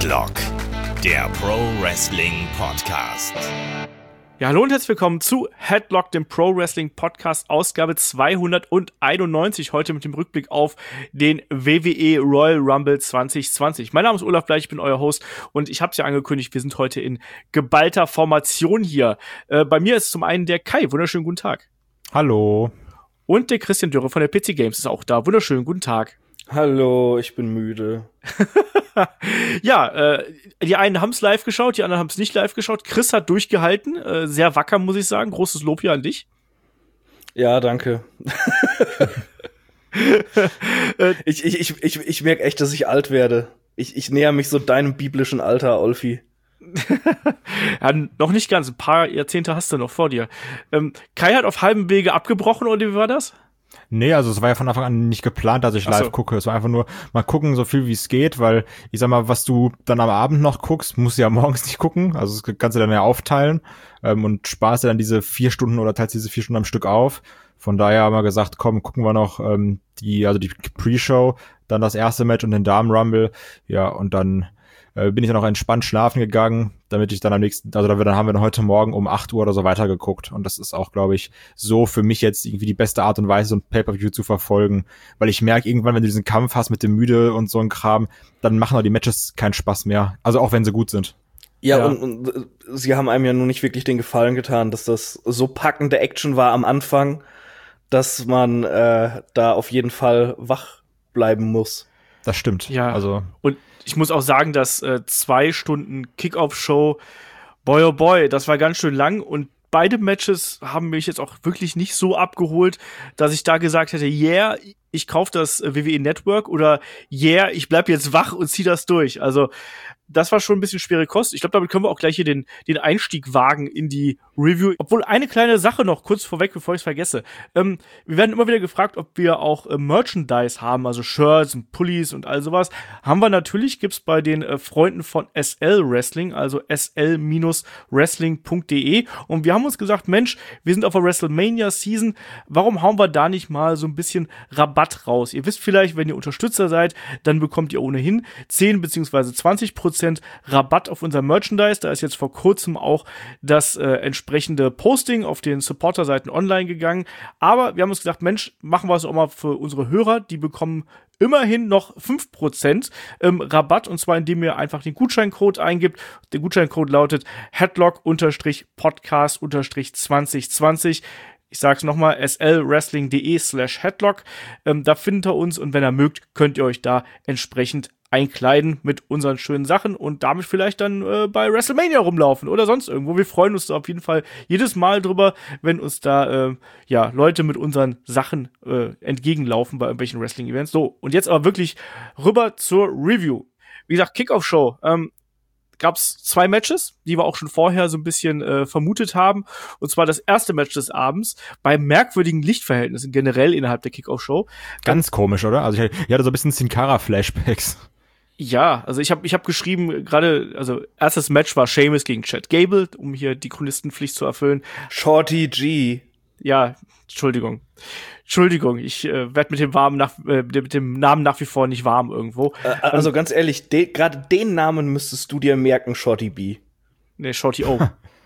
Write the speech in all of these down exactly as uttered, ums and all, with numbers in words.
Headlock, der Pro Wrestling Podcast. Ja, hallo und herzlich willkommen zu Headlock, dem Pro Wrestling Podcast, Ausgabe zweihunderteinundneunzig. Heute mit dem Rückblick auf den W W E Royal Rumble zwanzig zwanzig. Mein Name ist Olaf Bleich, ich bin euer Host und ich habe es ja angekündigt, wir sind heute in geballter Formation hier. Äh, bei mir ist zum einen der Kai. Wunderschönen guten Tag. Hallo. Und der Christian Dürre von der P C Games ist auch da. Wunderschönen guten Tag. Hallo, ich bin müde. Ja, äh, die einen haben es live geschaut, die anderen haben es nicht live geschaut. Chris hat durchgehalten, äh, sehr wacker, muss ich sagen. Großes Lob hier an dich. Ja, danke. ich ich, ich, ich, ich merke echt, dass ich alt werde. Ich, ich näher mich so deinem biblischen Alter, Olfi. Ja, noch nicht ganz. Ein paar Jahrzehnte hast du noch vor dir. Ähm, Kai hat auf halbem Wege abgebrochen, oder wie war das? Nee, also es war ja von Anfang an nicht geplant, dass ich live so. gucke. Es war einfach nur mal gucken, so viel wie es geht, weil ich sag mal, was du dann am Abend noch guckst, musst du ja morgens nicht gucken. Also das kannst du dann ja aufteilen ähm, und sparst dir dann diese vier Stunden oder teilst diese vier Stunden am Stück auf. Von daher haben wir gesagt, komm, gucken wir noch ähm, die, also die Pre-Show, dann das erste Match und den Damen-Rumble. Ja, und dann äh, bin ich dann auch entspannt schlafen gegangen, damit ich dann am nächsten, also dann haben wir dann heute Morgen um acht Uhr oder so weitergeguckt. Und das ist auch, glaube ich, so für mich jetzt irgendwie die beste Art und Weise, so ein Pay-Per-View zu verfolgen. Weil ich merke irgendwann, wenn du diesen Kampf hast mit dem Müde und so ein Kram, dann machen auch die Matches keinen Spaß mehr. Also auch wenn sie gut sind. Ja, ja. Und, und sie haben einem ja nun nicht wirklich den Gefallen getan, dass das so packende Action war am Anfang, dass man äh, da auf jeden Fall wach bleiben muss. Das stimmt. Ja, also und ich muss auch sagen, dass äh, zwei Stunden Kickoff-Show, boy oh boy, das war ganz schön lang und beide Matches haben mich jetzt auch wirklich nicht so abgeholt, dass ich da gesagt hätte, yeah, ich kaufe das W W E Network oder yeah, ich bleib jetzt wach und zieh das durch. Also das war schon ein bisschen schwere Kost. Ich glaube, damit können wir auch gleich hier den, den Einstieg wagen in die Review. Obwohl, eine kleine Sache noch, kurz vorweg, bevor ich es vergesse. Ähm, wir werden immer wieder gefragt, ob wir auch äh, Merchandise haben, also Shirts und Pullis und all sowas. Haben wir natürlich, gibt's bei den äh, Freunden von S L Wrestling, also s l wrestling punkt d e. Und wir haben uns gesagt, Mensch, wir sind auf der WrestleMania-Season, warum hauen wir da nicht mal so ein bisschen Rabatt raus? Ihr wisst vielleicht, wenn ihr Unterstützer seid, dann bekommt ihr ohnehin zehn beziehungsweise zwanzig Prozent Rabatt auf unser Merchandise. Da ist jetzt vor kurzem auch das äh, entsprechende Posting auf den Supporter-Seiten online gegangen. Aber wir haben uns gedacht, Mensch, machen wir es auch mal für unsere Hörer. Die bekommen immerhin noch fünf Prozent ähm, Rabatt. Und zwar, indem ihr einfach den Gutscheincode eingibt. Der Gutscheincode lautet Headlock-Podcast zwanzig zwanzig. Ich sag's nochmal, slwrestling.de slash Headlock. Ähm, da findet ihr uns und wenn ihr mögt, könnt ihr euch da entsprechend einkleiden mit unseren schönen Sachen und damit vielleicht dann äh, bei WrestleMania rumlaufen oder sonst irgendwo. Wir freuen uns da auf jeden Fall jedes Mal drüber, wenn uns da äh, ja Leute mit unseren Sachen äh, entgegenlaufen bei irgendwelchen Wrestling-Events. So, und jetzt aber wirklich rüber zur Review. Wie gesagt, Kickoff-Show. Ähm, gab's zwei Matches, die wir auch schon vorher so ein bisschen äh, vermutet haben. Und zwar das erste Match des Abends bei merkwürdigen Lichtverhältnissen generell innerhalb der Kickoff-Show. Ganz komisch, oder? Also ich, ich hatte so ein bisschen Sin Cara-Flashbacks. Ja, also ich habe ich hab geschrieben, gerade, also erstes Match war Sheamus gegen Chad Gable, um hier die Chronistenpflicht zu erfüllen. Shorty G. Ja, Entschuldigung. Entschuldigung, ich äh, werde mit dem warmen nach, äh, mit dem Namen nach wie vor nicht warm irgendwo. Äh, also ganz ehrlich, de- gerade den Namen müsstest du dir merken, Shorty B. Nee, Shorty O.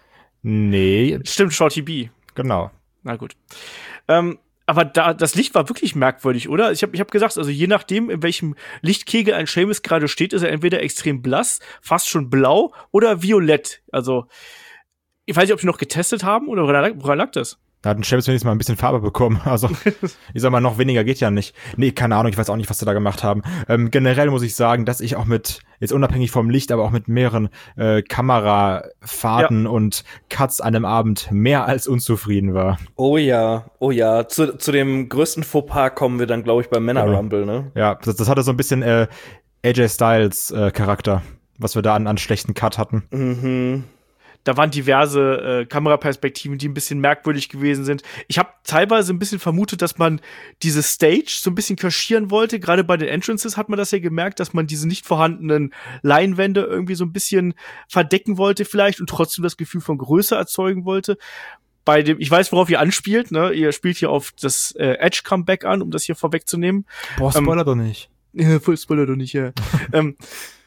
Nee. Stimmt, Shorty B. Genau. Na gut. Ähm, aber da, das Licht war wirklich merkwürdig, oder? Ich habe ich hab gesagt, also je nachdem, in welchem Lichtkegel ein Sheamus gerade steht, ist er entweder extrem blass, fast schon blau oder violett. Also, ich weiß nicht, ob sie noch getestet haben oder woran lag, woran lag das? Da hat ein Sheamus wenigstens mal ein bisschen Farbe bekommen. Also, ich sag mal, noch weniger geht ja nicht. Nee, keine Ahnung, ich weiß auch nicht, was sie da gemacht haben. Ähm, generell muss ich sagen, dass ich auch mit, jetzt unabhängig vom Licht, aber auch mit mehreren äh, Kamerafahrten ja. und Cuts an dem Abend mehr als unzufrieden war. Oh ja, oh ja. Zu, zu dem größten Fauxpas kommen wir dann, glaube ich, beim Männer-Rumble, ne? Ja, das, das hatte so ein bisschen äh, A J Styles äh, Charakter, was wir da an, an schlechten Cut hatten. Mhm. Da waren diverse äh, Kameraperspektiven, die ein bisschen merkwürdig gewesen sind. Ich habe teilweise ein bisschen vermutet, dass man diese Stage so ein bisschen kaschieren wollte. Gerade bei den Entrances hat man das ja gemerkt, dass man diese nicht vorhandenen Leinwände irgendwie so ein bisschen verdecken wollte vielleicht und trotzdem das Gefühl von Größe erzeugen wollte. Bei dem, ich weiß, worauf ihr anspielt, ne? Ihr spielt hier auf das äh, Edge-Comeback an, um das hier vorwegzunehmen. Boah, Spoiler ähm, doch nicht. Ja, voll Spoiler doch nicht, ja. ähm,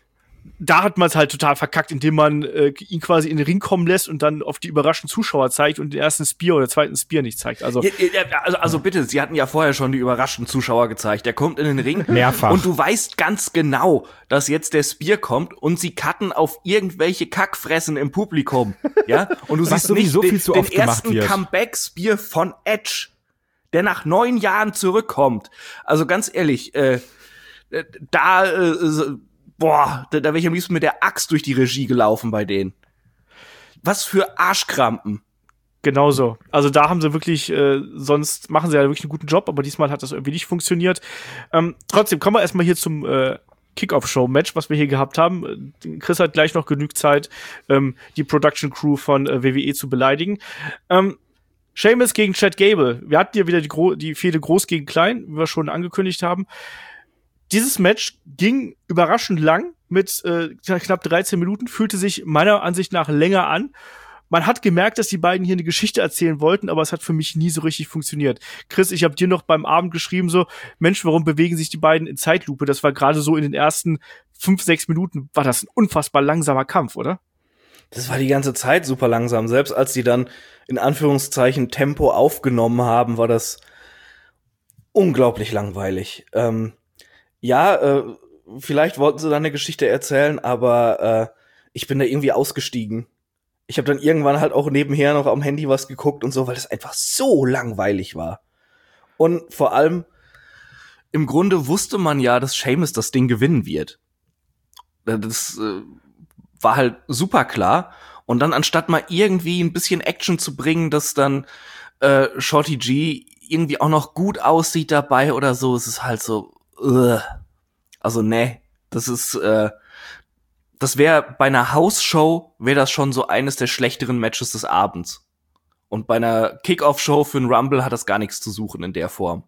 da hat man es halt total verkackt, indem man äh, ihn quasi in den Ring kommen lässt und dann auf die überraschten Zuschauer zeigt und den ersten Spear oder zweiten Spear nicht zeigt. Also, ja, ja, also, also bitte, sie hatten ja vorher schon die überraschten Zuschauer gezeigt. Der kommt in den Ring mehrfach und du weißt ganz genau, dass jetzt der Spear kommt und sie cutten auf irgendwelche Kackfressen im Publikum. Ja, und du siehst nicht so den, viel zu den oft gemacht ersten wird. Comeback-Spear von Edge, der nach neun Jahren zurückkommt. Also ganz ehrlich, äh, da äh, boah, da, da wäre ich am liebsten mit der Axt durch die Regie gelaufen bei denen. Was für Arschkrampen. Genauso. Also da haben sie wirklich, äh, sonst machen sie ja wirklich einen guten Job, aber diesmal hat das irgendwie nicht funktioniert. Ähm, trotzdem kommen wir erstmal hier zum äh, Kickoff-Show-Match, was wir hier gehabt haben. Chris hat gleich noch genug Zeit, ähm, die Production-Crew von äh, W W E zu beleidigen. Ähm, Sheamus gegen Chad Gable. Wir hatten hier wieder die, Gro- die Fehde groß gegen klein, wie wir schon angekündigt haben. Dieses Match ging überraschend lang mit äh, knapp dreizehn Minuten, fühlte sich meiner Ansicht nach länger an. Man hat gemerkt, dass die beiden hier eine Geschichte erzählen wollten, aber es hat für mich nie so richtig funktioniert. Chris, ich habe dir noch beim Abend geschrieben so, Mensch, warum bewegen sich die beiden in Zeitlupe? Das war gerade so in den ersten fünf, sechs Minuten, war das ein unfassbar langsamer Kampf, oder? Das war die ganze Zeit super langsam. Selbst als die dann in Anführungszeichen Tempo aufgenommen haben, war das unglaublich langweilig. Ähm, Ja, äh, vielleicht wollten sie da eine Geschichte erzählen, aber äh, ich bin da irgendwie ausgestiegen. Ich habe dann irgendwann halt auch nebenher noch am Handy was geguckt und so, weil das einfach so langweilig war. Und vor allem, im Grunde wusste man ja, dass Sheamus das Ding gewinnen wird. Das äh, war halt super klar. Und dann, anstatt mal irgendwie ein bisschen Action zu bringen, dass dann äh, Shorty G irgendwie auch noch gut aussieht dabei oder so, es ist halt so, uh. also ne, das ist, äh, das wäre bei einer House-Show, wäre das schon so eines der schlechteren Matches des Abends. Und bei einer Kick-Off-Show für einen Rumble hat das gar nichts zu suchen in der Form.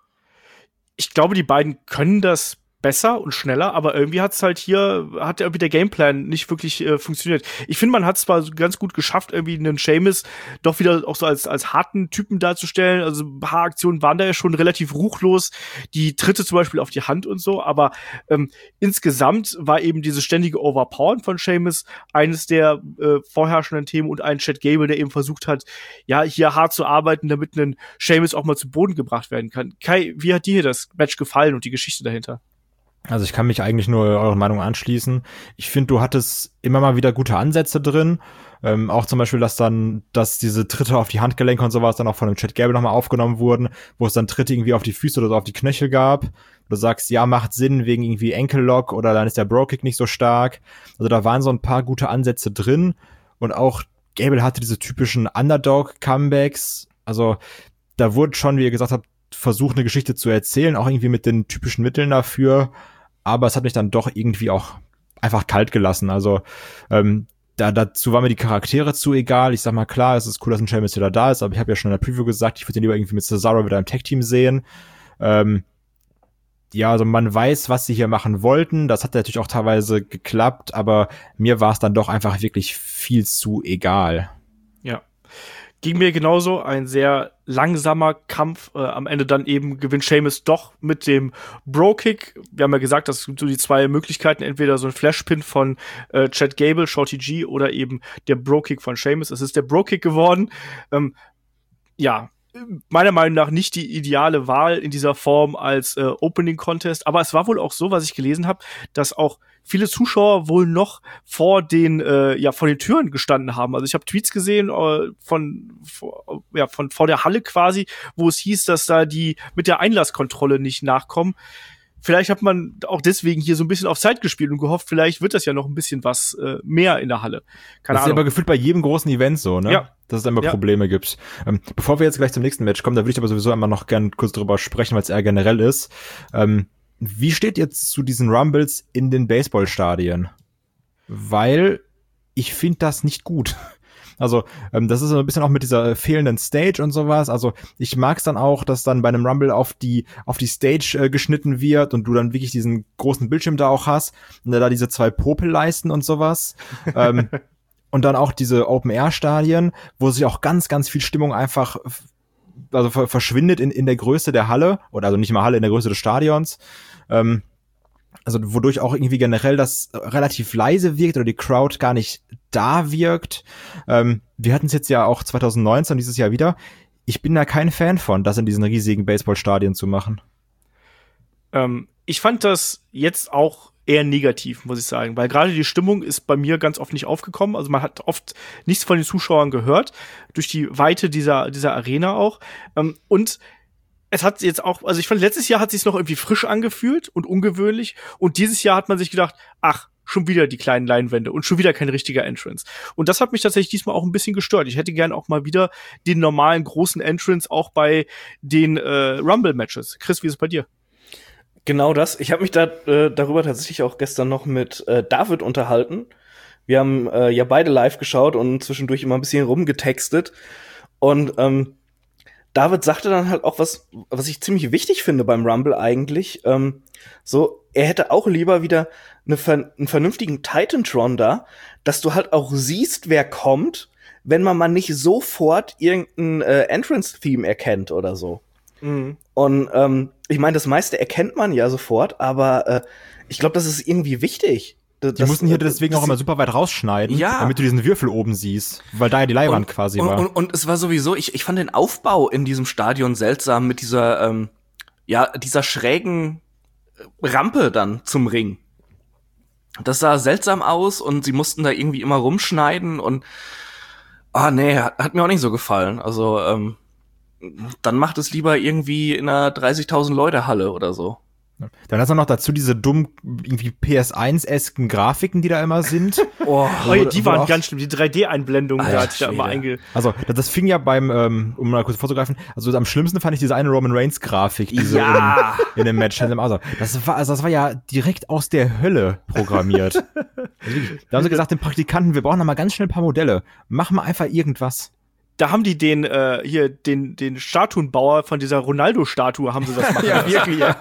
Ich glaube, die beiden können das besser und schneller, aber irgendwie hat's halt hier, hat irgendwie der Gameplan nicht wirklich äh, funktioniert. Ich finde, man hat zwar ganz gut geschafft, irgendwie einen Sheamus doch wieder auch so als als harten Typen darzustellen. Also ein paar Aktionen waren da ja schon relativ ruchlos. Die Tritte zum Beispiel auf die Hand und so, aber ähm, insgesamt war eben dieses ständige Overpowern von Sheamus eines der äh, vorherrschenden Themen und ein Chad Gable, der eben versucht hat, ja, hier hart zu arbeiten, damit ein Sheamus auch mal zu Boden gebracht werden kann. Kai, wie hat dir hier das Match gefallen und die Geschichte dahinter? Also ich kann mich eigentlich nur eurer Meinung anschließen. Ich finde, du hattest immer mal wieder gute Ansätze drin. Ähm, auch zum Beispiel, dass dann, dass diese Tritte auf die Handgelenke und sowas dann auch von dem Chad Gable nochmal aufgenommen wurden, wo es dann Tritte irgendwie auf die Füße oder so auf die Knöchel gab. Du sagst, ja, macht Sinn wegen irgendwie Enkellock oder dann ist der Bro-Kick nicht so stark. Also da waren so ein paar gute Ansätze drin. Und auch Gable hatte diese typischen Underdog-Comebacks. Also da wurde schon, wie ihr gesagt habt, versucht, eine Geschichte zu erzählen, auch irgendwie mit den typischen Mitteln dafür. Aber es hat mich dann doch irgendwie auch einfach kalt gelassen. Also ähm, da dazu waren mir die Charaktere zu egal. Ich sag mal, klar, es ist cool, dass ein Sheamus wieder da ist, aber ich habe ja schon in der Preview gesagt, ich würde ihn lieber irgendwie mit Cesaro wieder im Tag-Team sehen. Ähm, ja, also man weiß, was sie hier machen wollten. Das hat natürlich auch teilweise geklappt, aber mir war es dann doch einfach wirklich viel zu egal. Ja. Ging mir genauso, ein sehr langsamer Kampf. Äh, am Ende dann eben gewinnt Sheamus doch mit dem Bro-Kick. Wir haben ja gesagt, das sind so die zwei Möglichkeiten, entweder so ein Flashpin von äh, Chad Gable, Shorty G, oder eben der Bro-Kick von Sheamus. Es ist der Bro-Kick geworden. Ähm, ja, meiner Meinung nach nicht die ideale Wahl in dieser Form als äh, Opening-Contest, aber es war wohl auch so, was ich gelesen habe, dass auch viele Zuschauer wohl noch vor den äh, ja vor den Türen gestanden haben. Also ich habe Tweets gesehen äh, von vor, ja von vor der Halle quasi, wo es hieß, dass da die mit der Einlasskontrolle nicht nachkommen. Vielleicht hat man auch deswegen hier so ein bisschen auf Zeit gespielt und gehofft, vielleicht wird das ja noch ein bisschen was äh, mehr in der Halle. Keine das Ahnung. ist aber gefühlt bei jedem großen Event so, ne? Ja. Dass es immer ja. Probleme gibt. Ähm, bevor wir jetzt gleich zum nächsten Match kommen, da würde ich aber sowieso einmal noch gern kurz drüber sprechen, weil es eher generell ist. Ähm, wie steht ihr zu diesen Rumbles in den Baseballstadien? Weil ich finde das nicht gut. Also, ähm, das ist so ein bisschen auch mit dieser fehlenden Stage und sowas. Also, ich mag's dann auch, dass dann bei einem Rumble auf die auf die Stage äh, geschnitten wird und du dann wirklich diesen großen Bildschirm da auch hast und da diese zwei Popelleisten und sowas. ähm, und dann auch diese Open-Air-Stadien, wo sich auch ganz, ganz viel Stimmung einfach also ver- verschwindet in in der Größe der Halle oder also nicht mal Halle, in der Größe des Stadions. Ähm, Also wodurch auch irgendwie generell das relativ leise wirkt oder die Crowd gar nicht da wirkt. Ähm, wir hatten es jetzt ja auch zwanzig neunzehn, dieses Jahr wieder. Ich bin da kein Fan von, das in diesen riesigen Baseballstadien zu machen. Ähm, ich fand das jetzt auch eher negativ, muss ich sagen, weil gerade die Stimmung ist bei mir ganz oft nicht aufgekommen. Also man hat oft nichts von den Zuschauern gehört, durch die Weite dieser, dieser Arena auch. Ähm, und es hat jetzt auch, also ich fand, letztes Jahr hat es sich noch irgendwie frisch angefühlt und ungewöhnlich. Und dieses Jahr hat man sich gedacht, ach, schon wieder die kleinen Leinwände und schon wieder kein richtiger Entrance. Und das hat mich tatsächlich diesmal auch ein bisschen gestört. Ich hätte gern auch mal wieder den normalen großen Entrance auch bei den äh, Rumble-Matches. Chris, wie ist es bei dir? Genau das. Ich habe mich da äh, darüber tatsächlich auch gestern noch mit äh, David unterhalten. Wir haben äh, ja beide live geschaut und zwischendurch immer ein bisschen rumgetextet. Und ähm, David sagte dann halt auch was, was ich ziemlich wichtig finde beim Rumble eigentlich. Ähm, so, er hätte auch lieber wieder eine, einen vernünftigen Titantron da, dass du halt auch siehst, wer kommt, wenn man mal nicht sofort irgendein äh, Entrance-Theme erkennt oder so. Mhm. Und ähm, ich meine, das meiste erkennt man ja sofort, aber äh, ich glaube, das ist irgendwie wichtig. Das, die mussten hier deswegen auch immer super weit rausschneiden, ja. damit du diesen Würfel oben siehst, weil da ja die Leihwand und, quasi und, war. Und, und, und es war sowieso, ich, ich fand den Aufbau in diesem Stadion seltsam mit dieser, ähm, ja, dieser schrägen Rampe dann zum Ring. Das sah seltsam aus und sie mussten da irgendwie immer rumschneiden und ah nee, hat, hat mir auch nicht so gefallen. Also ähm, dann macht es lieber irgendwie in einer dreißigtausend Leute Halle oder so. Dann hast du noch dazu diese dummen, irgendwie P S eins-esken Grafiken, die da immer sind. Oh, oh ja, die waren ganz schlimm. Die drei D-Einblendungen, da hatte ich da immer einge... Also, das fing ja beim, ähm, um mal kurz vorzugreifen, also am schlimmsten fand ich diese eine Roman Reigns-Grafik, diese ja. in, in dem Match. Also, das war, also das war ja direkt aus der Hölle programmiert. Also, da haben sie gesagt, den Praktikanten, wir brauchen noch mal ganz schnell ein paar Modelle. Mach mal einfach irgendwas. Da haben die den, äh, hier, den, den Statuenbauer von dieser Ronaldo-Statue, haben sie das machen ja, wirklich, ja.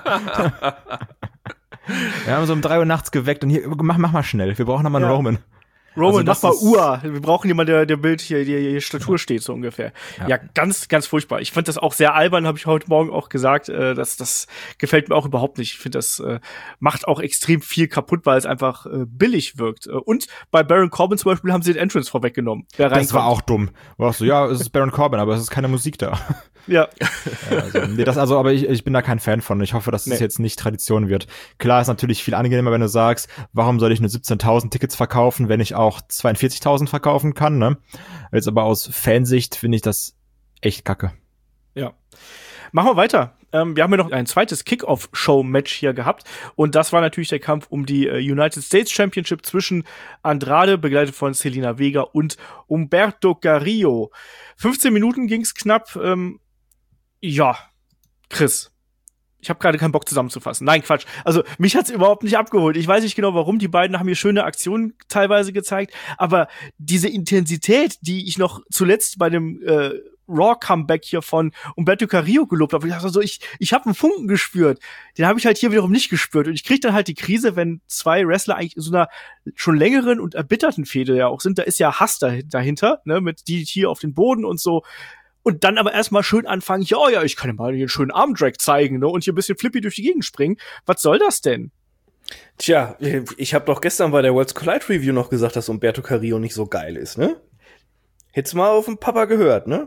Wir haben so um drei Uhr nachts geweckt und hier, mach, mach mal schnell, wir brauchen noch mal einen ja. Roman. Roman, also mach mal Uhr. Wir brauchen jemanden, der der Bild hier, die, die Statur steht, so ungefähr. Ja. ja, ganz, ganz furchtbar. Ich fand das auch sehr albern, habe ich heute Morgen auch gesagt. Äh, das, das gefällt mir auch überhaupt nicht. Ich finde, das äh, macht auch extrem viel kaputt, weil es einfach äh, billig wirkt. Und bei Baron Corbin zum Beispiel haben sie den Entrance vorweggenommen. Das reinkommt. War auch dumm. War so, ja, es ist Baron Corbin, aber es ist keine Musik da. Ja. ja also, nee, das, also, aber ich, ich bin da kein Fan von. Ich hoffe, dass es nee. jetzt nicht Tradition wird. Klar, ist natürlich viel angenehmer, wenn du sagst, warum soll ich nur siebzehntausend Tickets verkaufen, wenn ich auch zweiundvierzigtausend verkaufen kann, ne? Jetzt aber aus Fansicht finde ich das echt kacke. Ja. Machen wir weiter. Ähm, wir haben ja noch ein zweites Kick-Off-Show-Match hier gehabt. Und das war natürlich der Kampf um die äh, United States Championship zwischen Andrade, begleitet von Zelina Vega, und Humberto Carrillo. fünfzehn Minuten ging's knapp. Ähm, ja, Chris. Ich habe gerade keinen Bock zusammenzufassen. Nein, Quatsch. Also mich hat's überhaupt nicht abgeholt. Ich weiß nicht genau, warum. Die beiden haben hier schöne Aktionen teilweise gezeigt. Aber diese Intensität, die ich noch zuletzt bei dem äh, Raw-Comeback hier von Humberto Carrillo gelobt habe, ich dachte so, ich, ich habe einen Funken gespürt. Den habe ich halt hier wiederum nicht gespürt. Und ich kriege dann halt die Krise, wenn zwei Wrestler eigentlich in so einer schon längeren und erbitterten Fehde ja auch sind. Da ist ja Hass dahinter, ne, mit D D T auf den Boden und so. Und dann aber erstmal schön anfangen, ja, ja, ich kann dir mal hier einen schönen Armdrag zeigen, ne, und hier ein bisschen flippy durch die Gegend springen. Was soll das denn? Tja, ich habe doch gestern bei der Worlds Collide Review noch gesagt, dass Humberto Carrillo nicht so geil ist, ne? Hätt's mal auf den Papa gehört, ne?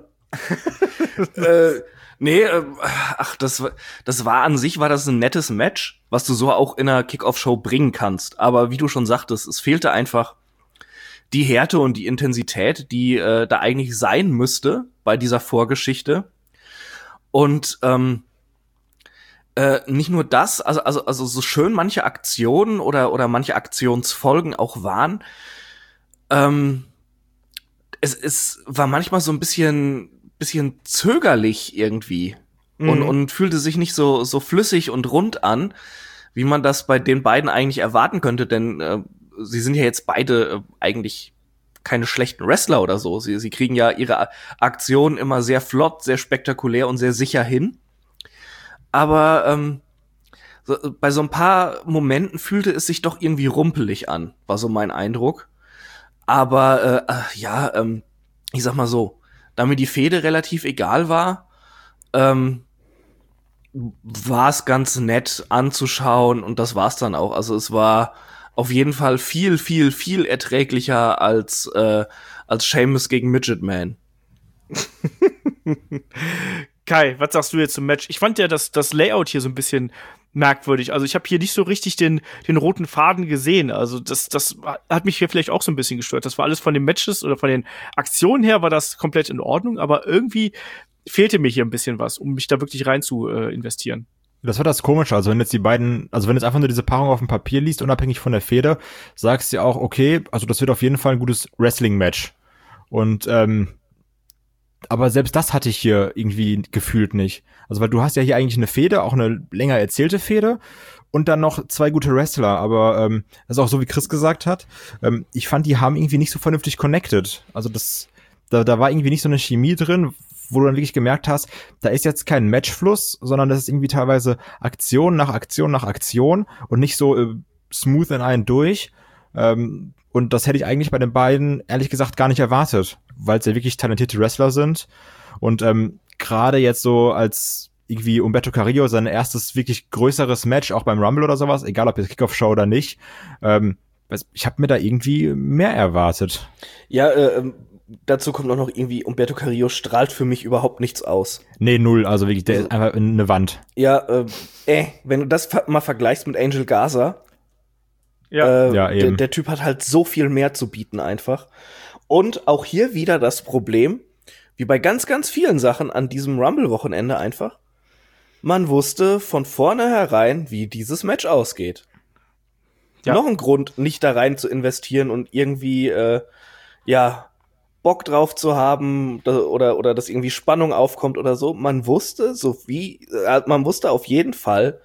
äh, nee, äh, ach, das, das war an sich, war das ein nettes Match, was du so auch in einer Kick-Off-Show bringen kannst. Aber wie du schon sagtest, es fehlte einfach die Härte und die Intensität, die äh, da eigentlich sein müsste bei dieser Vorgeschichte. Und ähm, äh, nicht nur das, also also also so schön manche Aktionen oder oder manche Aktionsfolgen auch waren, ähm, es es war manchmal so ein bisschen bisschen zögerlich irgendwie mhm. und und fühlte sich nicht so so flüssig und rund an, wie man das bei den beiden eigentlich erwarten könnte, denn äh, sie sind ja jetzt beide äh, eigentlich keine schlechten Wrestler oder so. Sie, sie kriegen ja ihre Aktionen immer sehr flott, sehr spektakulär und sehr sicher hin. Aber ähm, so, bei so ein paar Momenten fühlte es sich doch irgendwie rumpelig an, war so mein Eindruck. Aber äh, ja, ähm, ich sag mal so, da mir die Fehde relativ egal war, ähm, war es ganz nett anzuschauen und das war's dann auch. Also es war auf jeden Fall viel, viel, viel erträglicher als äh, als Sheamus gegen Midget Man. Kai, was sagst du jetzt zum Match? Ich fand ja das, das Layout hier so ein bisschen merkwürdig. Also ich habe hier nicht so richtig den, den roten Faden gesehen. Also das, das hat mich hier vielleicht auch so ein bisschen gestört. Das war alles von den Matches oder von den Aktionen her war das komplett in Ordnung, aber irgendwie fehlte mir hier ein bisschen was, um mich da wirklich rein zu äh, investieren. Das war das Komische, also wenn jetzt die beiden, also wenn jetzt einfach nur diese Paarung auf dem Papier liest, unabhängig von der Fehde, sagst du ja auch, okay, also das wird auf jeden Fall ein gutes Wrestling-Match. Und, ähm, aber selbst das hatte ich hier irgendwie gefühlt nicht. Also weil du hast ja hier eigentlich eine Fehde, auch eine länger erzählte Fehde und dann noch zwei gute Wrestler, aber ähm, das ist auch so, wie Chris gesagt hat, ähm, ich fand, die haben irgendwie nicht so vernünftig connected. Also das, da, da war irgendwie nicht so eine Chemie drin, wo du dann wirklich gemerkt hast, da ist jetzt kein Matchfluss, sondern das ist irgendwie teilweise Aktion nach Aktion nach Aktion und nicht so äh, smooth in einen durch. Ähm, und das hätte ich eigentlich bei den beiden, ehrlich gesagt, gar nicht erwartet, weil es ja wirklich talentierte Wrestler sind. Und ähm, gerade jetzt so als irgendwie Humberto Carrillo sein erstes wirklich größeres Match, auch beim Rumble oder sowas, egal ob jetzt Kickoff-Show oder nicht, ähm, ich habe mir da irgendwie mehr erwartet. Ja, äh, dazu kommt auch noch irgendwie, Humberto Carrillo strahlt für mich überhaupt nichts aus. Nee, null, also wirklich, der ist einfach eine Wand. Ja, äh, äh wenn du das mal vergleichst mit Angel Garza, ja, äh, ja eben. Der, der Typ hat halt so viel mehr zu bieten einfach. Und auch hier wieder das Problem, wie bei ganz, ganz vielen Sachen an diesem Rumble-Wochenende einfach, man wusste von vornherein, wie dieses Match ausgeht. Ja. Noch ein Grund, nicht da rein zu investieren und irgendwie, äh, ja, Bock drauf zu haben oder oder dass irgendwie Spannung aufkommt oder so. Man wusste, so wie äh, man wusste auf jeden Fall,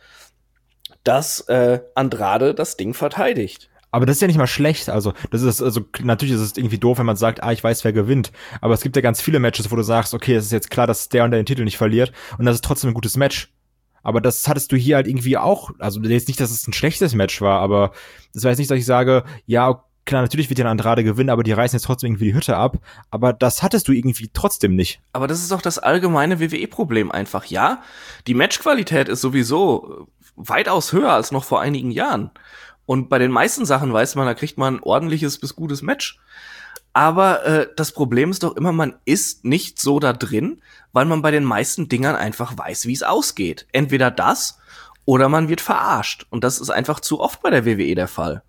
dass äh, Andrade das Ding verteidigt. Aber das ist ja nicht mal schlecht. Also das ist also natürlich ist es irgendwie doof, wenn man sagt, ah, ich weiß, wer gewinnt. Aber es gibt ja ganz viele Matches, wo du sagst, okay, es ist jetzt klar, dass der und der den Titel nicht verliert und das ist trotzdem ein gutes Match. Aber das hattest du hier halt irgendwie auch. Also jetzt nicht, dass es ein schlechtes Match war, aber das war jetzt nicht, dass ich sage, ja, klar, natürlich wird ja Andrade gewinnen, aber die reißen jetzt trotzdem irgendwie die Hütte ab. Aber das hattest du irgendwie trotzdem nicht. Aber das ist auch das allgemeine W W E-Problem einfach. Ja, die Matchqualität ist sowieso weitaus höher als noch vor einigen Jahren. Und bei den meisten Sachen weiß man, da kriegt man ein ordentliches bis gutes Match. Aber äh, das Problem ist doch immer, man ist nicht so da drin, weil man bei den meisten Dingern einfach weiß, wie es ausgeht. Entweder das oder man wird verarscht. Und das ist einfach zu oft bei der W W E der Fall.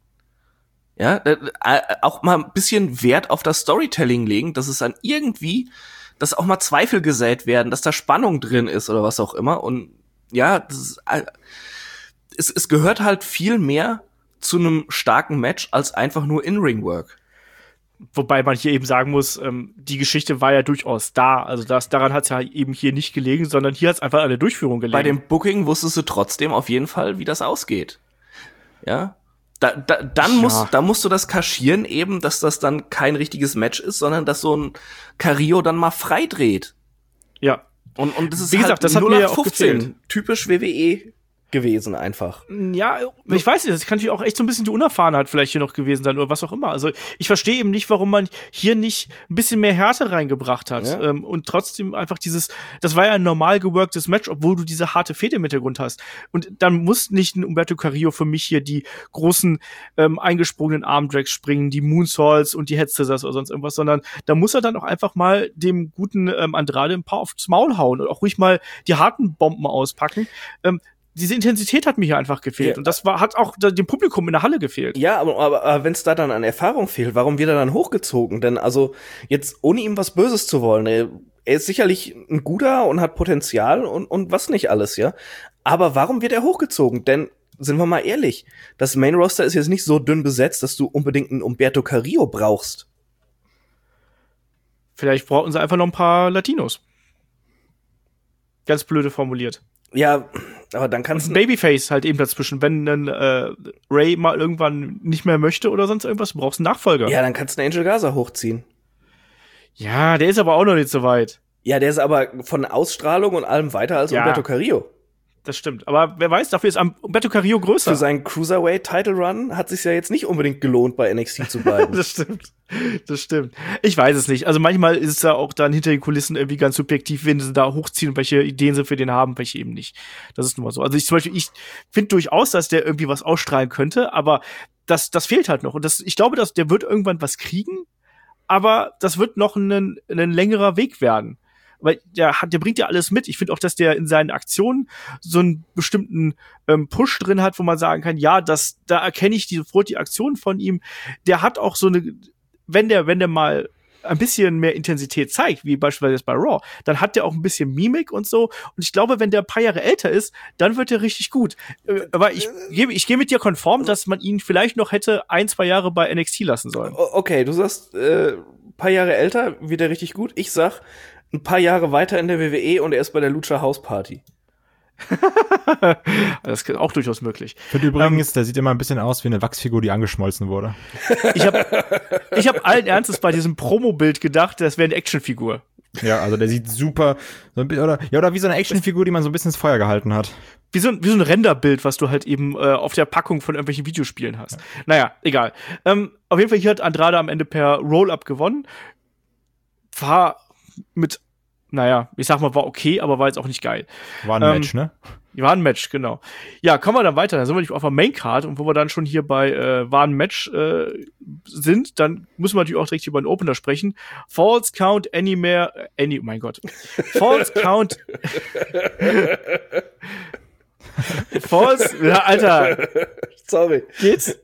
Ja, äh, auch mal ein bisschen Wert auf das Storytelling legen, dass es dann irgendwie, dass auch mal Zweifel gesät werden, dass da Spannung drin ist oder was auch immer. Und ja, das ist, äh, es, es gehört halt viel mehr zu einem starken Match als einfach nur In-Ring-Work. Wobei man hier eben sagen muss, ähm, die Geschichte war ja durchaus da. Also das, daran hat es ja eben hier nicht gelegen, sondern hier hat es einfach an der Durchführung gelegen. Bei dem Booking wusstest du trotzdem auf jeden Fall, wie das ausgeht. Ja, da, da, dann ja. musst, da musst du das kaschieren eben, dass das dann kein richtiges Match ist, sondern dass so ein Carrillo dann mal frei dreht. Ja. Und, und das ist wie halt gesagt, das hat mir ja auch gefehlt. Typisch W W E gewesen einfach. Ja, ich weiß nicht, das kann natürlich auch echt so ein bisschen die Unerfahrenheit vielleicht hier noch gewesen sein oder was auch immer. Also ich verstehe eben nicht, warum man hier nicht ein bisschen mehr Härte reingebracht hat. Ja. Ähm, und trotzdem einfach dieses, das war ja ein normal geworktes Match, obwohl du diese harte Fehde im Hintergrund hast. Und dann muss nicht ein Humberto Carrillo für mich hier die großen ähm, eingesprungenen Armdrags springen, die Moonsaults und die Head Scissors oder sonst irgendwas, sondern da muss er dann auch einfach mal dem guten ähm, Andrade ein paar aufs Maul hauen und auch ruhig mal die harten Bomben auspacken. Ähm, Diese Intensität hat mir hier einfach gefehlt. Ja. Und das war, hat auch dem Publikum in der Halle gefehlt. Ja, aber, aber, aber wenn es da dann an Erfahrung fehlt, warum wird er dann hochgezogen? Denn also jetzt, ohne ihm was Böses zu wollen, er, er ist sicherlich ein guter und hat Potenzial und, und was nicht alles, ja. Aber warum wird er hochgezogen? Denn, sind wir mal ehrlich, das Main Roster ist jetzt nicht so dünn besetzt, dass du unbedingt einen Humberto Carrillo brauchst. Vielleicht brauchen sie einfach noch ein paar Latinos. Ganz blöde formuliert. Ja, aber dann kannst du Babyface halt eben dazwischen. Wenn dann äh, Ray mal irgendwann nicht mehr möchte oder sonst irgendwas, du brauchst einen Nachfolger. Ja, dann kannst du einen Angel Garza hochziehen. Ja, der ist aber auch noch nicht so weit. Ja, der ist aber von Ausstrahlung und allem weiter als ja. Humberto Carrillo. Das stimmt. Aber wer weiß, dafür ist Humberto Carrillo größer. Für seinen Cruiserweight-Title-Run hat es sich ja jetzt nicht unbedingt gelohnt, bei N X T zu bleiben. Das stimmt. Das stimmt. Ich weiß es nicht. Also manchmal ist es ja auch dann hinter den Kulissen irgendwie ganz subjektiv, wenn sie da hochziehen und welche Ideen sie für den haben, welche eben nicht. Das ist nun mal so. Also ich zum Beispiel, ich finde durchaus, dass der irgendwie was ausstrahlen könnte, aber das, das fehlt halt noch. Und das, ich glaube, dass der wird irgendwann was kriegen, aber das wird noch ein, ein längerer Weg werden. Weil der hat, der bringt ja alles mit. Ich finde auch, dass der in seinen Aktionen so einen bestimmten ähm, Push drin hat, wo man sagen kann, ja, das, da erkenne ich die, sofort die Aktionen von ihm. Der hat auch so eine, wenn der, wenn der mal ein bisschen mehr Intensität zeigt, wie beispielsweise jetzt bei Raw, dann hat der auch ein bisschen Mimik und so. Und ich glaube, wenn der ein paar Jahre älter ist, dann wird er richtig gut. Äh, aber ich gebe, ich gehe mit dir konform, dass man ihn vielleicht noch hätte ein, zwei Jahre bei N X T lassen sollen. Okay, du sagst, äh, paar Jahre älter, wird er richtig gut. Ich sag, ein paar Jahre weiter in der W W E und er ist bei der Lucha House Party. Das ist auch durchaus möglich. Ich finde übrigens, ähm, der sieht immer ein bisschen aus wie eine Wachsfigur, die angeschmolzen wurde. Ich habe ich hab allen Ernstes bei diesem Promo-Bild gedacht, das wäre eine Actionfigur. Ja, also der sieht super, so ein bisschen, oder, ja, oder wie so eine Actionfigur, die man so ein bisschen ins Feuer gehalten hat. Wie so, wie so ein Renderbild, was du halt eben äh, auf der Packung von irgendwelchen Videospielen hast. Ja. Naja, egal. Ähm, auf jeden Fall, hier hat Andrade am Ende per Roll-Up gewonnen. War mit, naja, ich sag mal, war okay, aber war jetzt auch nicht geil. War ein ähm, Match, ne? War ein Match, genau. Ja, kommen wir dann weiter. Dann sind wir nicht auf der Maincard und wo wir dann schon hier bei äh, war ein Match äh, sind, dann müssen wir natürlich auch direkt über den Opener sprechen. Falls Count Anywhere, any, oh mein Gott. Falls Count Falls, ja, Alter. Sorry. Geht's?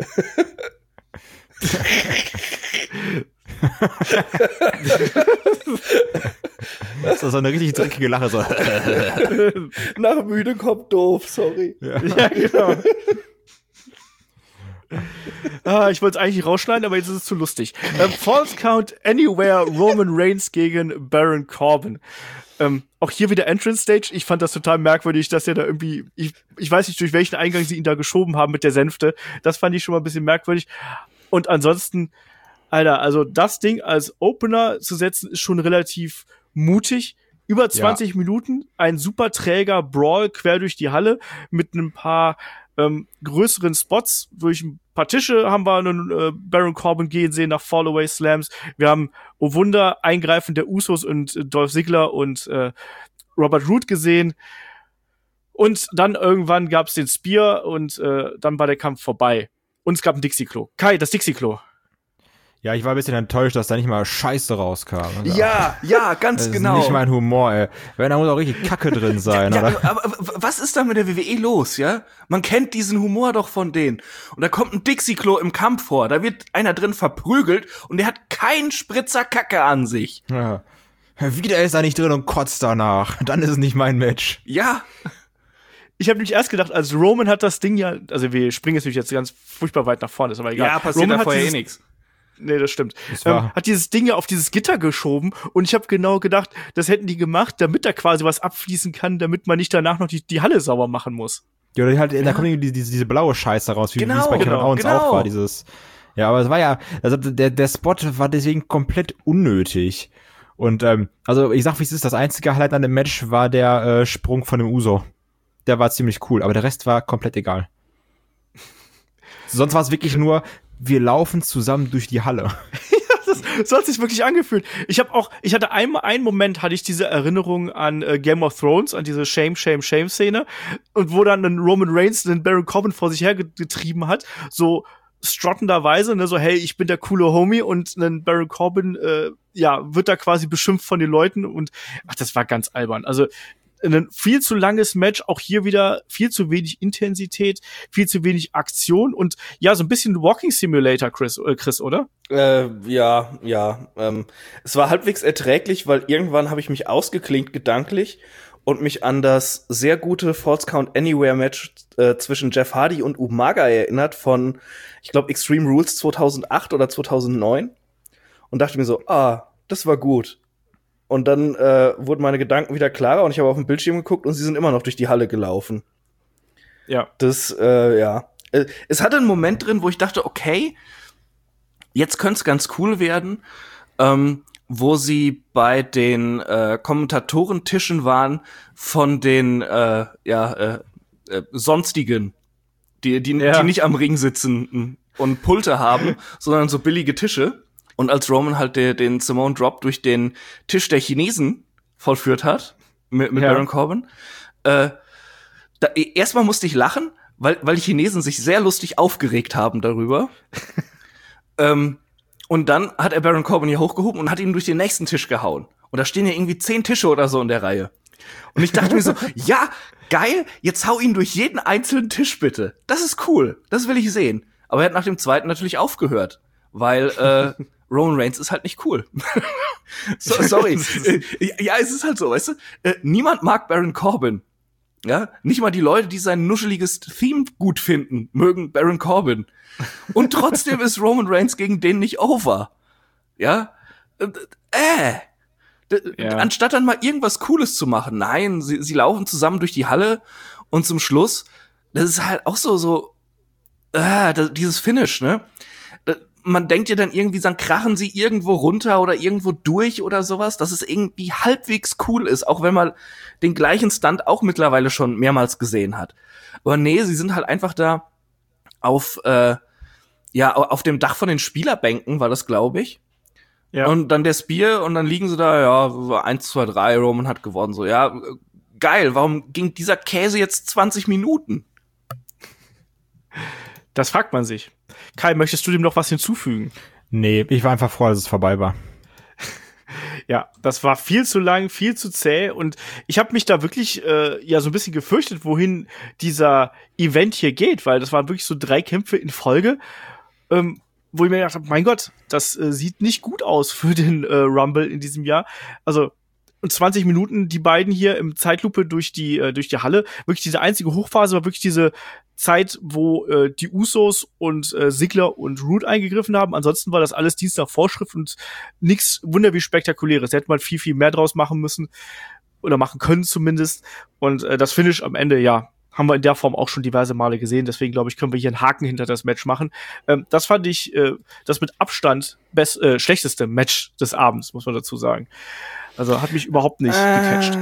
Das ist so eine richtig dreckige Lache. So. Nach müde kommt doof, sorry. Ja, ja genau. Ah, ich wollte es eigentlich rausschneiden, aber jetzt ist es zu lustig. Ähm, False Count Anywhere, Roman Reigns gegen Baron Corbin. Ähm, auch hier wieder Entrance Stage. Ich fand das total merkwürdig, dass er da irgendwie, ich, ich weiß nicht, durch welchen Eingang sie ihn da geschoben haben mit der Sänfte. Das fand ich schon mal ein bisschen merkwürdig. Und ansonsten, Alter, also das Ding als Opener zu setzen, ist schon relativ mutig. Über zwanzig ja. Minuten, ein super träger Brawl quer durch die Halle mit ein paar ähm, größeren Spots. Durch ein paar Tische haben wir einen äh, Baron Corbin gehen sehen nach Fallaway Slams. Wir haben, oh Wunder, Eingreifen der Usos und äh, Dolph Ziggler und äh, Robert Roode gesehen. Und dann irgendwann gab's den Spear und äh, dann war der Kampf vorbei. Und es gab ein Dixie-Klo. Kai, das Dixie-Klo. Ja, ich war ein bisschen enttäuscht, dass da nicht mal Scheiße rauskam. Also, ja, ja, ganz das genau. Das ist nicht mein Humor, ey. Wenn, da muss auch richtig Kacke drin sein, ja, oder? Ja, aber, aber was ist da mit der W W E los, ja? Man kennt diesen Humor doch von denen. Und da kommt ein Dixie-Klo im Kampf vor. Da wird einer drin verprügelt und der hat keinen Spritzer Kacke an sich. Ja. Wieder ist er nicht drin und kotzt danach. Dann ist es nicht mein Match. Ja. Ich habe nämlich erst gedacht, als Roman hat das Ding ja, also wir springen jetzt natürlich jetzt ganz furchtbar weit nach vorne, ist aber egal. Ja, passiert Roman da vorher dieses, eh nichts. Nee, das stimmt. Das ähm, hat dieses Ding ja auf dieses Gitter geschoben und ich habe genau gedacht, das hätten die gemacht, damit da quasi was abfließen kann, damit man nicht danach noch die, die Halle sauber machen muss. Ja, oder halt, ja. Da kommt irgendwie diese, diese blaue Scheiße raus, wie genau, es bei Kevin genau, Owens genau. auch war, dieses. Ja, aber es war ja, also der, der Spot war deswegen komplett unnötig. Und, ähm, also ich sag, wie es ist, das einzige Highlight an dem Match war der äh, Sprung von dem Uso. Der war ziemlich cool, aber der Rest war komplett egal. Sonst war es wirklich nur, wir laufen zusammen durch die Halle. Das, so hat sich wirklich angefühlt. Ich habe auch, ich hatte einmal einen Moment, hatte ich diese Erinnerung an äh, Game of Thrones, an diese Shame, Shame, Shame Szene und wo dann ein Roman Reigns den Baron Corbin vor sich hergetrieben hat, so strottenderweise, ne, so hey, ich bin der coole Homie und ein Baron Corbin, äh, ja, wird da quasi beschimpft von den Leuten und ach, das war ganz albern. Also ein viel zu langes Match, auch hier wieder viel zu wenig Intensität, viel zu wenig Aktion und ja, so ein bisschen Walking Simulator, Chris, äh, Chris, oder? Äh, ja, ja. Ähm, es war halbwegs erträglich, weil irgendwann habe ich mich ausgeklinkt gedanklich und mich an das sehr gute False Count Anywhere Match äh, zwischen Jeff Hardy und Umaga erinnert von, ich glaube, Extreme Rules zweitausendacht oder zweitausendneun und dachte mir so, ah, das war gut. Und dann äh, wurden meine Gedanken wieder klarer und ich habe auf den Bildschirm geguckt und sie sind immer noch durch die Halle gelaufen. Ja. Das, äh, ja. Es hatte einen Moment drin, wo ich dachte, okay, jetzt könnte es ganz cool werden, ähm, wo sie bei den äh, Kommentatorentischen waren von den äh, ja, äh, äh, sonstigen, die, die, ja. die nicht am Ring sitzen und Pulte haben, sondern so billige Tische. Und als Roman halt der, den Samoan Drop durch den Tisch der Chinesen vollführt hat, mit, mit ja. Baron Corbin, äh, da, erstmal musste ich lachen, weil, weil die Chinesen sich sehr lustig aufgeregt haben darüber. ähm, und dann hat er Baron Corbin hier hochgehoben und hat ihn durch den nächsten Tisch gehauen. Und da stehen ja irgendwie zehn Tische oder so in der Reihe. Und ich dachte mir so, ja, geil, jetzt hau ihn durch jeden einzelnen Tisch bitte. Das ist cool, das will ich sehen. Aber er hat nach dem zweiten natürlich aufgehört, weil äh, Roman Reigns ist halt nicht cool. so, sorry. Ja, es ist halt so, weißt du, äh, niemand mag Baron Corbin. Ja, nicht mal die Leute, die sein nuscheliges Theme gut finden, mögen Baron Corbin. Und trotzdem ist Roman Reigns gegen den nicht over. Ja, äh, äh. Ja. Anstatt dann mal irgendwas Cooles zu machen. Nein, sie, sie laufen zusammen durch die Halle und zum Schluss, das ist halt auch so, so, äh, das, dieses Finish, ne? Man denkt ja dann irgendwie, dann krachen sie irgendwo runter oder irgendwo durch oder sowas, dass es irgendwie halbwegs cool ist, auch wenn man den gleichen Stunt auch mittlerweile schon mehrmals gesehen hat. Aber nee, sie sind halt einfach da auf, äh, ja, auf dem Dach von den Spielerbänken, war das, glaube ich. Ja. Und dann der Spear und dann liegen sie da, ja, eins, zwei, drei, Roman hat gewonnen, so, ja, geil, warum ging dieser Käse jetzt zwanzig Minuten? Das fragt man sich. Kai, möchtest du dem noch was hinzufügen? Nee, ich war einfach froh, als es vorbei war. Ja, das war viel zu lang, viel zu zäh und ich habe mich da wirklich äh, ja so ein bisschen gefürchtet, wohin dieser Event hier geht, weil das waren wirklich so drei Kämpfe in Folge, ähm, wo ich mir gedacht habe, mein Gott, das äh, sieht nicht gut aus für den äh, Rumble in diesem Jahr. Also und zwanzig Minuten die beiden hier im Zeitlupe durch die äh, durch die Halle. Wirklich diese einzige Hochphase war wirklich diese Zeit, wo äh, die Usos und äh, Ziggler und Roode eingegriffen haben. Ansonsten war das alles Dienst nach Vorschrift und nichts wunder wie Spektakuläres. Da hätte man viel, viel mehr draus machen müssen oder machen können zumindest. Und äh, das Finish am Ende, ja, haben wir in der Form auch schon diverse Male gesehen. Deswegen, glaube ich, können wir hier einen Haken hinter das Match machen. Ähm, das fand ich äh, das mit Abstand best, äh, schlechteste Match des Abends, muss man dazu sagen. Also hat mich überhaupt nicht äh, gecatcht.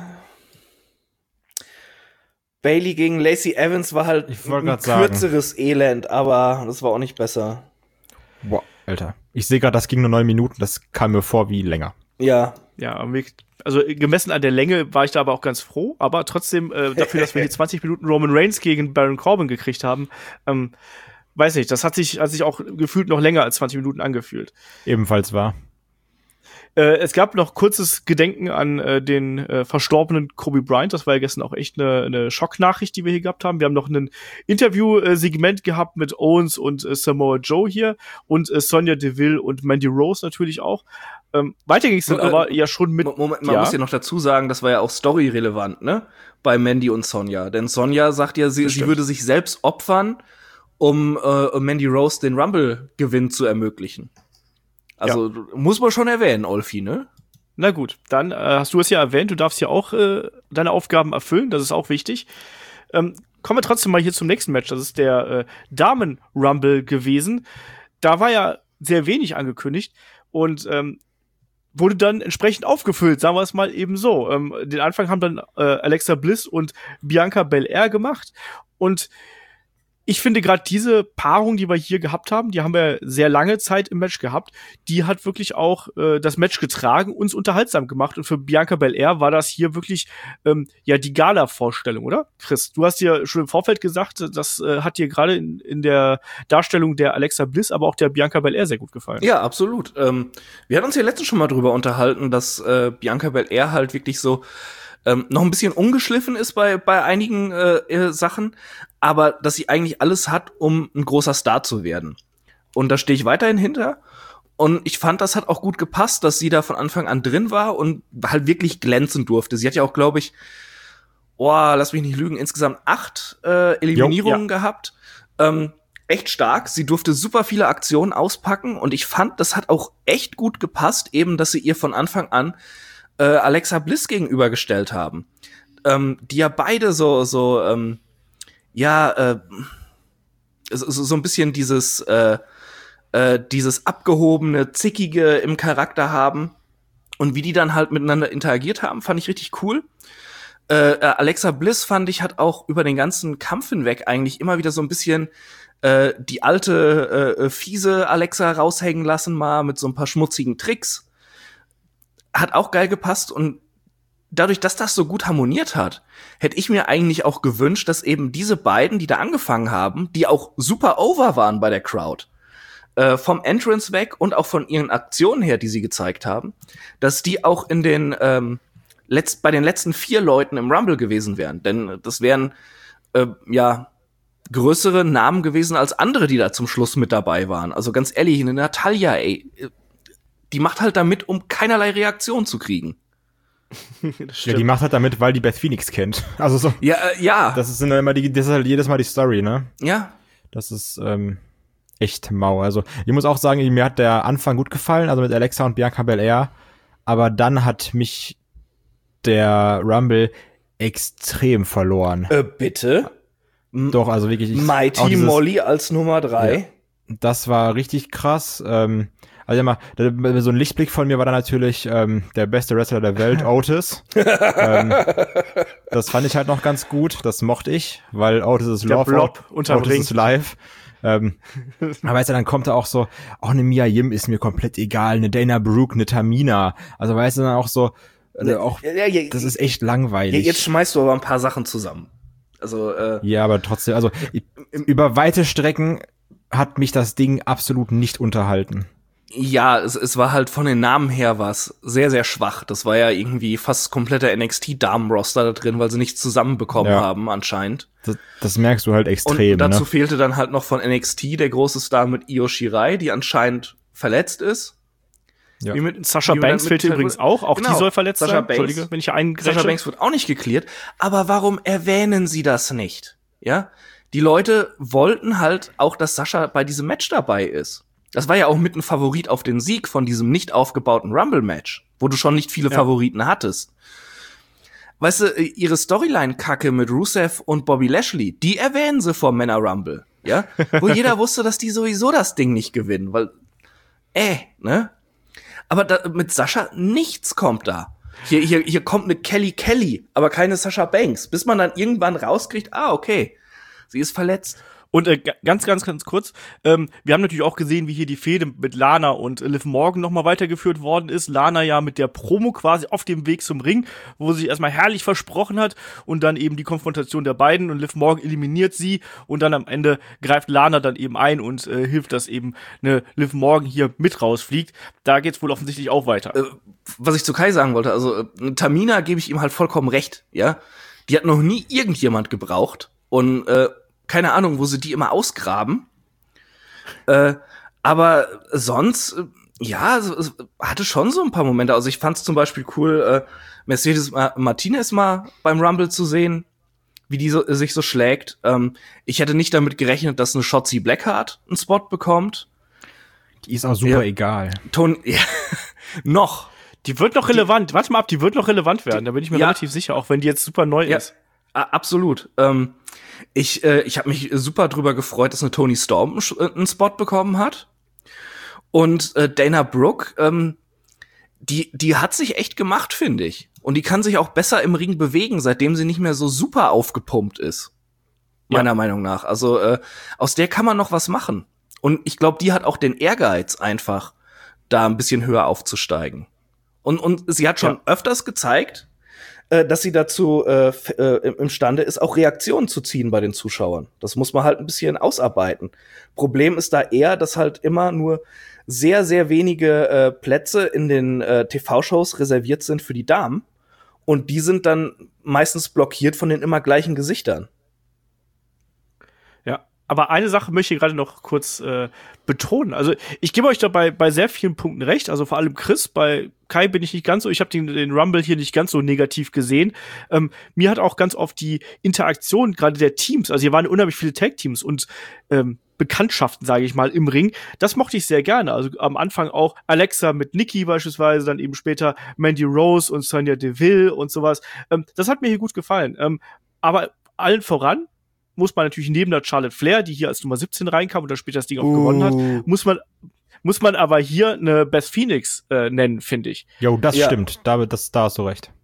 Bayley gegen Lacey Evans war halt ein kürzeres sagen. Elend, aber das war auch nicht besser. Boah, Alter. Ich sehe gerade, das ging nur neun Minuten, das kam mir vor wie länger. Ja. Ja, also gemessen an der Länge war ich da aber auch ganz froh, aber trotzdem äh, dafür, dass wir hier zwanzig Minuten Roman Reigns gegen Baron Corbin gekriegt haben, ähm, weiß nicht, das hat sich, hat sich auch gefühlt noch länger als zwanzig Minuten angefühlt. Ebenfalls war. Äh, es gab noch kurzes Gedenken an äh, den äh, verstorbenen Kobe Bryant. Das war ja gestern auch echt eine, eine Schocknachricht, die wir hier gehabt haben. Wir haben noch ein Interview-Segment äh, gehabt mit Owens und äh, Samoa Joe hier und äh, Sonya Deville und Mandy Rose natürlich auch. Ähm, weiter ging es dann äh, aber ja schon mit... Moment, man ja. muss ja noch dazu sagen, das war ja auch storyrelevant, ne? Bei Mandy und Sonya. Denn Sonya sagt ja, sie, sie würde sich selbst opfern, um äh, Mandy Rose den Rumble-Gewinn zu ermöglichen. Also ja. Muss man schon erwähnen, Olfi, ne? Na gut, dann äh, hast du es ja erwähnt, du darfst ja auch äh, deine Aufgaben erfüllen, das ist auch wichtig. Ähm, kommen wir trotzdem mal hier zum nächsten Match, das ist der äh, Damen-Rumble gewesen. Da war ja sehr wenig angekündigt und ähm, wurde dann entsprechend aufgefüllt, sagen wir es mal eben so. Ähm, den Anfang haben dann äh, Alexa Bliss und Bianca Belair gemacht und ich finde gerade diese Paarung, die wir hier gehabt haben, die haben wir sehr lange Zeit im Match gehabt, die hat wirklich auch äh, das Match getragen, uns unterhaltsam gemacht und für Bianca Belair war das hier wirklich ähm, ja die Gala-Vorstellung, oder? Chris, du hast dir schon im Vorfeld gesagt, das äh, hat dir gerade in, in der Darstellung der Alexa Bliss, aber auch der Bianca Belair sehr gut gefallen. Ja, absolut. Ähm, wir hatten uns ja letztens schon mal drüber unterhalten, dass äh, Bianca Belair halt wirklich so Ähm, noch ein bisschen ungeschliffen ist bei bei einigen äh, äh, Sachen, aber dass sie eigentlich alles hat, um ein großer Star zu werden. Und da stehe ich weiterhin hinter. Und ich fand, das hat auch gut gepasst, dass sie da von Anfang an drin war und halt wirklich glänzen durfte. Sie hat ja auch, glaube ich, oh, lass mich nicht lügen, insgesamt acht äh, Eliminierungen jo, ja. gehabt. Ähm, echt stark. Sie durfte super viele Aktionen auspacken und ich fand, das hat auch echt gut gepasst, eben, dass sie ihr von Anfang an äh, Alexa Bliss gegenübergestellt haben. Ähm, die ja beide so, so, ähm, ja, äh, so, so ein bisschen dieses, äh, äh, dieses abgehobene, zickige im Charakter haben und wie die dann halt miteinander interagiert haben, fand ich richtig cool. Äh, Alexa Bliss, fand ich, hat auch über den ganzen Kampf hinweg eigentlich immer wieder so ein bisschen äh, die alte, äh, fiese Alexa raushängen lassen, mal mit so ein paar schmutzigen Tricks. Hat auch geil gepasst und dadurch, dass das so gut harmoniert hat, hätte ich mir eigentlich auch gewünscht, dass eben diese beiden, die da angefangen haben, die auch super over waren bei der Crowd, äh, vom Entrance weg und auch von ihren Aktionen her, die sie gezeigt haben, dass die auch in den ähm, letzt, bei den letzten vier Leuten im Rumble gewesen wären. Denn das wären äh, ja größere Namen gewesen als andere, die da zum Schluss mit dabei waren. Also ganz ehrlich, eine Natalia, ey, die macht halt damit, um keinerlei Reaktion zu kriegen. Ja, die macht halt damit, weil die Beth Phoenix kennt. Also so. Ja, äh, ja. Das ist immer die, das ist halt jedes Mal die Story, ne? Ja. Das ist ähm, echt mau. Also ich muss auch sagen, mir hat der Anfang gut gefallen, also mit Alexa und Bianca Belair. Aber dann hat mich der Rumble extrem verloren. Äh, bitte? Doch, also wirklich. Ich, Mighty dieses, Molly als Nummer drei. Ja, das war richtig krass. Ähm, Also ja, mal, so ein Lichtblick von mir war dann natürlich ähm, der beste Wrestler der Welt, Otis. ähm, das fand ich halt noch ganz gut, das mochte ich, weil Otis ist der Love, Blob unterm Otis Ring. ist live. Ähm, aber weißt du, dann kommt da auch so, auch eine Mia Yim ist mir komplett egal, eine Dana Brooke, eine Tamina. Also weißt du, dann auch so, äh, auch, Ja, ja, das ist echt langweilig. ja, jetzt schmeißt du aber ein paar Sachen zusammen. Also, äh, Ja, aber trotzdem, also über weite Strecken hat mich das Ding absolut nicht unterhalten. Ja, es, es war halt von den Namen her was sehr, sehr schwach. Das war ja irgendwie fast kompletter N X T-Damen-Roster da drin, weil sie nichts zusammenbekommen Ja. haben anscheinend. Das, das merkst du halt extrem, Und dazu ne? fehlte dann halt noch von N X T der große Star mit Io Shirai, die anscheinend verletzt ist. Ja. Wie mit, Sascha wie mit- Banks mit- fehlte übrigens auch. Auch Genau. die soll verletzt Sascha sein. Banks. Entschuldige, wenn ich hier eingreife. Sascha Banks wird auch nicht geklärt. Aber warum erwähnen sie das nicht? Ja? Die Leute wollten halt auch, dass Sascha bei diesem Match dabei ist. Das war ja auch mit ein Favorit auf den Sieg von diesem nicht aufgebauten Rumble-Match, wo du schon nicht viele Ja. Favoriten hattest. Weißt du, ihre Storyline-Kacke mit Rusev und Bobby Lashley, die erwähnen sie vor Männer Rumble, ja? Wo jeder wusste, dass die sowieso das Ding nicht gewinnen, weil, äh, ne? Aber da, mit Sascha nichts kommt da. Hier, hier, hier kommt eine Kelly Kelly, aber keine Sascha Banks, bis man dann irgendwann rauskriegt, ah, okay, sie ist verletzt. Und äh, ga- ganz, ganz, ganz kurz, ähm, wir haben natürlich auch gesehen, wie hier die Fehde mit Lana und Liv Morgan nochmal weitergeführt worden ist. Lana ja mit der Promo quasi auf dem Weg zum Ring, wo sie sich erstmal herrlich versprochen hat und dann eben die Konfrontation der beiden und Liv Morgan eliminiert sie und dann am Ende greift Lana dann eben ein und äh, hilft, dass eben eine Liv Morgan hier mit rausfliegt. Da geht's wohl offensichtlich auch weiter. Äh, was ich zu Kai sagen wollte, also äh, Tamina gebe ich ihm halt vollkommen recht, ja. Die hat noch nie irgendjemand gebraucht und äh, keine Ahnung, wo sie die immer ausgraben. Äh, aber sonst, äh, ja, es, es hatte schon so ein paar Momente. Also ich fand es zum Beispiel cool, äh, Mercedes Ma- Martinez mal beim Rumble zu sehen, wie die so, sich so schlägt. Ähm, ich hätte nicht damit gerechnet, dass eine Shotzi Blackheart einen Spot bekommt. Die ist auch super Ja. egal. Ton ja, noch. Die wird noch relevant. Warte mal ab, die wird noch relevant werden. Da bin ich mir Ja. relativ sicher, auch wenn die jetzt super neu Ja. ist. A- absolut. Ähm, ich äh, ich habe mich super drüber gefreut, dass eine Toni Storm sch- äh, einen Spot bekommen hat. Und äh, Dana Brooke, ähm, die die hat sich echt gemacht, finde ich. Und die kann sich auch besser im Ring bewegen, seitdem sie nicht mehr so super aufgepumpt ist. Meiner Ja. Meinung nach. Also äh, aus der kann man noch was machen. Und ich glaube, die hat auch den Ehrgeiz, einfach da ein bisschen höher aufzusteigen. Und und sie hat schon Ja. öfters gezeigt, äh, dass sie dazu äh, f- äh, imstande ist, auch Reaktionen zu ziehen bei den Zuschauern. Das muss man halt ein bisschen ausarbeiten. Problem ist da eher, dass halt immer nur sehr, sehr wenige äh, Plätze in den äh, T V-Shows reserviert sind für die Damen. Und die sind dann meistens blockiert von den immer gleichen Gesichtern. Ja, aber eine Sache möchte ich gerade noch kurz äh, betonen. Also ich gebe euch dabei bei sehr vielen Punkten recht. Also vor allem Chris, bei Kai bin ich nicht ganz so, ich habe den, den Rumble hier nicht ganz so negativ gesehen. Ähm, mir hat auch ganz oft die Interaktion gerade der Teams, also hier waren unheimlich viele Tag-Teams und ähm, Bekanntschaften, sage ich mal, im Ring. Das mochte ich sehr gerne. Also am Anfang auch Alexa mit Nikki beispielsweise, dann eben später Mandy Rose und Sonya Deville und sowas. Ähm, das hat mir hier gut gefallen. Ähm, aber allen voran muss man natürlich neben der Charlotte Flair, die hier als Nummer siebzehn reinkam und dann später das Ding auch gewonnen hat, muss man muss man aber hier eine Beth Phoenix äh, nennen, finde ich. Jo, das Ja. stimmt. Da, das, da hast du recht.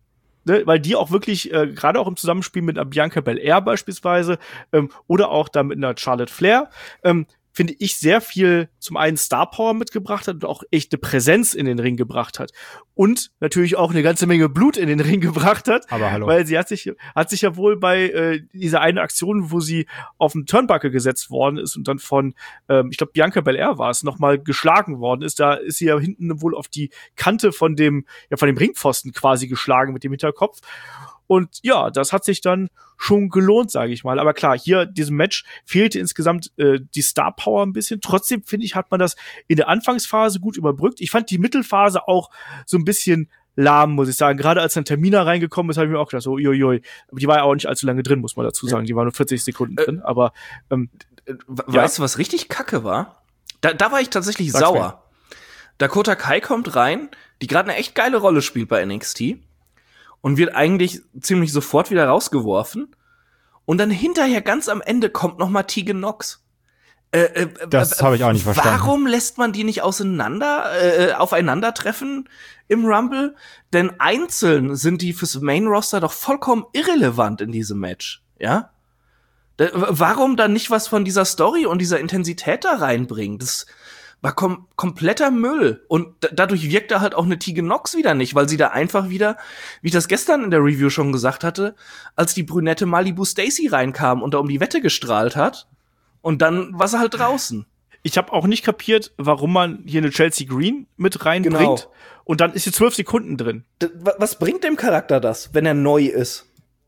ne, weil die auch wirklich, äh, gerade auch im Zusammenspiel mit einer Bianca Belair beispielsweise, ähm, oder auch da mit einer Charlotte Flair, ähm, finde ich, sehr viel zum einen Star Power mitgebracht hat und auch echte Präsenz in den Ring gebracht hat. Und natürlich auch eine ganze Menge Blut in den Ring gebracht hat. Aber hallo. Weil sie hat sich, hat sich ja wohl bei äh, dieser einen Aktion, wo sie auf den Turnbuckle gesetzt worden ist und dann von, ähm, ich glaube, Bianca Belair war es, nochmal geschlagen worden ist. Da ist sie ja hinten wohl auf die Kante von dem, ja, von dem Ringpfosten quasi geschlagen mit dem Hinterkopf. Und ja, das hat sich dann schon gelohnt, sage ich mal. Aber klar, hier diesem Match fehlte insgesamt äh, die Star Power ein bisschen. Trotzdem, finde ich, hat man das in der Anfangsphase gut überbrückt. Ich fand die Mittelphase auch so ein bisschen lahm, muss ich sagen. Gerade als dann Tamina reingekommen ist, habe ich mir auch gedacht, so, uiuiui. Aber die war ja auch nicht allzu lange drin, muss man dazu sagen. Die war nur vierzig Sekunden äh, drin. Aber ähm, weißt du, was richtig kacke war? Da, da war ich tatsächlich Sag's sauer. Mir. Dakota Kai kommt rein, die gerade eine echt geile Rolle spielt bei N X T. Und wird eigentlich ziemlich sofort wieder rausgeworfen. Und dann hinterher, ganz am Ende, kommt noch mal Tegan Nox. Äh, äh, das habe ich auch nicht verstanden. Warum lässt man die nicht auseinander, äh, aufeinandertreffen im Rumble? Denn einzeln sind die fürs Main-Roster doch vollkommen irrelevant in diesem Match. Ja? Da, warum dann nicht was von dieser Story und dieser Intensität da reinbringen? Das war kom- kompletter Müll. Und d- dadurch wirkte halt auch eine Tegan Nox wieder nicht, weil sie da einfach wieder, wie ich das gestern in der Review schon gesagt hatte, als die brünette Malibu Stacy reinkam und da um die Wette gestrahlt hat, und dann war sie halt draußen. Ich habe auch nicht kapiert, warum man hier eine Chelsea Green mit reinbringt. Genau. Und dann ist sie zwölf Sekunden drin. D- was bringt dem Charakter das, wenn er neu ist?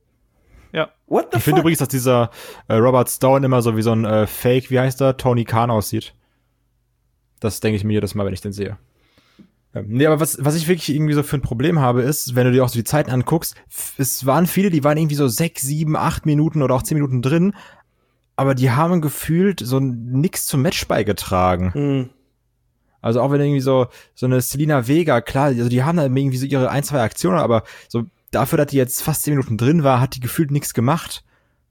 Ja. What the Ich finde fuck? übrigens, dass dieser äh, Robert Stone immer so wie so ein äh, Fake, wie heißt der, Tony Khan aussieht. Das denke ich mir jedes Mal, wenn ich den sehe. Ähm, nee, aber was, was ich wirklich irgendwie so für ein Problem habe, ist, wenn du dir auch so die Zeiten anguckst, f- es waren viele, die waren irgendwie so sechs, sieben, acht Minuten oder auch zehn Minuten drin, aber die haben gefühlt so nix zum Match beigetragen. Hm. Also auch wenn irgendwie so, so eine Selena Vega, klar, also die haben da irgendwie so ihre ein, zwei Aktionen, aber so dafür, dass die jetzt fast zehn Minuten drin war, hat die gefühlt nichts gemacht.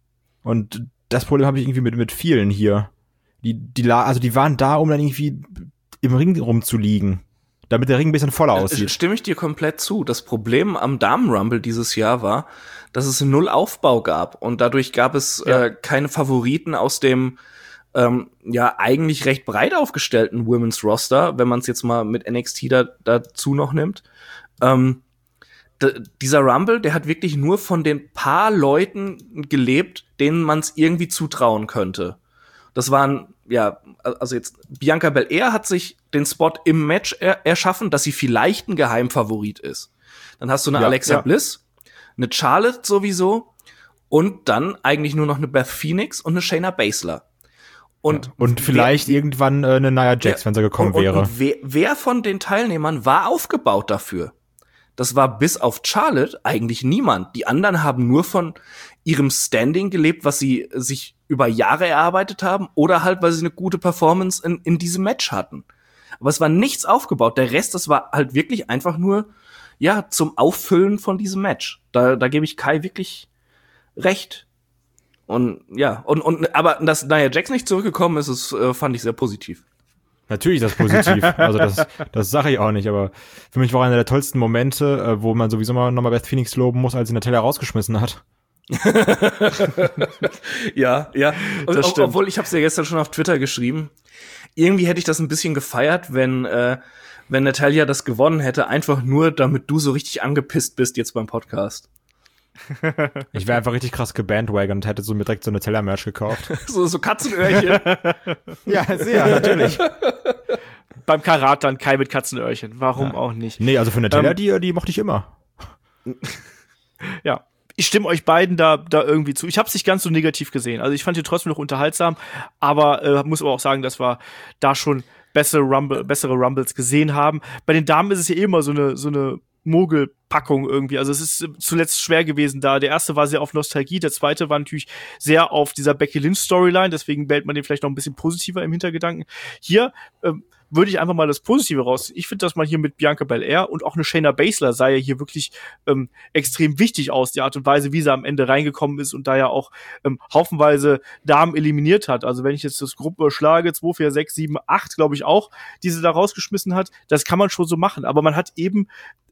Und das Problem habe ich irgendwie mit, mit vielen hier. Die, die, la- also die waren da, um dann irgendwie im Ring rumzuliegen, damit der Ring ein bisschen voller aussieht. Stimme ich dir komplett zu. Das Problem am Damen-Rumble dieses Jahr war, dass es null Aufbau gab. Und dadurch gab es Ja. äh, keine Favoriten aus dem ähm, ja eigentlich recht breit aufgestellten Women's Roster, wenn man es jetzt mal mit N X T da, dazu noch nimmt. Ähm, d- dieser Rumble, der hat wirklich nur von den paar Leuten gelebt, denen man es irgendwie zutrauen könnte. Das waren, ja, also jetzt, Bianca Belair hat sich den Spot im Match er- erschaffen, dass sie vielleicht ein Geheimfavorit ist. Dann hast du eine Ja, Alexa ja. Bliss, eine Charlotte sowieso und dann eigentlich nur noch eine Beth Phoenix und eine Shayna Baszler. Und, Und vielleicht wer, irgendwann äh, eine Nia Jax, Ja, wenn sie gekommen und, und, wäre. Und wer, wer von den Teilnehmern war aufgebaut dafür? Das war bis auf Charlotte eigentlich niemand. Die anderen haben nur von ihrem Standing gelebt, was sie sich über Jahre erarbeitet haben, oder halt, weil sie eine gute Performance in, in diesem Match hatten. Aber es war nichts aufgebaut. Der Rest, das war halt wirklich einfach nur, ja, zum Auffüllen von diesem Match. Da, da gebe ich Kai wirklich recht. Und ja, und, und aber dass Nia Jax nicht zurückgekommen ist, das äh, fand ich sehr positiv. Natürlich ist das positiv. Also das, das sage ich auch nicht, aber für mich war einer der tollsten Momente, äh, wo man sowieso mal nochmal Beth Phoenix loben muss, als sie Natalia rausgeschmissen hat. Ja, ja. Und, Das ob, stimmt. obwohl, ich habe es ja gestern schon auf Twitter geschrieben. Irgendwie hätte ich das ein bisschen gefeiert, wenn äh, wenn Natalia das gewonnen hätte, einfach nur, damit du so richtig angepisst bist jetzt beim Podcast. Ich wäre einfach richtig krass gebandwagon und hätte so mir direkt so eine Teller-Merch gekauft. So, so Katzenöhrchen. Ja, sehr, natürlich. Beim Karat dann Kai mit Katzenöhrchen. Warum Ja. auch nicht? Nee, also für eine Teller, Ähm, die, die mochte ich immer. Ja. Ich stimme euch beiden da, da irgendwie zu. Ich habe es nicht ganz so negativ gesehen. Also ich fand ihn trotzdem noch unterhaltsam, aber äh, muss aber auch sagen, dass wir da schon bessere, Rumble, bessere Rumbles gesehen haben. Bei den Damen ist es ja eh immer so eine, so eine Mogelpackung irgendwie. Also es ist zuletzt schwer gewesen da. Der erste war sehr auf Nostalgie, der zweite war natürlich sehr auf dieser Becky Lynch Storyline, deswegen wählt man den vielleicht noch ein bisschen positiver im Hintergedanken. Hier ähm, würde ich einfach mal das Positive raus. Ich finde, dass man hier mit Bianca Belair und auch eine Shayna Baszler sah ja hier wirklich ähm, extrem wichtig aus, die Art und Weise, wie sie am Ende reingekommen ist und da ja auch ähm, haufenweise Damen eliminiert hat. Also wenn ich jetzt das Gruppe schlage, zwei, vier, sechs, sieben, acht, glaube ich auch, die sie da rausgeschmissen hat, das kann man schon so machen. Aber man hat eben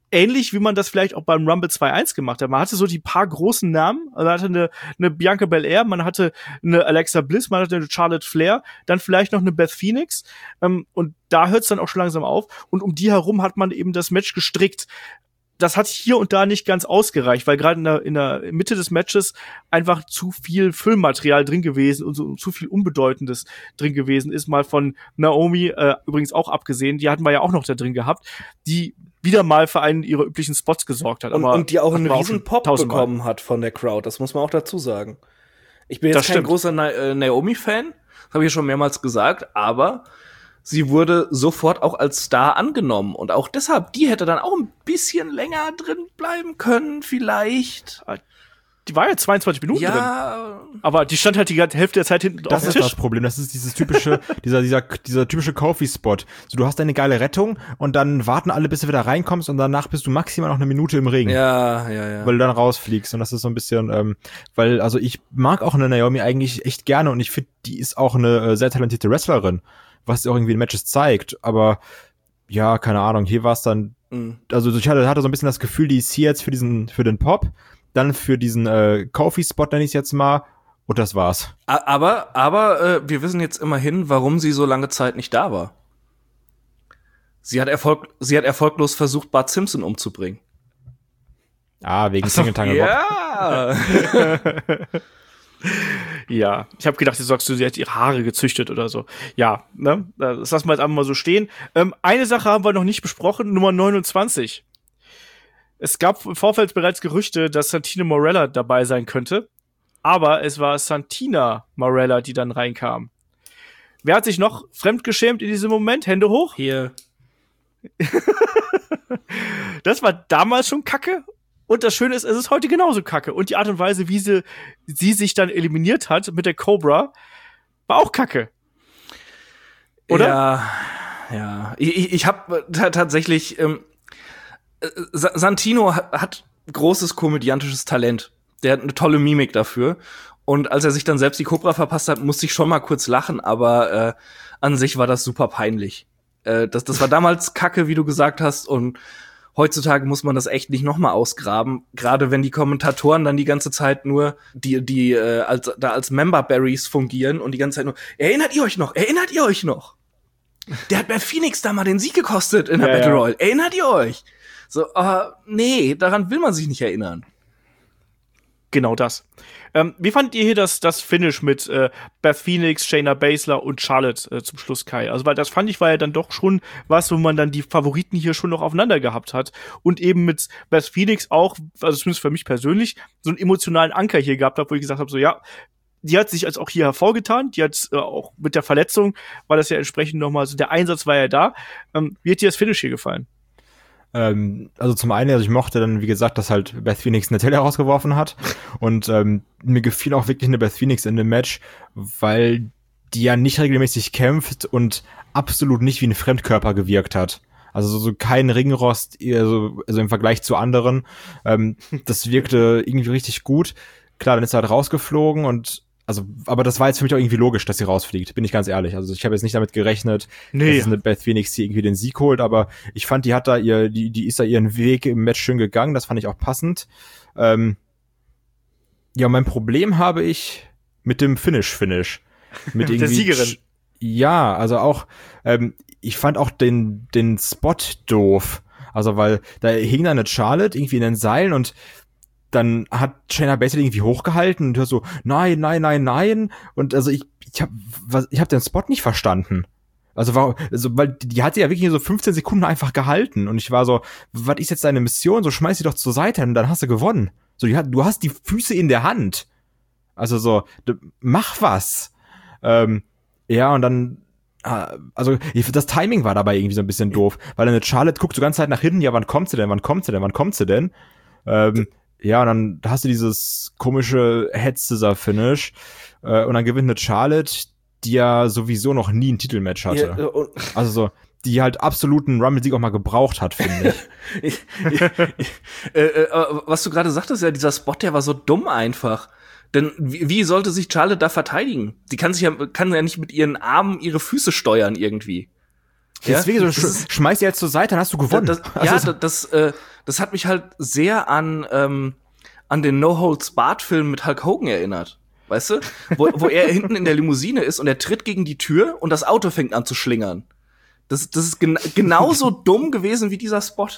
ähnlich, wie man das vielleicht auch beim Rumble zwei eins gemacht hat. Man hatte so die paar großen Namen. Also man hatte eine, eine Bianca Belair, man hatte eine Alexa Bliss, man hatte eine Charlotte Flair, dann vielleicht noch eine Beth Phoenix. Ähm, und da hört es dann auch schon langsam auf. Und um die herum hat man eben das Match gestrickt. Das hat hier und da nicht ganz ausgereicht, weil gerade in der, in der Mitte des Matches einfach zu viel Füllmaterial drin gewesen und so zu viel Unbedeutendes drin gewesen ist. Mal von Naomi, äh, übrigens auch abgesehen, die hatten wir ja auch noch da drin gehabt, die wieder mal für einen ihrer üblichen Spots gesorgt hat. Und, Aber und die auch einen riesen Pop tausendmal bekommen hat von der Crowd, das muss man auch dazu sagen. Ich bin jetzt Das kein stimmt. großer Na- äh, Naomi-Fan, das habe ich ja schon mehrmals gesagt, aber sie wurde sofort auch als Star angenommen. Und auch deshalb, die hätte dann auch ein bisschen länger drin bleiben können, vielleicht. Die war ja zweiundzwanzig Minuten drin. Ja, Aber die stand halt die ganze Hälfte der Zeit hinten Das auf dem ist Tisch. das Problem. Das ist dieses typische, dieser, dieser, dieser typische Kofi-Spot. So, du hast eine geile Rettung und dann warten alle, bis du wieder reinkommst und danach bist du maximal noch eine Minute im Ring. ja, ja, ja. Weil du dann rausfliegst. Und das ist so ein bisschen, ähm, weil, also ich mag auch eine Naomi eigentlich echt gerne und ich finde, die ist auch eine äh, sehr talentierte Wrestlerin, was sie auch irgendwie in Matches zeigt. Aber ja, keine Ahnung, hier war es dann, Mhm. also ich hatte, hatte so ein bisschen das Gefühl, die ist hier jetzt für diesen, für den Pop, dann für diesen äh, Kofi-Spot, nenne ich es jetzt mal, und das war's. A- Aber, aber äh, wir wissen jetzt immerhin, warum sie so lange Zeit nicht da war. Sie hat, Erfolg, sie hat erfolglos versucht, Bart Simpson umzubringen. Ah, wegen Single Tangle Bob. Ja. Ja, ich habe gedacht, du sagst, sie hat ihre Haare gezüchtet oder so. Ja, ne, das lassen wir jetzt einfach mal so stehen. Ähm, eine Sache haben wir noch nicht besprochen, Nummer neunundzwanzig. Es gab im Vorfeld bereits Gerüchte, dass Santino Marella dabei sein könnte, aber es war Santina Marella, die dann reinkam. Wer hat sich noch fremdgeschämt in diesem Moment? Hände hoch. Hier. Das war damals schon kacke. Und das Schöne ist, es ist heute genauso kacke. Und die Art und Weise, wie sie, sie sich dann eliminiert hat mit der Cobra, war auch kacke. Oder? Ja, ja. Ich, ich habe tatsächlich ähm, Sa- Santino hat, hat großes komödiantisches Talent. Der hat eine tolle Mimik dafür. Und als er sich dann selbst die Cobra verpasst hat, musste ich schon mal kurz lachen, aber äh, an sich war das super peinlich. Äh, das, das war damals kacke, wie du gesagt hast, und heutzutage muss man das echt nicht noch mal ausgraben, gerade wenn die Kommentatoren dann die ganze Zeit nur die die äh, als da als Member Berries fungieren und die ganze Zeit nur erinnert ihr euch noch? Erinnert ihr euch noch? Der hat bei Phoenix da mal den Sieg gekostet in der Ja, Battle ja. Royale. Erinnert ihr euch? So, uh, nee, daran will man sich nicht erinnern. Genau das. Ähm, wie fandet ihr hier das, das Finish mit äh, Beth Phoenix, Shayna Baszler und Charlotte äh, zum Schluss, Kai? Also, weil das fand ich war ja dann doch schon was, wo man dann die Favoriten hier schon noch aufeinander gehabt hat. Und eben mit Beth Phoenix auch, also zumindest für mich persönlich, so einen emotionalen Anker hier gehabt habe, wo ich gesagt habe, so ja, die hat sich als auch hier hervorgetan, die hat äh, auch mit der Verletzung, war das ja entsprechend nochmal, so der Einsatz war ja da. Ähm, wie hat dir das Finish hier gefallen? Ähm, also zum einen, also ich mochte dann, wie gesagt, dass halt Beth Phoenix Natalia rausgeworfen hat. Und ähm, mir gefiel auch wirklich eine Beth Phoenix in dem Match, weil die ja nicht regelmäßig kämpft und absolut nicht wie ein Fremdkörper gewirkt hat. Also so, so kein Ringrost, also, also im Vergleich zu anderen. Ähm, das wirkte irgendwie richtig gut. Klar, dann ist er halt rausgeflogen und also, aber das war jetzt für mich auch irgendwie logisch, dass sie rausfliegt, bin ich ganz ehrlich. Also ich habe jetzt nicht damit gerechnet, Nee. dass eine Beth Phoenix hier irgendwie den Sieg holt, aber ich fand, die hat da ihr, die, die ist da ihren Weg im Match schön gegangen, das fand ich auch passend. Ähm, ja, mein Problem habe ich mit dem Finish-Finish. Mit, Mit der Siegerin. Ja, also auch, ähm, ich fand auch den, den Spot doof. Also, weil da hing da eine Charlotte irgendwie in den Seilen und dann hat Shayna Baszler irgendwie hochgehalten und hört so, nein, nein, nein, nein. Und also ich, ich hab, was, ich hab den Spot nicht verstanden. Also, war, also, weil die hat sie ja wirklich so fünfzehn Sekunden einfach gehalten. Und ich war so, was ist jetzt deine Mission? So, schmeiß sie doch zur Seite und dann hast du gewonnen. So, die hat, du hast die Füße in der Hand. Also so, d- mach was. Ähm, ja, und dann, äh, also ich, das Timing war dabei irgendwie so ein bisschen doof. Weil eine Charlotte guckt so ganze Zeit nach hinten, ja, wann kommt sie denn, wann kommt sie denn, wann kommt sie denn? Ähm, Ja, und dann hast du dieses komische Head-Scissor-Finish äh, und dann gewinnt eine Charlotte, die ja sowieso noch nie ein Titelmatch hatte. Ja, und Also so, die halt absoluten Rumble-Sieg auch mal gebraucht hat, finde ich. ich, ich, äh, äh, was du gerade sagtest, ja, dieser Spot, der war so dumm einfach. Denn wie, wie sollte sich Charlotte da verteidigen? Sie kann sich ja, kann ja nicht mit ihren Armen ihre Füße steuern irgendwie. Deswegen so, das sch ist- schmeiß die jetzt zur Seite, dann hast du gewonnen. Das, Also ja, so- das, das, äh, das hat mich halt sehr an, ähm, an den No-Holds-Barred-Film mit Hulk Hogan erinnert. Weißt du? Wo, wo er hinten in der Limousine ist und er tritt gegen die Tür und das Auto fängt an zu schlingern. Das, das ist gen- genauso dumm gewesen wie dieser Spot.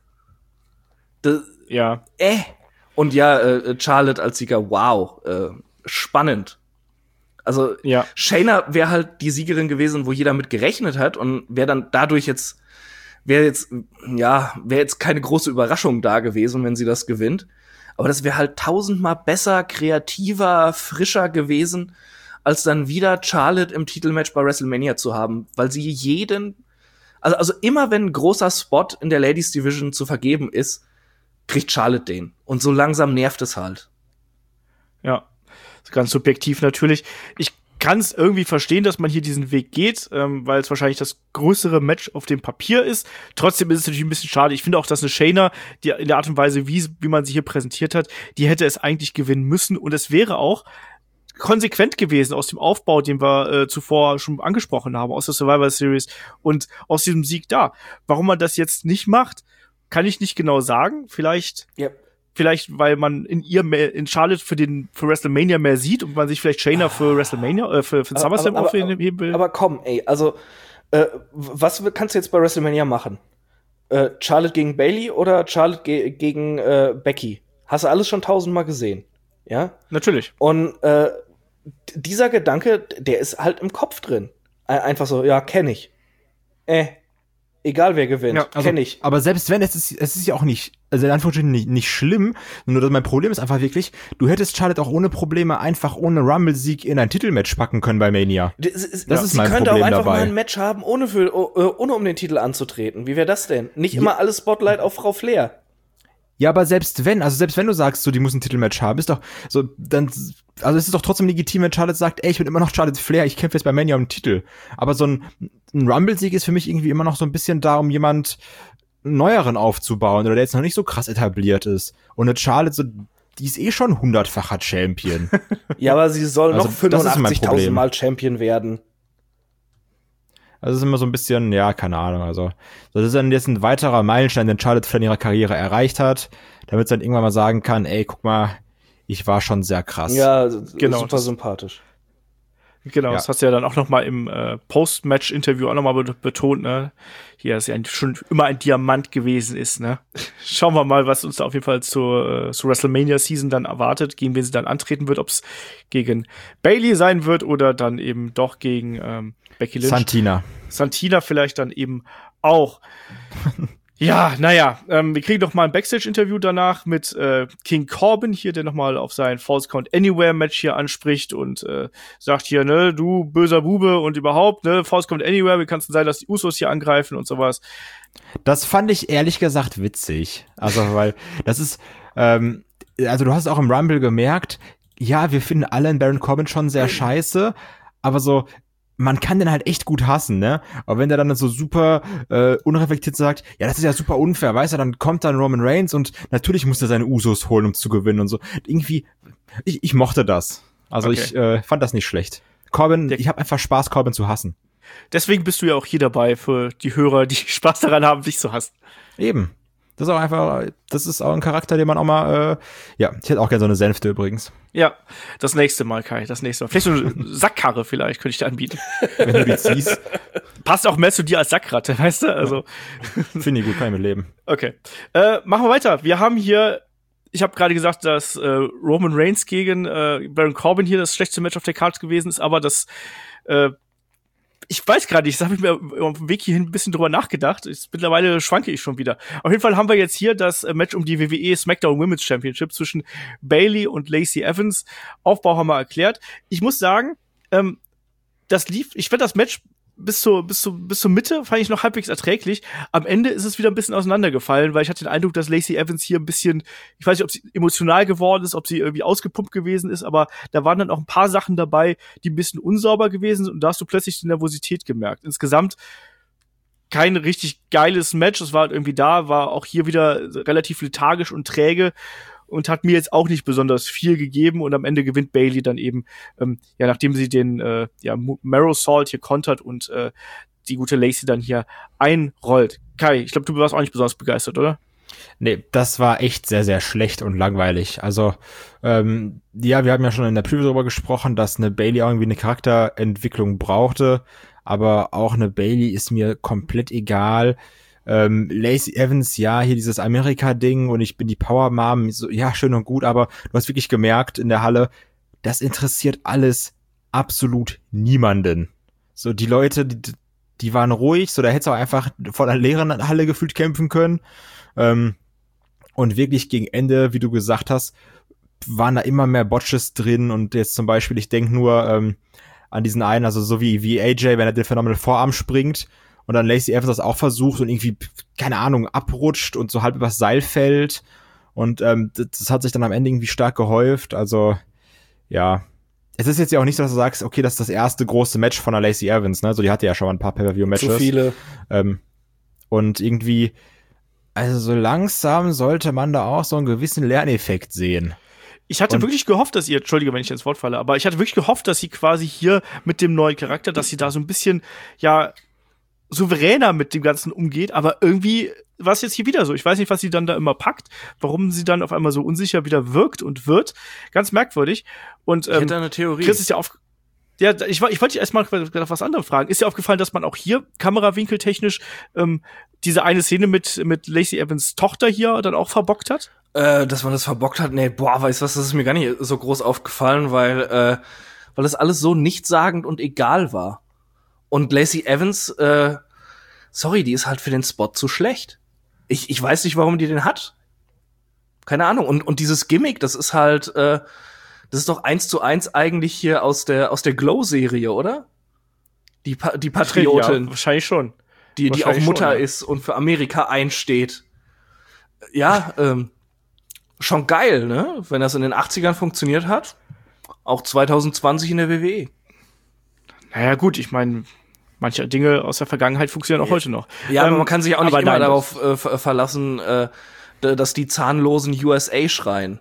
Das, ja. Äh. Und ja, äh, Charlotte als Sieger, wow, äh, spannend. Also, ja. Shayna wäre halt die Siegerin gewesen, wo jeder mit gerechnet hat und wäre dann dadurch jetzt, wäre jetzt, ja, wäre jetzt keine große Überraschung da gewesen, wenn sie das gewinnt. Aber das wäre halt tausendmal besser, kreativer, frischer gewesen, als dann wieder Charlotte im Titelmatch bei WrestleMania zu haben, weil sie jeden, also, also immer wenn ein großer Spot in der Ladies Division zu vergeben ist, kriegt Charlotte den. Und so langsam nervt es halt. Ja, ganz subjektiv natürlich. Ich kann es irgendwie verstehen, dass man hier diesen Weg geht, ähm, weil es wahrscheinlich das größere Match auf dem Papier ist. Trotzdem ist es natürlich ein bisschen schade. Ich finde auch, dass eine Shayna, die in der Art und Weise, wie, wie man sie hier präsentiert hat, die hätte es eigentlich gewinnen müssen. Und es wäre auch konsequent gewesen aus dem Aufbau, den wir äh, zuvor schon angesprochen haben, aus der Survivor Series und aus diesem Sieg da. Warum man das jetzt nicht macht, kann ich nicht genau sagen. Vielleicht, yep. vielleicht, weil man in ihr mehr, in Charlotte für den für WrestleMania mehr sieht und man sich vielleicht Shayna für WrestleMania, äh, für, für den SummerSlam aufheben will. Aber komm, ey, also äh, was kannst du jetzt bei WrestleMania machen? Äh, Charlotte gegen Bayley oder Charlotte ge- gegen äh, Becky? Hast du alles schon tausendmal gesehen, ja? Natürlich. Und äh, dieser Gedanke, der ist halt im Kopf drin. Einfach so, ja, kenn ich. Äh. Egal wer gewinnt, ja, also, kenn ich. Aber selbst wenn, es ist, es ist ja auch nicht, also in Anführungsstrichen nicht, nicht schlimm, nur mein Problem ist einfach wirklich, du hättest Charlotte auch ohne Probleme einfach ohne Rumble-Sieg in ein Titelmatch packen können bei Mania. Das ist, das ja, ist sie mein könnte Problem auch einfach dabei. mal ein Match haben, ohne, für, ohne um den Titel anzutreten. Wie wäre das denn? Nicht immer alles Spotlight auf Frau Flair. Ja, aber selbst wenn, also selbst wenn du sagst, so, die muss ein Titelmatch haben, ist doch so, dann, also es ist doch trotzdem legitim, wenn Charlotte sagt, ey, ich bin immer noch Charlotte Flair, ich kämpfe jetzt bei Mania um den Titel. Aber so ein, ein Rumble-Sieg ist für mich irgendwie immer noch so ein bisschen da, um jemand Neueren aufzubauen oder der jetzt noch nicht so krass etabliert ist. Und eine Charlotte, so, die ist eh schon hundertfacher Champion. Ja, aber sie soll also, noch fünfundachtzigtausend Mal Champion werden. Also es ist immer so ein bisschen, ja, keine Ahnung, also das ist dann jetzt ein weiterer Meilenstein, den Charlotte Flair in ihrer Karriere erreicht hat, damit sie dann irgendwann mal sagen kann, ey, guck mal, ich war schon sehr krass. Ja, genau, super das, sympathisch. Genau, ja. Das hast du ja dann auch noch mal im äh, Post-Match-Interview auch noch mal be- betont, ne, hier, dass ja schon immer ein Diamant gewesen ist, ne. Schauen wir mal, was uns da auf jeden Fall zur, äh, zur WrestleMania-Season dann erwartet, gegen wen sie dann antreten wird, ob es gegen Bayley sein wird oder dann eben doch gegen ähm, Becky Lynch. Santina. Santina vielleicht dann eben auch. Ja, naja, ähm, wir kriegen doch mal ein Backstage-Interview danach mit äh, King Corbin hier, der noch mal auf sein Falls Count Anywhere-Match hier anspricht und äh, sagt hier, ne, du böser Bube und überhaupt, ne, Falls Count Anywhere, wie kann es denn sein, dass die Usos hier angreifen und sowas. Das fand ich ehrlich gesagt witzig. Also, weil das ist, ähm, also du hast auch im Rumble gemerkt, ja, wir finden alle in Baron Corbin schon sehr scheiße, aber so, man kann den halt echt gut hassen, ne? Aber wenn der dann so super äh, unreflektiert sagt, ja, das ist ja super unfair, weißt du, dann kommt dann Roman Reigns und natürlich muss er seine Usos holen, um zu gewinnen und so. Irgendwie, ich, ich mochte das. Also okay. ich äh, fand das nicht schlecht. Corbin, Der ich habe einfach Spaß, Corbin zu hassen. Deswegen bist du ja auch hier dabei für die Hörer, die Spaß daran haben, dich zu hassen. Eben. Das ist auch einfach, das ist auch ein Charakter, den man auch mal, äh, ja, ich hätte auch gerne so eine Sänfte übrigens. Ja, das nächste Mal, Kai, das nächste Mal. Vielleicht so eine Sackkarre vielleicht, könnte ich dir anbieten. Wenn du die ziehst. Passt auch mehr zu dir als Sackratte, weißt du? Also finde ich gut, kann ich mit leben. Okay, äh, machen wir weiter. Wir haben hier, ich habe gerade gesagt, dass äh, Roman Reigns gegen äh, Baron Corbin hier das schlechteste Match auf der Karte gewesen ist, aber das äh, ich weiß gerade nicht, das habe ich mir auf dem Weg hierhin ein bisschen drüber nachgedacht. Ich, mittlerweile schwanke ich schon wieder. Auf jeden Fall haben wir jetzt hier das Match um die W W E SmackDown Women's Championship zwischen Bayley und Lacey Evans. Aufbau haben wir erklärt. Ich muss sagen, ähm, das lief, ich fand das Match bis zur, bis zur, bis zur Mitte fand ich noch halbwegs erträglich. Am Ende ist es wieder ein bisschen auseinandergefallen, weil ich hatte den Eindruck, dass Lacey Evans hier ein bisschen, ich weiß nicht, ob sie emotional geworden ist, ob sie irgendwie ausgepumpt gewesen ist, aber da waren dann auch ein paar Sachen dabei, die ein bisschen unsauber gewesen sind und da hast du plötzlich die Nervosität gemerkt. Insgesamt kein richtig geiles Match, es war halt irgendwie da, war auch hier wieder relativ lethargisch und träge und hat mir jetzt auch nicht besonders viel gegeben und am Ende gewinnt Bayley dann eben, ähm, ja, nachdem sie den äh, ja, Marrow Salt hier kontert und äh, die gute Lacey dann hier einrollt. Kai, ich glaube, du warst auch nicht besonders begeistert, oder? Nee, das war echt sehr, sehr schlecht und langweilig. Also, ähm, ja, wir haben ja schon in der Preview darüber gesprochen, dass eine Bayley irgendwie eine Charakterentwicklung brauchte, aber auch eine Bayley ist mir komplett egal. Ähm, Lacey Evans, ja, hier dieses Amerika-Ding und ich bin die Power-Mom, so, ja, schön und gut, aber du hast wirklich gemerkt in der Halle, das interessiert alles absolut niemanden. So, die Leute, die, die waren ruhig, so, da hättest du auch einfach vor einer leeren Halle gefühlt kämpfen können. Ähm, und wirklich gegen Ende, wie du gesagt hast, waren da immer mehr Botches drin und jetzt zum Beispiel, ich denke nur ähm, an diesen einen, also so wie, wie A J, wenn er den Phenomenal Vorarm springt und dann Lacey Evans das auch versucht und irgendwie, keine Ahnung, abrutscht und so halb übers Seil fällt und ähm, das, das hat sich dann am Ende irgendwie stark gehäuft, also ja, es ist jetzt ja auch nicht so, dass du sagst, okay, das ist das erste große Match von der Lacey Evans, ne, so die hatte ja schon mal ein paar Pay-Per-View-Matches. Zu viele. Ähm, und irgendwie, also so langsam sollte man da auch so einen gewissen Lerneffekt sehen. Ich hatte Und wirklich gehofft, dass ihr, entschuldige, wenn ich ins Wort falle, aber ich hatte wirklich gehofft, dass sie quasi hier mit dem neuen Charakter, dass sie da so ein bisschen, ja, souveräner mit dem Ganzen umgeht, aber irgendwie war es jetzt hier wieder so. Ich weiß nicht, was sie dann da immer packt, warum sie dann auf einmal so unsicher wieder wirkt und wird. Ganz merkwürdig. Und, ähm, Ich hätte eine Theorie. Chris ist ja auf, ja, ich, ich wollte dich erstmal nach was anderes fragen. Ist dir aufgefallen, dass man auch hier kamerawinkeltechnisch ähm, diese eine Szene mit, mit Lacey Evans Tochter hier dann auch verbockt hat? Äh, dass man das verbockt hat, nee, boah, weißt du was, das ist mir gar nicht so groß aufgefallen, weil, äh, weil das alles so nichtssagend und egal war. Und Lacey Evans, äh, sorry, die ist halt für den Spot zu schlecht. Ich, ich weiß nicht, warum die den hat. Keine Ahnung. Und, und dieses Gimmick, das ist halt, äh, das ist doch eins zu eins eigentlich hier aus der, aus der Glow-Serie, oder? Die, pa- die Patriotin. Ja, wahrscheinlich schon. Die, die auch Wahrscheinlich Mutter schon, ja. ist und für Amerika einsteht. Ja, ähm, schon geil, ne? Wenn das in den achtzigern funktioniert hat. Auch zwanzig zwanzig in der W W E. Naja, gut, ich meine, manche Dinge aus der Vergangenheit funktionieren auch Ja. heute noch. Ja, aber Ähm, man kann sich auch nicht aber immer nein, darauf äh, ver- verlassen, äh, d- dass die zahnlosen U S A schreien.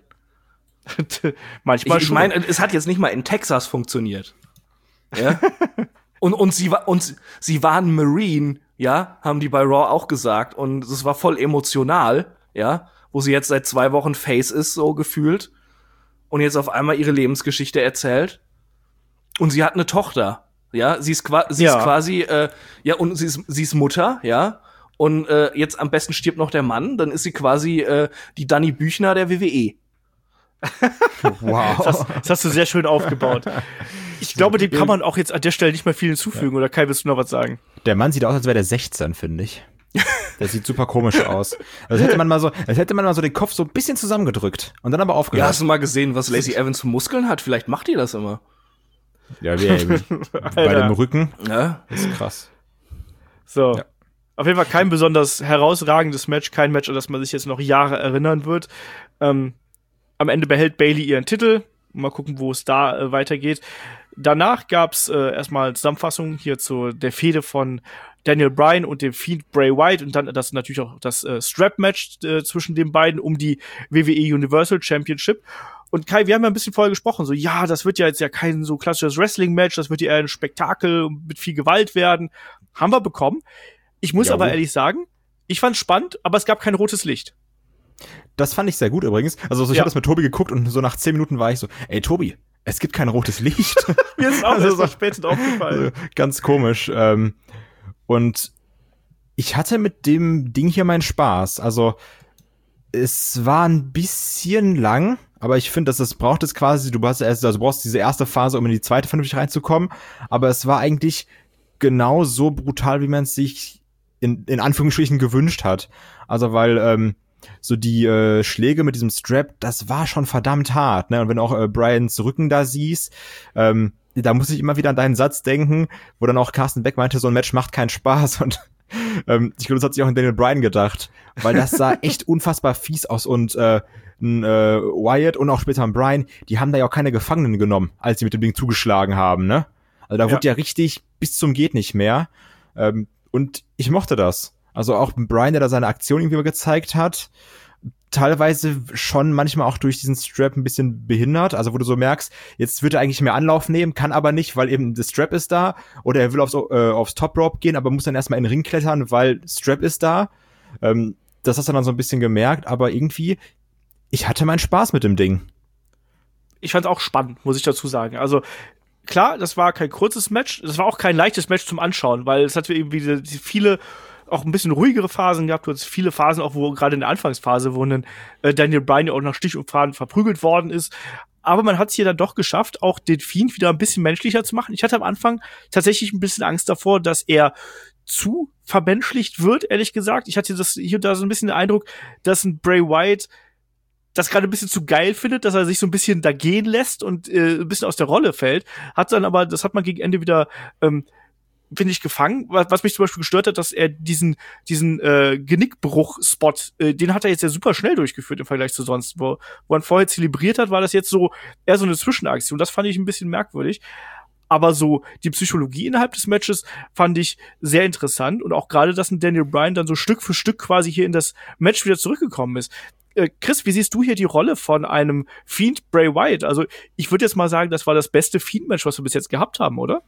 Manchmal Ich, ich schon. meine, es hat jetzt nicht mal in Texas funktioniert. Ja? und und sie war und sie waren Marine, ja, haben die bei Raw auch gesagt und es war voll emotional, ja, wo sie jetzt seit zwei Wochen Face ist, so gefühlt und jetzt auf einmal ihre Lebensgeschichte erzählt und sie hat eine Tochter, ja, sie ist, qua- sie Ja. ist quasi äh, ja und sie ist sie ist Mutter, ja. Und äh, jetzt am besten stirbt noch der Mann, dann ist sie quasi äh, die Dani Büchner der W W E. wow. Das hast, das hast du sehr schön aufgebaut. Ich glaube, dem kann man auch jetzt an der Stelle nicht mehr viel hinzufügen. Oder Kai, willst du noch was sagen? Der Mann sieht aus, als wäre der sechzehn, finde ich. Der sieht super komisch aus. Also hätte man mal so, als hätte man mal so den Kopf so ein bisschen zusammengedrückt und dann aber Ja, aufgehört. hast du mal gesehen, was Lacey Evans für Muskeln hat? Vielleicht macht die das immer. Ja, wie eben bei Alter. dem Rücken. Ja. Das ist krass. So. Ja. Auf jeden Fall kein besonders herausragendes Match. Kein Match, an das man sich jetzt noch Jahre erinnern wird. Ähm, am Ende behält Bayley ihren Titel. Mal gucken, wo es da äh, weitergeht. Danach gab's äh, erstmal Zusammenfassungen hier zu der Fehde von Daniel Bryan und dem Fiend Bray Wyatt und dann das natürlich auch das äh, Strap-Match äh, zwischen den beiden um die W W E Universal Championship. Und Kai, wir haben ja ein bisschen vorher gesprochen, so, ja, das wird ja jetzt ja kein so klassisches Wrestling-Match, das wird ja eher ein Spektakel mit viel Gewalt werden. Haben wir bekommen. Ich muss Ja, aber gut. ehrlich sagen, ich fand's spannend, aber es gab kein rotes Licht. Das fand ich sehr gut übrigens. Also so, ich Ja. habe das mit Tobi geguckt und so nach zehn Minuten war ich so, ey Tobi, es gibt kein rotes Licht. Mir ist auch Also erst so- noch später aufgefallen. Also, ganz komisch. Ähm, und ich hatte mit dem Ding hier meinen Spaß. Also es war ein bisschen lang, aber ich finde, dass es braucht es quasi, du brauchst erst, also du brauchst diese erste Phase, um in die zweite vernünftig reinzukommen. Aber es war eigentlich genau so brutal, wie man es sich in, in Anführungsstrichen gewünscht hat. Also weil ähm, so die äh, Schläge mit diesem Strap, das war schon verdammt hart, ne? Und wenn du auch äh, Bryans Rücken da siehst, ähm, da muss ich immer wieder an deinen Satz denken, wo dann auch Carsten Beck meinte, so ein Match macht keinen Spaß und ähm, ich glaube, das hat sich auch in Daniel Bryan gedacht, weil das sah echt unfassbar fies aus und äh, ein, äh, Wyatt und auch später ein Bryan, die haben da ja auch keine Gefangenen genommen, als sie mit dem Ding zugeschlagen haben, ne? Also da Ja. wurde ja richtig bis zum geht nicht mehr ähm, und ich mochte das. Also auch Bryan, der da seine Aktion irgendwie gezeigt hat, teilweise schon manchmal auch durch diesen Strap ein bisschen behindert, also wo du so merkst, jetzt wird er eigentlich mehr Anlauf nehmen, kann aber nicht, weil eben das Strap ist da, oder er will aufs, äh, aufs Top Rope gehen, aber muss dann erstmal in den Ring klettern, weil Strap ist da. Ähm, das hast du dann so ein bisschen gemerkt, aber irgendwie, ich hatte meinen Spaß mit dem Ding. Ich fand es auch spannend, muss ich dazu sagen. Also, klar, das war kein kurzes Match, das war auch kein leichtes Match zum Anschauen, weil es hatte irgendwie diese, diese viele, auch ein bisschen ruhigere Phasen gehabt, du hattest viele Phasen auch, wo gerade in der Anfangsphase, wo dann äh, Daniel Bryan auch nach Stich und Faden verprügelt worden ist. Aber man hat es hier dann doch geschafft, auch den Fiend wieder ein bisschen menschlicher zu machen. Ich hatte am Anfang tatsächlich ein bisschen Angst davor, dass er zu vermenschlicht wird, ehrlich gesagt. Ich hatte das hier und da so ein bisschen den Eindruck, dass ein Bray Wyatt das gerade ein bisschen zu geil findet, dass er sich so ein bisschen da gehen lässt und äh, ein bisschen aus der Rolle fällt. Hat dann aber, das hat man gegen Ende wieder, ähm, finde ich, gefangen. Was, was mich zum Beispiel gestört hat, dass er diesen diesen äh, Genickbruch-Spot, äh, den hat er jetzt ja super schnell durchgeführt im Vergleich zu sonst. Wo, wo man vorher zelebriert hat, war das jetzt so eher so eine Zwischenaktion. Das fand ich ein bisschen merkwürdig. Aber so die Psychologie innerhalb des Matches fand ich sehr interessant. Und auch gerade, dass ein Daniel Bryan dann so Stück für Stück quasi hier in das Match wieder zurückgekommen ist. Äh, Chris, wie siehst du hier die Rolle von einem Fiend Bray Wyatt? Also ich würde jetzt mal sagen, das war das beste Fiend-Match, was wir bis jetzt gehabt haben, oder?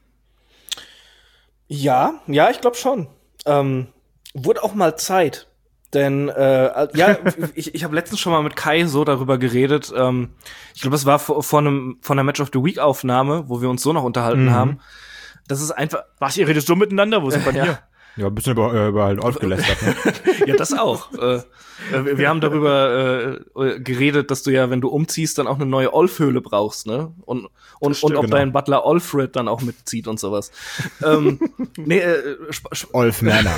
Ja, ja, ich glaube schon. Ähm, wurde auch mal Zeit. Denn, äh, ja, ich, ich habe letztens schon mal mit Kai so darüber geredet. Ähm, ich glaube, es war vor, vor einem von der Match of the Week Aufnahme, wo wir uns so noch unterhalten mhm. haben. Das ist einfach. Was, ihr redet so miteinander? Wo sind wir ja. hier? Ja, ein bisschen über, über halt Olf gelästert, ne? Ja, das auch. äh, wir haben darüber äh, geredet, dass du ja, wenn du umziehst, dann auch eine neue Olf-Höhle brauchst, ne? Und und, stimmt, und ob genau. dein Butler Olfred dann auch mitzieht und sowas. ähm, nee, äh, Olf Manor.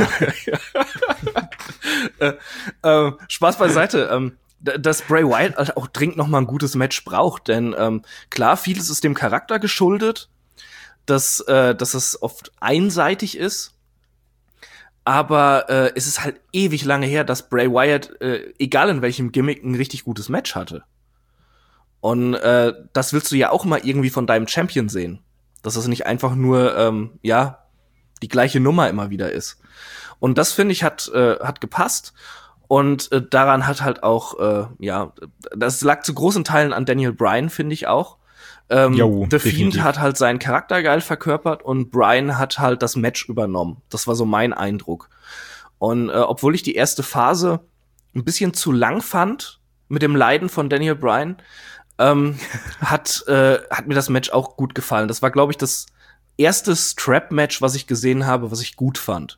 äh, äh, Spaß beiseite. Ähm, dass Bray Wyatt auch dringend noch mal ein gutes Match braucht, denn ähm, klar, vieles ist dem Charakter geschuldet, dass äh, dass es oft einseitig ist. Aber äh, es ist halt ewig lange her, dass Bray Wyatt, äh, egal in welchem Gimmick, ein richtig gutes Match hatte. Und äh, das willst du ja auch mal irgendwie von deinem Champion sehen. Dass das nicht einfach nur, ähm, ja, die gleiche Nummer immer wieder ist. Und das, finde ich, hat äh, hat gepasst. Und äh, daran hat halt auch, äh, ja, das lag zu großen Teilen an Daniel Bryan, finde ich auch. Ähm, jo, The Fiend hat halt seinen Charakter geil verkörpert und Bryan hat halt das Match übernommen. Das war so mein Eindruck. Und äh, obwohl ich die erste Phase ein bisschen zu lang fand mit dem Leiden von Daniel Bryan, ähm, hat äh, hat mir das Match auch gut gefallen. Das war, glaube ich, das erste Strap-Match, was ich gesehen habe, was ich gut fand.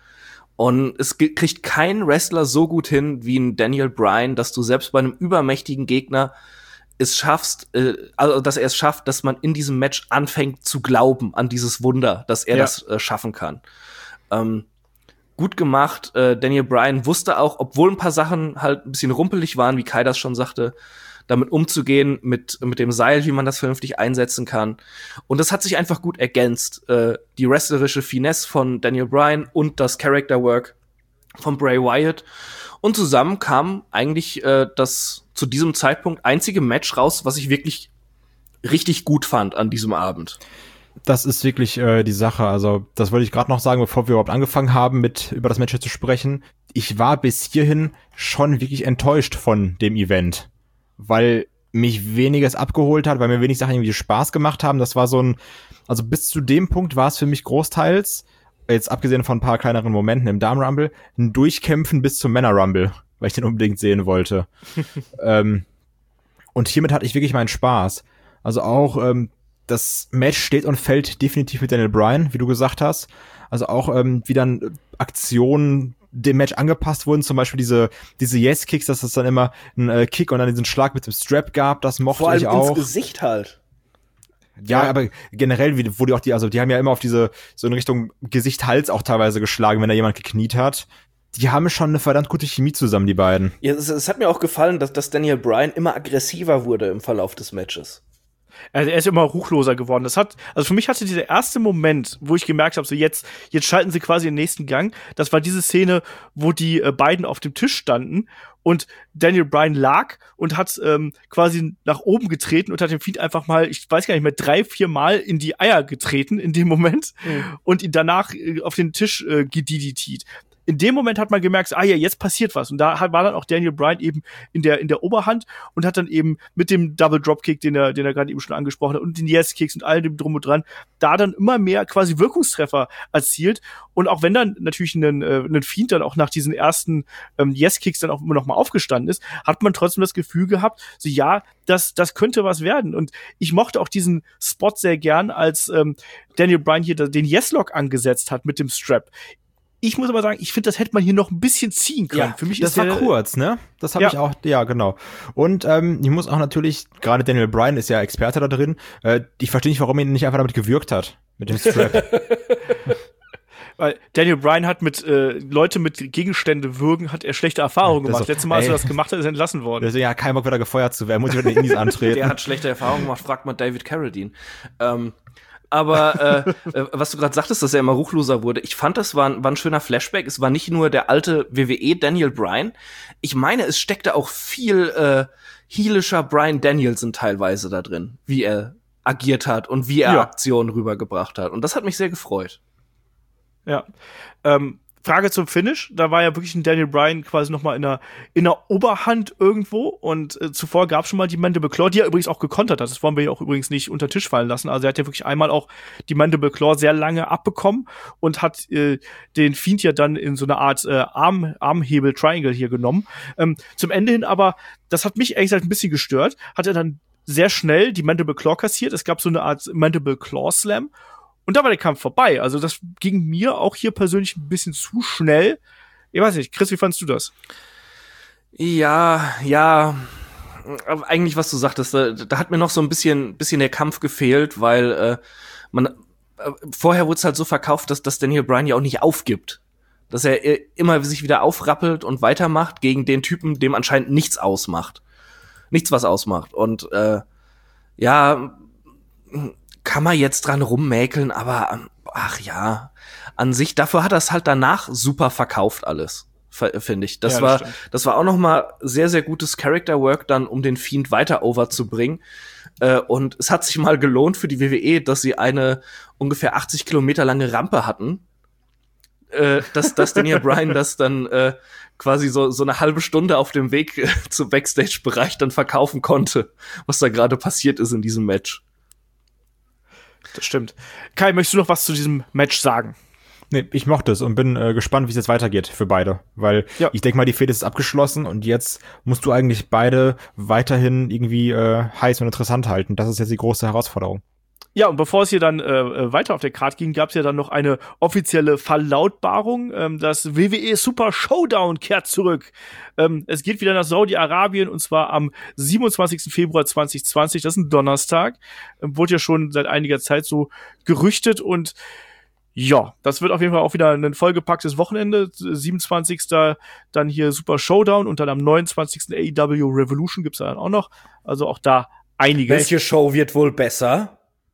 Und es kriegt kein Wrestler so gut hin wie ein Daniel Bryan, dass du selbst bei einem übermächtigen Gegner es schaffst, äh, also dass er es schafft, dass man in diesem Match anfängt zu glauben an dieses Wunder, dass er ja. das äh, schaffen kann. Ähm, gut gemacht. Äh, Daniel Bryan wusste auch, obwohl ein paar Sachen halt ein bisschen rumpelig waren, wie Kai das schon sagte, damit umzugehen, mit mit dem Seil, wie man das vernünftig einsetzen kann. Und das hat sich einfach gut ergänzt. Äh, die wrestlerische Finesse von Daniel Bryan und das Character Work von Bray Wyatt. Und zusammen kam eigentlich äh, das zu diesem Zeitpunkt einzige Match raus, was ich wirklich richtig gut fand an diesem Abend. Das ist wirklich äh, die Sache. Also das wollte ich gerade noch sagen, bevor wir überhaupt angefangen haben, mit über das Match hier zu sprechen. Ich war bis hierhin schon wirklich enttäuscht von dem Event, weil mich weniges abgeholt hat, weil mir wenig Sachen irgendwie Spaß gemacht haben. Das war so ein, also bis zu dem Punkt war es für mich großteils, jetzt abgesehen von ein paar kleineren Momenten im Damen Rumble, ein Durchkämpfen bis zum Männer Rumble, weil ich den unbedingt sehen wollte. ähm, und hiermit hatte ich wirklich meinen Spaß. Also auch ähm, das Match steht und fällt definitiv mit Daniel Bryan, wie du gesagt hast. Also auch ähm, wie dann Aktionen dem Match angepasst wurden, zum Beispiel diese diese Yes-Kicks, dass es dann immer einen äh, Kick und dann diesen Schlag mit dem Strap gab, das mochte Vor allem ich auch. ins Gesicht halt. Ja, ja, aber generell, wie, wo die auch die, also die haben ja immer auf diese, so in Richtung Gesicht, Hals auch teilweise geschlagen, wenn da jemand gekniet hat. Die haben schon eine verdammt gute Chemie zusammen, die beiden. Ja, es, es hat mir auch gefallen, dass, dass Daniel Bryan immer aggressiver wurde im Verlauf des Matches. Also er ist immer ruchloser geworden. Das hat, also für mich hatte dieser erste Moment, wo ich gemerkt habe, so jetzt, jetzt schalten sie quasi den nächsten Gang. Das war diese Szene, wo die äh, beiden auf dem Tisch standen und Daniel Bryan lag und hat ähm, quasi nach oben getreten und hat den Fiend einfach mal, ich weiß gar nicht mehr, drei, vier Mal in die Eier getreten in dem Moment mhm. und ihn danach äh, auf den Tisch äh, gediditiert. in dem Moment hat man gemerkt, ah ja, jetzt passiert was. Und da war dann auch Daniel Bryan eben in der, in der Oberhand und hat dann eben mit dem Double Dropkick, den er, den er gerade eben schon angesprochen hat, und den Yes-Kicks und all dem drum und dran, da dann immer mehr quasi Wirkungstreffer erzielt. Und auch wenn dann natürlich ein, äh, ein Fiend dann auch nach diesen ersten ähm, Yes-Kicks dann auch immer noch mal aufgestanden ist, hat man trotzdem das Gefühl gehabt, so ja, das, das könnte was werden. Und ich mochte auch diesen Spot sehr gern, als ähm, Daniel Bryan hier den Yes-Lock angesetzt hat mit dem Strap. Ich muss aber sagen, ich finde, das hätte man hier noch ein bisschen ziehen können. Ja, für mich das ist war der, kurz, ne? Das habe ja. ich auch, ja, genau. Und ähm, ich muss auch natürlich, gerade Daniel Bryan ist ja Experte da drin, äh, ich verstehe nicht, warum er ihn nicht einfach damit gewürgt hat, mit dem Strap. Weil Daniel Bryan hat mit äh, Leute mit Gegenstände würgen, hat er schlechte Erfahrungen ja, gemacht. So, Letztes Mal, als er das gemacht hat, ist er entlassen worden. Deswegen, ja, kein Bock wieder gefeuert zu werden, muss ich wieder in den Indies antreten. Der hat schlechte Erfahrungen gemacht, fragt mal David Carradine. Ähm, aber äh, äh, was du gerade sagtest, dass er immer ruchloser wurde, ich fand, das war ein, war ein schöner Flashback. Es war nicht nur der alte W W E Daniel Bryan. Ich meine, es steckte auch viel äh, heelischer Bryan Danielson teilweise da drin, wie er agiert hat und wie er ja. Aktionen rübergebracht hat. Und das hat mich sehr gefreut. Ja. Ähm, Frage zum Finish. Da war ja wirklich ein Daniel Bryan quasi noch mal in der, in der Oberhand irgendwo. Und äh, zuvor gab es schon mal die Mandible Claw, die er übrigens auch gekontert hat. Das wollen wir ja auch übrigens nicht unter den Tisch fallen lassen. Also er hat ja wirklich einmal auch die Mandible Claw sehr lange abbekommen und hat äh, den Fiend ja dann in so eine Art äh, Arm, Armhebel-Triangle hier genommen. Ähm, zum Ende hin aber, das hat mich ehrlich gesagt ein bisschen gestört, hat er dann sehr schnell die Mandible Claw kassiert. Es gab so eine Art Mandible Claw Slam. Und da war der Kampf vorbei. Also das ging mir auch hier persönlich ein bisschen zu schnell. Ich weiß nicht, Chris, wie fandst du das? Ja, ja, aber eigentlich, was du sagtest, da, da hat mir noch so ein bisschen, bisschen der Kampf gefehlt, weil äh, man äh, vorher wurde es halt so verkauft, dass, dass Daniel Bryan ja auch nicht aufgibt. Dass er äh, immer sich wieder aufrappelt und weitermacht gegen den Typen, dem anscheinend nichts ausmacht. Nichts, was ausmacht. Und äh, ja, kann man jetzt dran rummäkeln, aber ach ja, an sich, dafür hat er es halt danach super verkauft alles, finde ich. Das, ja, das war stimmt. Das war auch noch mal sehr, sehr gutes Character Work dann, um den Fiend weiter over zu bringen. Äh, und es hat sich mal gelohnt für die W W E, dass sie eine ungefähr achtzig Kilometer lange Rampe hatten, äh, dass, dass Daniel Bryan das dann äh, quasi so, so eine halbe Stunde auf dem Weg äh, zum Backstage-Bereich dann verkaufen konnte, was da gerade passiert ist in diesem Match. Das stimmt. Kai, möchtest du noch was zu diesem Match sagen? Nee, ich mochte es und bin äh, gespannt, wie es jetzt weitergeht für beide. Weil ja. ich denke mal, die Fehde ist abgeschlossen und jetzt musst du eigentlich beide weiterhin irgendwie äh, heiß und interessant halten. Das ist jetzt die große Herausforderung. Ja, und bevor es hier dann äh, weiter auf der Card ging, gab es ja dann noch eine offizielle Verlautbarung. Ähm, das W W E Super Showdown kehrt zurück. Ähm, es geht wieder nach Saudi-Arabien und zwar am siebenundzwanzigsten Februar zweitausendzwanzig. Das ist ein Donnerstag. Ähm, wurde ja schon seit einiger Zeit so gerüchtet und ja, das wird auf jeden Fall auch wieder ein vollgepacktes Wochenende. siebenundzwanzigsten dann hier Super Showdown und dann am neunundzwanzigsten A E W Revolution gibt's dann auch noch. Also auch da einiges. Welche Show wird wohl besser?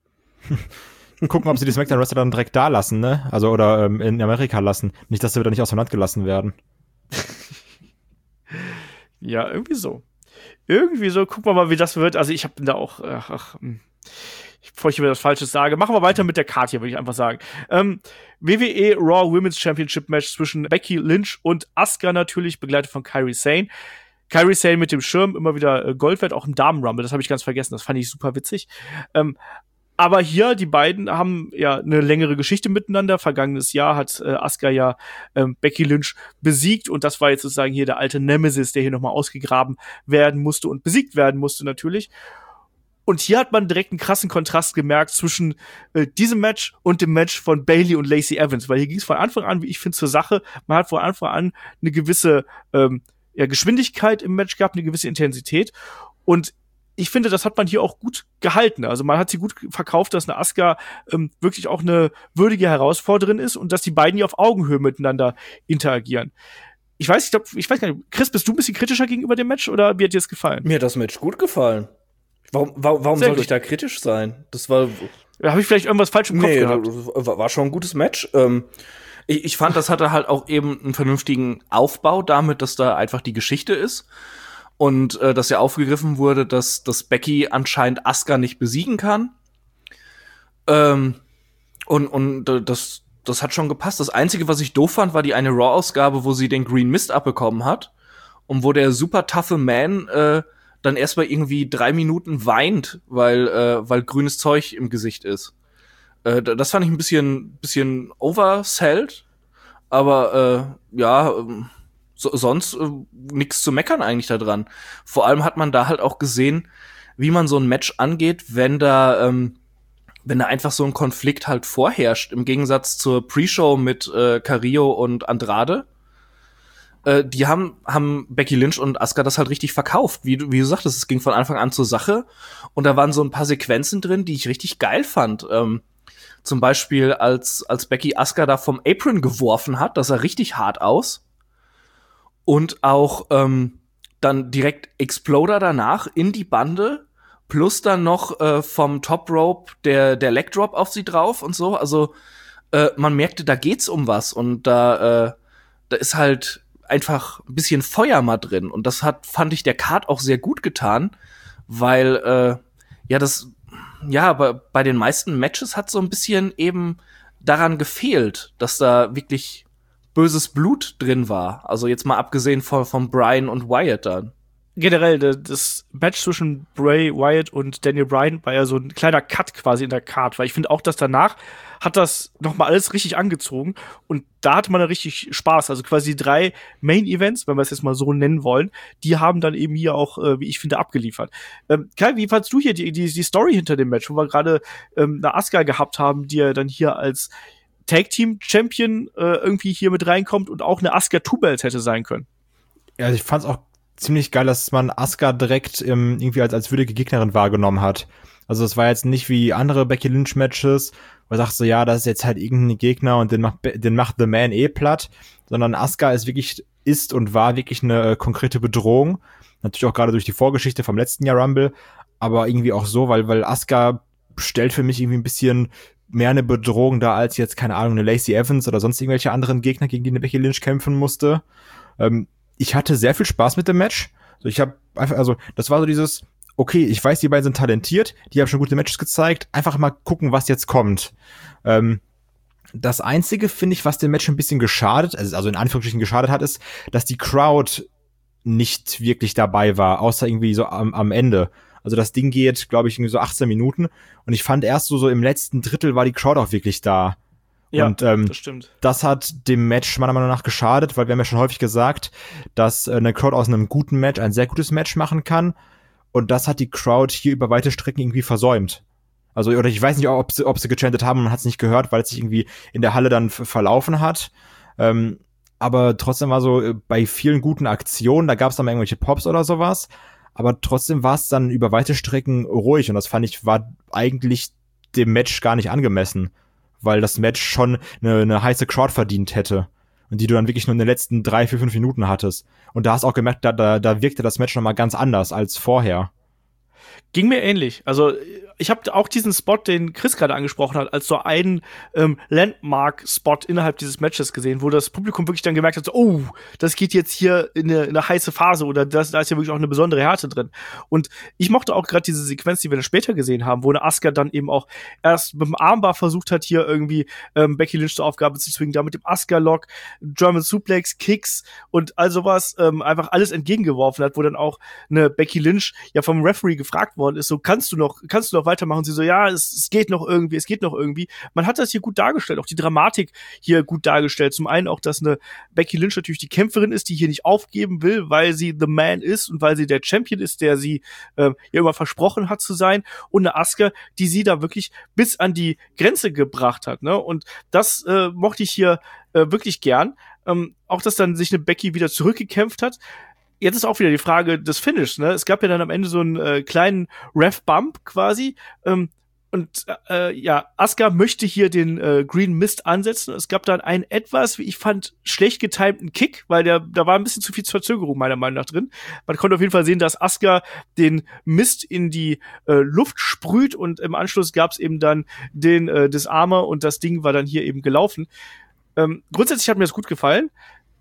Gucken, ob sie die SmackDown-Wrestler dann direkt da lassen, ne? Also, oder ähm, in Amerika lassen. Nicht, dass sie wieder nicht aus dem Land gelassen werden. Ja, irgendwie so. Irgendwie so. Gucken wir mal, wie das wird. Also, ich habe da auch, ach, ach, bevor ich wieder das Falsches sage, machen wir weiter mit der Card hier, würde ich einfach sagen. Ähm, W W E Raw Women's Championship Match zwischen Becky Lynch und Asuka natürlich, begleitet von Kairi Sane. Kairi Sane mit dem Schirm, immer wieder äh, Gold wert, auch im Damen-Rumble, das habe ich ganz vergessen, das fand ich super witzig. Ähm, Aber hier, die beiden haben ja eine längere Geschichte miteinander. Vergangenes Jahr hat äh, Asuka ja ähm, Becky Lynch besiegt und das war jetzt sozusagen hier der alte Nemesis, der hier nochmal ausgegraben werden musste und besiegt werden musste natürlich. Und hier hat man direkt einen krassen Kontrast gemerkt zwischen äh, diesem Match und dem Match von Bayley und Lacey Evans, weil hier ging es von Anfang an, wie ich finde, zur Sache. Man hat von Anfang an eine gewisse ähm, ja, Geschwindigkeit im Match gehabt, eine gewisse Intensität und ich finde, das hat man hier auch gut gehalten. Also man hat sie gut verkauft, dass eine Asuka ähm, wirklich auch eine würdige Herausforderin ist und dass die beiden hier auf Augenhöhe miteinander interagieren. Ich weiß, ich glaube, ich weiß gar nicht, Chris, bist du ein bisschen kritischer gegenüber dem Match oder wie hat dir das gefallen? Mir hat das Match gut gefallen. Warum, warum, warum sollte ich da kritisch sein? Das war. Ja, habe ich vielleicht irgendwas falsch im Kopf nee, gehabt? War, war schon ein gutes Match. Ähm, ich, ich fand, das hatte halt auch eben einen vernünftigen Aufbau damit, dass da einfach die Geschichte ist. Und äh, dass ja aufgegriffen wurde, dass, dass Becky anscheinend Asuka nicht besiegen kann. Ähm, und und äh, dass das hat schon gepasst. Das Einzige, was ich doof fand, war die eine Raw-Ausgabe, wo sie den Green Mist abbekommen hat und wo der super toughe Man äh, dann erstmal irgendwie drei Minuten weint, weil äh, weil grünes Zeug im Gesicht ist. Äh, das fand ich ein bisschen bisschen oversellt, aber äh, ja, so, sonst äh, nichts zu meckern eigentlich da dran. Vor allem hat man da halt auch gesehen, wie man so ein Match angeht, wenn da ähm, wenn da einfach so ein Konflikt halt vorherrscht, im Gegensatz zur Pre-Show mit äh, Carrillo und Andrade. Äh, die haben haben Becky Lynch und Asuka das halt richtig verkauft. Wie du, wie du sagtest, es ging von Anfang an zur Sache. Und da waren so ein paar Sequenzen drin, die ich richtig geil fand. Ähm, zum Beispiel, als als Becky Asuka da vom Apron geworfen hat, das sah richtig hart aus. Und auch ähm, dann direkt Exploder danach in die Bande, plus dann noch äh, vom Top Rope der der Leg Drop auf sie drauf und so. Also äh, man merkte, da geht's um was und da äh, da ist halt einfach ein bisschen Feuer mal drin. Und das hat, fand ich, der Card auch sehr gut getan, weil äh, ja das ja bei, bei den meisten Matches hat so ein bisschen eben daran gefehlt, dass da wirklich böses Blut drin war. Also jetzt mal abgesehen von, von Bryan und Wyatt dann. Generell, das Match zwischen Bray Wyatt und Daniel Bryan war ja so ein kleiner Cut quasi in der Card, weil ich finde auch, dass danach hat das nochmal alles richtig angezogen und da hatte man dann richtig Spaß. Also quasi die drei Main-Events, wenn wir es jetzt mal so nennen wollen, die haben dann eben hier auch, äh, wie ich finde, abgeliefert. Ähm, Kai, wie fandst du hier die, die, die Story hinter dem Match, wo wir gerade ähm, eine Asuka gehabt haben, die ja dann hier als Tag-Team-Champion äh, irgendwie hier mit reinkommt und auch eine Asuka Two-Belt hätte sein können? Ja, ich fand's auch ziemlich geil, dass man Asuka direkt ähm, irgendwie als, als würdige Gegnerin wahrgenommen hat. Also es war jetzt nicht wie andere Becky Lynch Matches, wo man sagt so, ja, das ist jetzt halt irgendein Gegner und den macht, den macht The Man eh platt, sondern Asuka ist wirklich, ist und war wirklich eine äh, konkrete Bedrohung. Natürlich auch gerade durch die Vorgeschichte vom letzten Jahr Rumble, aber irgendwie auch so, weil, weil Asuka stellt für mich irgendwie ein bisschen mehr eine Bedrohung da als jetzt, keine Ahnung, eine Lacey Evans oder sonst irgendwelche anderen Gegner, gegen die eine Becky Lynch kämpfen musste. Ähm, Ich hatte sehr viel Spaß mit dem Match. Also ich habe einfach, also das war so dieses, okay, ich weiß, die beiden sind talentiert, die haben schon gute Matches gezeigt, einfach mal gucken, was jetzt kommt. Ähm, das Einzige, finde ich, was dem Match ein bisschen geschadet, also in Anführungsstrichen geschadet hat, ist, dass die Crowd nicht wirklich dabei war, außer irgendwie so am, am Ende. Also das Ding geht, glaube ich, irgendwie so achtzehn Minuten und ich fand erst so, so im letzten Drittel war die Crowd auch wirklich da. Ja, und ähm, das stimmt. Das hat dem Match meiner Meinung nach geschadet, weil wir haben ja schon häufig gesagt, dass äh, eine Crowd aus einem guten Match ein sehr gutes Match machen kann. Und das hat die Crowd hier über weite Strecken irgendwie versäumt. Also, oder ich weiß nicht, ob sie, ob sie gechantet haben und man hat es nicht gehört, weil es sich irgendwie in der Halle dann f- verlaufen hat. Ähm, aber trotzdem war so äh, bei vielen guten Aktionen, da gab es dann mal irgendwelche Pops oder sowas. Aber trotzdem war es dann über weite Strecken ruhig. Und das fand ich, war eigentlich dem Match gar nicht angemessen. Weil das Match schon eine, eine heiße Crowd verdient hätte. Und die du dann wirklich nur in den letzten drei, vier, fünf Minuten hattest. Und da hast du auch gemerkt, da, da, da wirkte das Match nochmal ganz anders als vorher. Ging mir ähnlich. Also ich habe auch diesen Spot, den Chris gerade angesprochen hat, als so einen ähm, Landmark-Spot innerhalb dieses Matches gesehen, wo das Publikum wirklich dann gemerkt hat, so, oh, das geht jetzt hier in eine, in eine heiße Phase oder das, da ist ja wirklich auch eine besondere Härte drin. Und ich mochte auch gerade diese Sequenz, die wir dann später gesehen haben, wo eine Asuka dann eben auch erst mit dem Armbar versucht hat, hier irgendwie ähm, Becky Lynch zur Aufgabe zu zwingen, da mit dem Asuka-Lock, German Suplex, Kicks und all sowas ähm, einfach alles entgegengeworfen hat, wo dann auch eine Becky Lynch ja vom Referee gefragt worden ist, so, kannst du noch, kannst du noch weitermachen? Sie so, ja, es, es geht noch irgendwie, es geht noch irgendwie. Man hat das hier gut dargestellt, auch die Dramatik hier gut dargestellt. Zum einen auch, dass eine Becky Lynch natürlich die Kämpferin ist, die hier nicht aufgeben will, weil sie The Man ist und weil sie der Champion ist, der sie ähm, ja immer versprochen hat zu sein. Und eine Asuka, die sie da wirklich bis an die Grenze gebracht hat, ne? Und das äh, mochte ich hier äh, wirklich gern. Ähm, auch, dass dann sich eine Becky wieder zurückgekämpft hat. Jetzt ist auch wieder die Frage des Finishes, ne? Es gab ja dann am Ende so einen äh, kleinen Ref-Bump quasi. Ähm, und äh, ja, Asuka möchte hier den äh, Green Mist ansetzen. Es gab dann einen etwas, wie ich fand, schlecht getimten Kick, weil der da war ein bisschen zu viel Verzögerung meiner Meinung nach drin. Man konnte auf jeden Fall sehen, dass Asuka den Mist in die äh, Luft sprüht und im Anschluss gab es eben dann den äh, Disarmer und das Ding war dann hier eben gelaufen. Ähm, grundsätzlich hat mir das gut gefallen.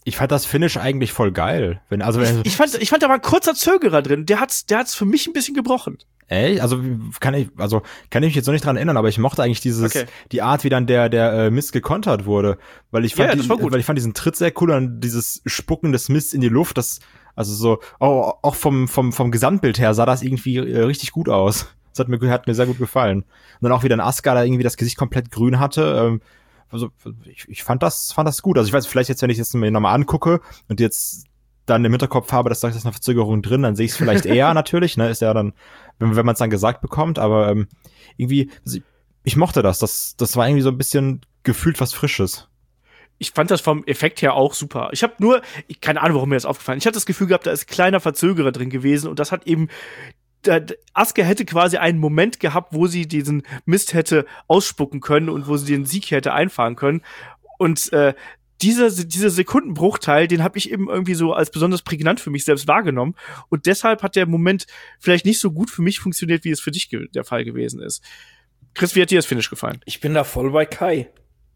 Ich fand das Finish eigentlich voll geil. Wenn, also wenn, ich, ich, fand, ich fand da war ein kurzer Zögerer drin. Der hat's, der hat's für mich ein bisschen gebrochen. Ey, also kann ich, also kann ich mich jetzt noch nicht dran erinnern, aber ich mochte eigentlich dieses, okay. die Art, wie dann der der äh, Mist gekontert wurde, weil ich fand, ja, die, weil ich fand diesen Tritt sehr cool und dieses Spucken des Mists in die Luft, das, also so, auch, auch vom vom vom Gesamtbild her sah das irgendwie äh, richtig gut aus. Das hat mir hat mir sehr gut gefallen. Und dann auch wieder ein Asuka, da irgendwie das Gesicht komplett grün hatte. Ähm, also ich, ich fand das fand das gut. Also ich weiß, vielleicht jetzt, wenn ich es mir nochmal angucke und jetzt dann im Hinterkopf habe, dass da ist eine Verzögerung drin, dann sehe ich es vielleicht eher natürlich, ne, ist ja dann, wenn, wenn man es dann gesagt bekommt, aber ähm, irgendwie, also ich, ich mochte das, das, das war irgendwie so ein bisschen gefühlt was Frisches. Ich fand das vom Effekt her auch super. Ich habe nur, ich, keine Ahnung, warum mir das aufgefallen ist. Ich hatte das Gefühl gehabt, da ist kleiner Verzögerer drin gewesen und das hat eben, da, Asuka hätte quasi einen Moment gehabt, wo sie diesen Mist hätte ausspucken können und wo sie den Sieg hätte einfahren können und äh, Dieser, dieser Sekundenbruchteil, den habe ich eben irgendwie so als besonders prägnant für mich selbst wahrgenommen. Und deshalb hat der Moment vielleicht nicht so gut für mich funktioniert, wie es für dich ge- der Fall gewesen ist. Chris, wie hat dir das Finish gefallen? Ich bin da voll bei Kai.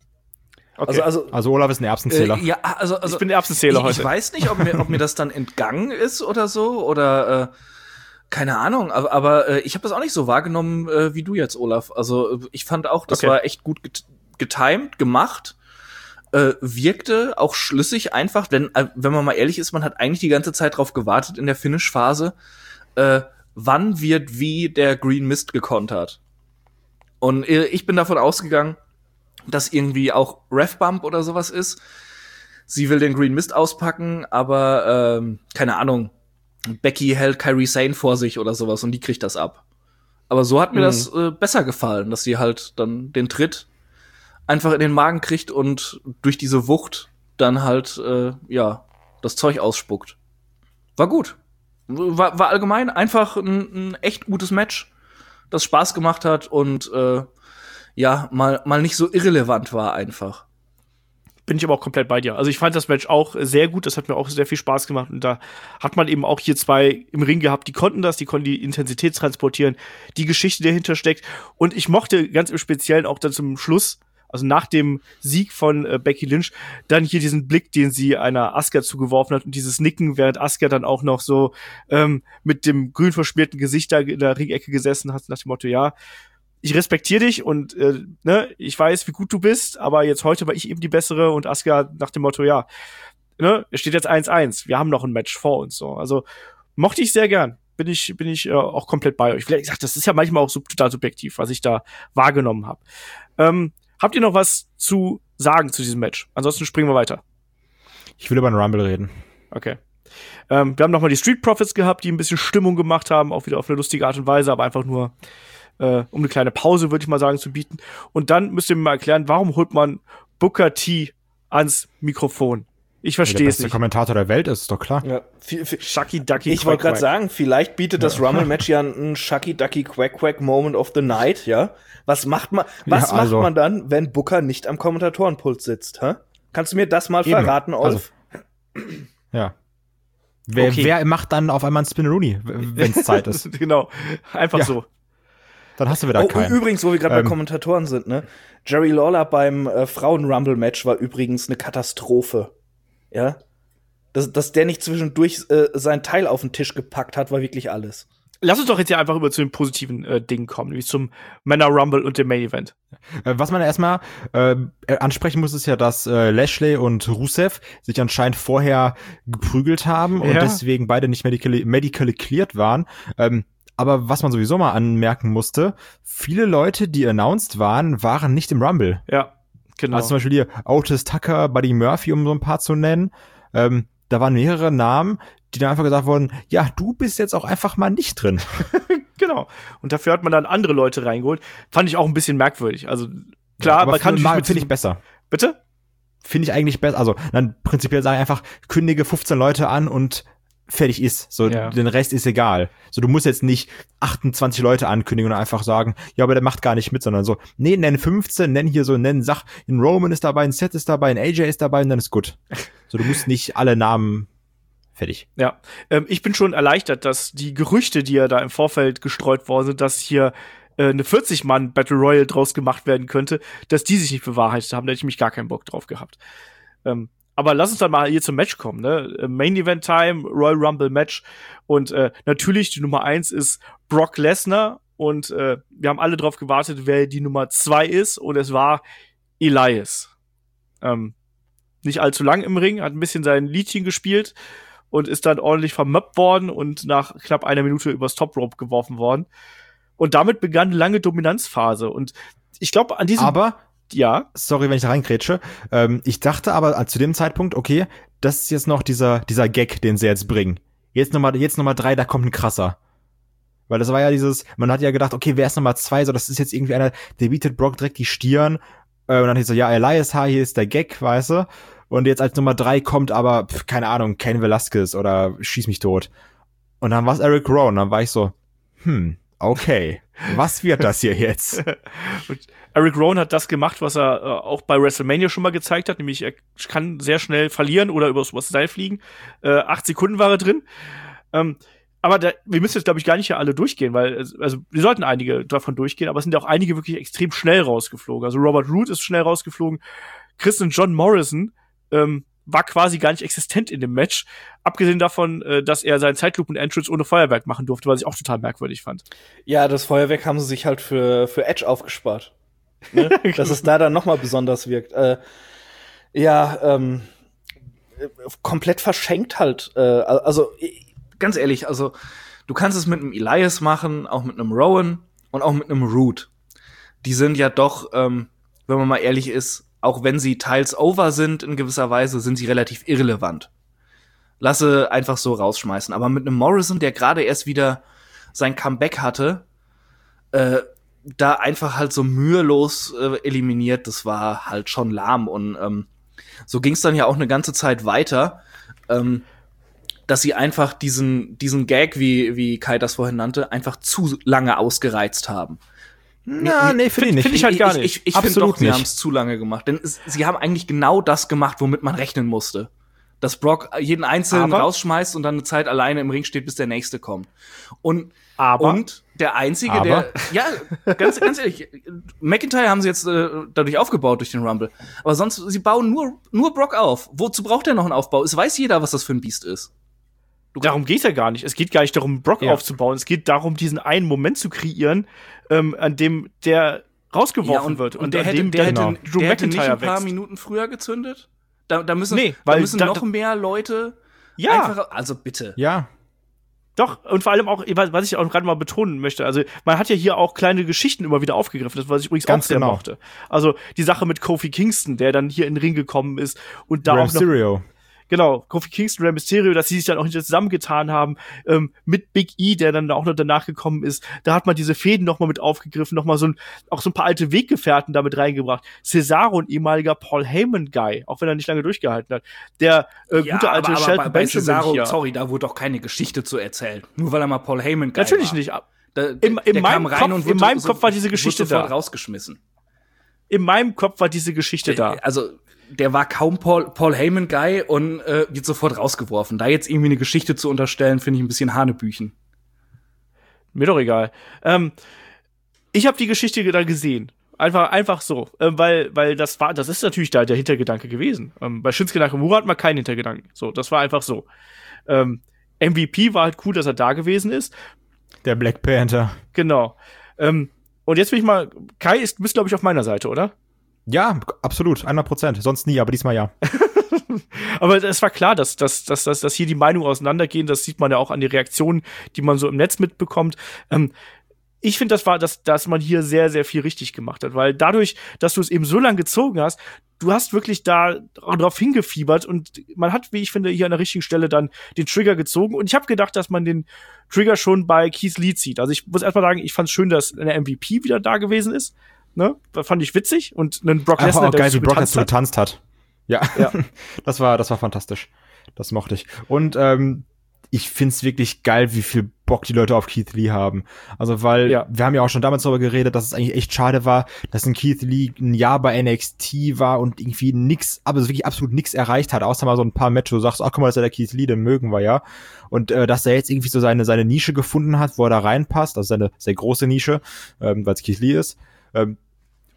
Okay. Also, also, also Olaf ist ein Erbsenzähler. Äh, ja, also, also ich bin der Erbsenzähler ich, heute. Ich weiß nicht, ob mir, ob mir das dann entgangen ist oder so. Oder äh, keine Ahnung. Aber, aber äh, ich habe das auch nicht so wahrgenommen äh, wie du jetzt, Olaf. Also ich fand auch, das okay. war echt gut get- getimed, gemacht. Äh, wirkte auch schlüssig einfach, denn äh, wenn man mal ehrlich ist, man hat eigentlich die ganze Zeit drauf gewartet in der Finish-Phase, äh, wann wird wie der Green Mist gekontert. Und äh, ich bin davon ausgegangen, dass irgendwie auch Ref-Bump oder sowas ist. Sie will den Green Mist auspacken, aber ähm, keine Ahnung, Becky hält Kairi Sane vor sich oder sowas und die kriegt das ab. Aber so hat mir mhm. das äh, besser gefallen, dass sie halt dann den Tritt einfach in den Magen kriegt und durch diese Wucht dann halt, äh, ja, das Zeug ausspuckt. War gut. War, war allgemein einfach ein, ein echt gutes Match, das Spaß gemacht hat und, äh, ja, mal, mal nicht so irrelevant war einfach. Bin ich aber auch komplett bei dir. Also ich fand das Match auch sehr gut, das hat mir auch sehr viel Spaß gemacht und da hat man eben auch hier zwei im Ring gehabt, die konnten das, die konnten die Intensität transportieren, die Geschichte, die dahinter steckt und ich mochte ganz im Speziellen auch dann zum Schluss, also nach dem Sieg von äh, Becky Lynch, dann hier diesen Blick, den sie einer Asuka zugeworfen hat und dieses Nicken, während Asuka dann auch noch so ähm, mit dem grün verschmierten Gesicht da in der Ringecke gesessen hat, nach dem Motto, ja, ich respektiere dich und äh, ne, ich weiß, wie gut du bist, aber jetzt heute war ich eben die Bessere und Asuka nach dem Motto, ja, ne, es steht jetzt eins eins, wir haben noch ein Match vor uns. So. Also mochte ich sehr gern. Bin ich, bin ich äh, auch komplett bei euch. Vielleicht gesagt, das ist ja manchmal auch so, total subjektiv, was ich da wahrgenommen habe. Ähm, Habt ihr noch was zu sagen zu diesem Match? Ansonsten springen wir weiter. Ich will über den Rumble reden. Okay. Ähm, wir haben nochmal die Street Profits gehabt, die ein bisschen Stimmung gemacht haben, auch wieder auf eine lustige Art und Weise, aber einfach nur, äh, um eine kleine Pause, würde ich mal sagen, zu bieten. Und dann müsst ihr mir mal erklären, warum holt man Booker T ans Mikrofon? Ich verstehe es nicht. Der beste Kommentator der Welt ist, ist doch klar. Ja, viel, viel, Shucky Ducky Ich wollte gerade sagen, vielleicht bietet das ja. Rumble-Match ja einen Shucky Ducky Quack Quack Moment of the Night, ja? Was macht man, was ja, also. macht man dann, wenn Booker nicht am Kommentatorenpult sitzt, hä? Kannst du mir das mal Eben. verraten, Olf? Also, ja. Wer, okay. wer macht dann auf einmal einen Spin-Rooney, wenn es Zeit ist? Genau, einfach ja. so. Dann hast du wieder oh, keinen. Übrigens, wo wir gerade ähm, bei Kommentatoren sind, ne? Jerry Lawler beim äh, Frauen-Rumble-Match war übrigens eine Katastrophe. Ja? Dass, dass der nicht zwischendurch äh, sein Teil auf den Tisch gepackt hat, war wirklich alles. Lass uns doch jetzt hier einfach über zu den positiven äh, Dingen kommen, wie zum Männer Rumble und dem Main Event. Äh, was man erstmal äh, ansprechen muss, ist ja, dass äh, Lashley und Rusev sich anscheinend vorher geprügelt haben und ja. deswegen beide nicht medically, medically cleared waren. Ähm, aber was man sowieso mal anmerken musste, viele Leute, die announced waren, waren nicht im Rumble. Ja, genau. Also zum Beispiel hier Otis Tucker, Buddy Murphy, um so ein paar zu nennen. Ähm, da waren mehrere Namen, die dann einfach gesagt wurden, ja, du bist jetzt auch einfach mal nicht drin. Genau. Und dafür hat man dann andere Leute reingeholt. Fand ich auch ein bisschen merkwürdig. Also klar, ja, man kann mal finde ich besser. Bitte? Finde ich eigentlich besser. Also dann prinzipiell sage ich einfach, kündige fünfzehn Leute an und fertig ist. So, ja. Den Rest ist egal. So, du musst jetzt nicht achtundzwanzig Leute ankündigen und einfach sagen, ja, aber der macht gar nicht mit, sondern so, nee, nenn fünfzehn, nenn hier so, nenn Sach, ein Roman ist dabei, ein Seth ist dabei, ein A J ist dabei und dann ist gut. So, du musst nicht alle Namen fertig. Ja, ähm, ich bin schon erleichtert, dass die Gerüchte, die ja da im Vorfeld gestreut worden sind, dass hier äh, eine vierzig Mann Battle Royale draus gemacht werden könnte, dass die sich nicht bewahrheitet haben. Da hätte ich mich gar keinen Bock drauf gehabt. Ähm, aber lass uns dann mal hier zum Match kommen, ne? Main Event Time, Royal Rumble Match. Und äh, natürlich die Nummer eins ist Brock Lesnar. Und äh, wir haben alle drauf gewartet, wer die Nummer zwei ist. Und es war Elias. Ähm, nicht allzu lang im Ring, hat ein bisschen sein Liedchen gespielt und ist dann ordentlich vermöppt worden und nach knapp einer Minute übers Top Rope geworfen worden. Und damit begann eine lange Dominanzphase. Und ich glaube, an diesem... Aber, ja. Sorry, wenn ich da reingrätsche. Ähm, ich dachte aber zu dem Zeitpunkt, okay, das ist jetzt noch dieser, dieser Gag, den sie jetzt bringen. Jetzt Nummer, jetzt Nummer drei, da kommt ein krasser. Weil das war ja dieses, man hat ja gedacht, okay, wer ist Nummer zwei? So, das ist jetzt irgendwie einer, der bietet Brock direkt die Stirn. Äh, und dann hieß so, ja, Elias H., hier ist der Gag, weißt du? Und jetzt als Nummer drei kommt aber, pf, keine Ahnung, Cain Velasquez oder Schieß mich tot. Und dann war es Eric Rowan. Dann war ich so, hm, okay, was wird das hier jetzt? Und Eric Rowan hat das gemacht, was er äh, auch bei WrestleMania schon mal gezeigt hat, nämlich er kann sehr schnell verlieren oder übers, übers Seil fliegen. Äh, acht Sekunden war er drin. Ähm, aber da, wir müssen jetzt, glaube ich, gar nicht hier alle durchgehen, weil, also wir sollten einige davon durchgehen, aber es sind ja auch einige wirklich extrem schnell rausgeflogen. Also Robert Roode ist schnell rausgeflogen. Chris und John Morrison ähm, war quasi gar nicht existent in dem Match. Abgesehen davon, äh, dass er seinen Zeitlupen-Entrance ohne Feuerwerk machen durfte, was ich auch total merkwürdig fand. Ja, das Feuerwerk haben sie sich halt für, für Edge aufgespart. Ne? Dass es da dann noch mal besonders wirkt. Äh, ja, ähm, komplett verschenkt halt. Äh, also, ganz ehrlich, also du kannst es mit einem Elias machen, auch mit einem Rowan und auch mit einem Roode. Die sind ja doch, ähm, wenn man mal ehrlich ist, auch wenn sie teils over sind in gewisser Weise, sind sie relativ irrelevant. Lasse einfach so rausschmeißen. Aber mit einem Morrison, der gerade erst wieder sein Comeback hatte, äh, da einfach halt so mühelos äh, eliminiert, das war halt schon lahm. Und ähm, so ging's dann ja auch eine ganze Zeit weiter, ähm, dass sie einfach diesen diesen Gag, wie wie Kai das vorhin nannte, einfach zu lange ausgereizt haben. Na, nee, finde ich nicht. Finde ich halt gar nicht. Ich, ich, ich finde doch, sie haben es zu lange gemacht. Denn es, sie haben eigentlich genau das gemacht, womit man rechnen musste. Dass Brock jeden Einzelnen aber rausschmeißt und dann eine Zeit alleine im Ring steht, bis der Nächste kommt. Und, aber, und der Einzige, aber. der, ja, ganz, ganz ehrlich, McIntyre haben sie jetzt äh, dadurch aufgebaut durch den Rumble. Aber sonst, sie bauen nur, nur Brock auf. Wozu braucht er noch einen Aufbau? Es weiß jeder, was das für ein Biest ist. Du, darum geht's ja gar nicht. Es geht gar nicht darum, Brock ja. aufzubauen. Es geht darum, diesen einen Moment zu kreieren, ähm, an dem der rausgeworfen ja, und, wird. Und, und der, hätte, dem, der, der, hätte, der hätte nicht ein paar wächst. Minuten früher gezündet? Da, da müssen, nee, da weil müssen da, noch mehr Leute ja. einfach, also bitte. Ja. Doch, und vor allem auch, was ich auch gerade mal betonen möchte, also man hat ja hier auch kleine Geschichten immer wieder aufgegriffen, das was ich übrigens Ganz auch sehr genau. mochte. Also die Sache mit Kofi Kingston, der dann hier in den Ring gekommen ist und da Rey auch noch Mysterio. Genau, Kofi Kingston, Rey Mysterio, dass sie sich dann auch hinterher zusammengetan haben, ähm, mit Big E, der dann auch noch danach gekommen ist. Da hat man diese Fäden noch mal mit aufgegriffen, noch mal so ein, auch so ein paar alte Weggefährten damit reingebracht. Cesaro, ein ehemaliger Paul Heyman-Guy, auch wenn er nicht lange durchgehalten hat. Der äh, ja, gute alte aber, aber Shelton bei, bei Benjamin Cesaro, hier. sorry, da wurde doch keine Geschichte zu erzählen. Nur weil er mal Paul Heyman-Guy Natürlich war. nicht. Da, in in der meinem, kam rein Kopf, und wurde, in meinem so, Kopf war diese Geschichte da. rausgeschmissen. In meinem Kopf war diese Geschichte da. Also der war kaum Paul, Paul Heyman-Guy und äh, wird sofort rausgeworfen. Da jetzt irgendwie eine Geschichte zu unterstellen, finde ich ein bisschen Hanebüchen. Mir doch egal. Ähm, ich habe die Geschichte da gesehen. Einfach, einfach so. Ähm, weil, weil das war, das ist natürlich da der Hintergedanke gewesen. Ähm, bei Shinsuke Nakamura hat man keinen Hintergedanken. So, das war einfach so. Ähm, M V P war halt cool, dass er da gewesen ist. Der Black Panther. Genau. Ähm, und jetzt bin ich mal, Kai ist, bist glaube ich auf meiner Seite, oder? Ja, absolut, hundert Prozent. Sonst nie, aber diesmal ja. Aber es war klar, dass, dass, dass, dass, dass hier die Meinungen auseinandergehen. Das sieht man ja auch an den Reaktionen, die man so im Netz mitbekommt. Ähm, ich finde, das war, dass, dass man hier sehr, sehr viel richtig gemacht hat. Weil dadurch, dass du es eben so lange gezogen hast, du hast wirklich da drauf hingefiebert und man hat, wie ich finde, hier an der richtigen Stelle dann den Trigger gezogen. Und ich habe gedacht, dass man den Trigger schon bei Keith Lee zieht. Also ich muss erstmal sagen, ich fand es schön, dass der M V P wieder da gewesen ist. Ne? Das fand ich witzig. Und einen Brock Lesnar, auch der geil, wie Brock getanzt dazu getanzt hat. Ja, ja. das war das war fantastisch. Das mochte ich. Und ähm, ich find's wirklich geil, wie viel Bock die Leute auf Keith Lee haben. Also, weil ja. wir haben ja auch schon damals darüber geredet, dass es eigentlich echt schade war, dass ein Keith Lee ein Jahr bei N X T war und irgendwie nix, aber wirklich absolut nix erreicht hat, außer mal so ein paar Matches, wo du sagst, ach, guck mal, das ist ja der Keith Lee, den mögen wir ja. Und äh, dass er jetzt irgendwie so seine seine Nische gefunden hat, wo er da reinpasst, also seine sehr große Nische, ähm, weil es Keith Lee ist. Ähm,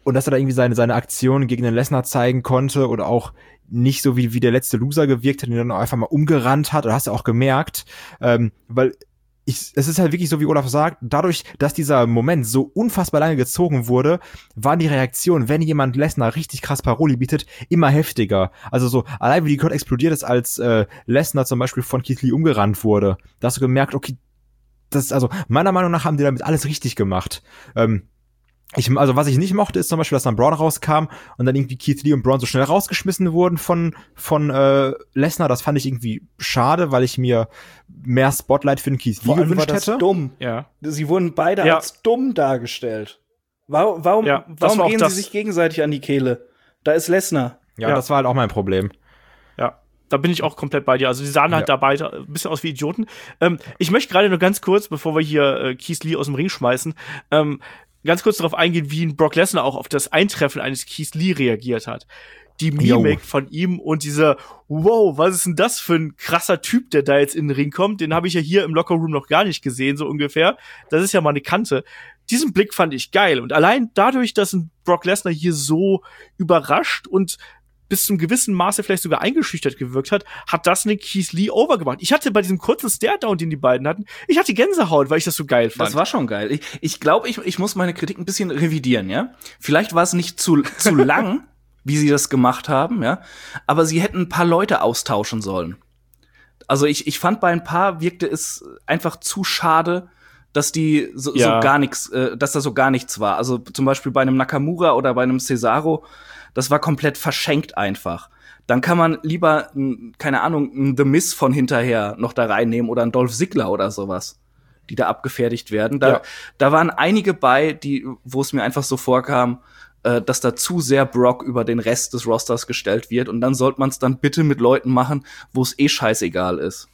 und dass er da irgendwie seine, seine Aktion gegen den Lesnar zeigen konnte oder auch nicht so wie, wie der letzte Loser gewirkt hat, den er dann einfach mal umgerannt hat, oder hast du auch gemerkt, ähm, weil ich, es ist halt wirklich so, wie Olaf sagt, dadurch, dass dieser Moment so unfassbar lange gezogen wurde, waren die Reaktionen, wenn jemand Lesnar richtig krass Paroli bietet, immer heftiger. Also so, allein wie die Crowd explodiert ist, als äh, Lesnar zum Beispiel von Keith Lee umgerannt wurde, da hast du gemerkt, okay, das, also meiner Meinung nach haben die damit alles richtig gemacht. Ähm, Ich, also was ich nicht mochte, ist zum Beispiel, dass dann Braun rauskam und dann irgendwie Keith Lee und Braun so schnell rausgeschmissen wurden von von äh, Lesnar. Das fand ich irgendwie schade, weil ich mir mehr Spotlight für den Keith Lee gewünscht war das hätte. Dumm. Ja. Sie wurden beide Ja. als dumm dargestellt. Warum, warum, Ja, das warum war auch gehen das- sie sich gegenseitig an die Kehle? Da ist Lesnar. Ja, Ja. das war halt auch mein Problem. Ja, da bin ich auch komplett bei dir. Also die sahen halt Ja. da beide ein bisschen aus wie Idioten. Ähm, ich möchte gerade nur ganz kurz, bevor wir hier äh, Keith Lee aus dem Ring schmeißen, ähm, ganz kurz darauf eingehen, wie ein Brock Lesnar auch auf das Eintreffen eines Keith Lee reagiert hat. Die Mimik Jo. von ihm und dieser, wow, was ist denn das für ein krasser Typ, der da jetzt in den Ring kommt? Den habe ich ja hier im Lockerroom noch gar nicht gesehen, so ungefähr. Das ist ja mal eine Kante. Diesen Blick fand ich geil. Und allein dadurch, dass ein Brock Lesnar hier so überrascht und bis zum gewissen Maße vielleicht sogar eingeschüchtert gewirkt hat, hat das einen Keith Lee overgemacht. Ich hatte bei diesem kurzen Stare-Down, den die beiden hatten, ich hatte Gänsehaut, weil ich das so geil fand. Das war schon geil. Ich, ich glaube, ich, ich muss meine Kritik ein bisschen revidieren, ja. Vielleicht war es nicht zu, zu lang, wie sie das gemacht haben, ja. Aber sie hätten ein paar Leute austauschen sollen. Also ich, ich fand, bei ein paar wirkte es einfach zu schade, dass die so, Ja. so gar nichts, äh, dass da so gar nichts war. Also zum Beispiel bei einem Nakamura oder bei einem Cesaro, das war komplett verschenkt einfach. Dann kann man lieber, n, keine Ahnung, ein The Miz von hinterher noch da reinnehmen oder ein Dolph Ziggler oder sowas, die da abgefertigt werden. Da, Ja. da waren einige bei, die, wo es mir einfach so vorkam, äh, dass da zu sehr Brock über den Rest des Rosters gestellt wird. Und dann sollte man es dann bitte mit Leuten machen, wo es eh scheißegal ist.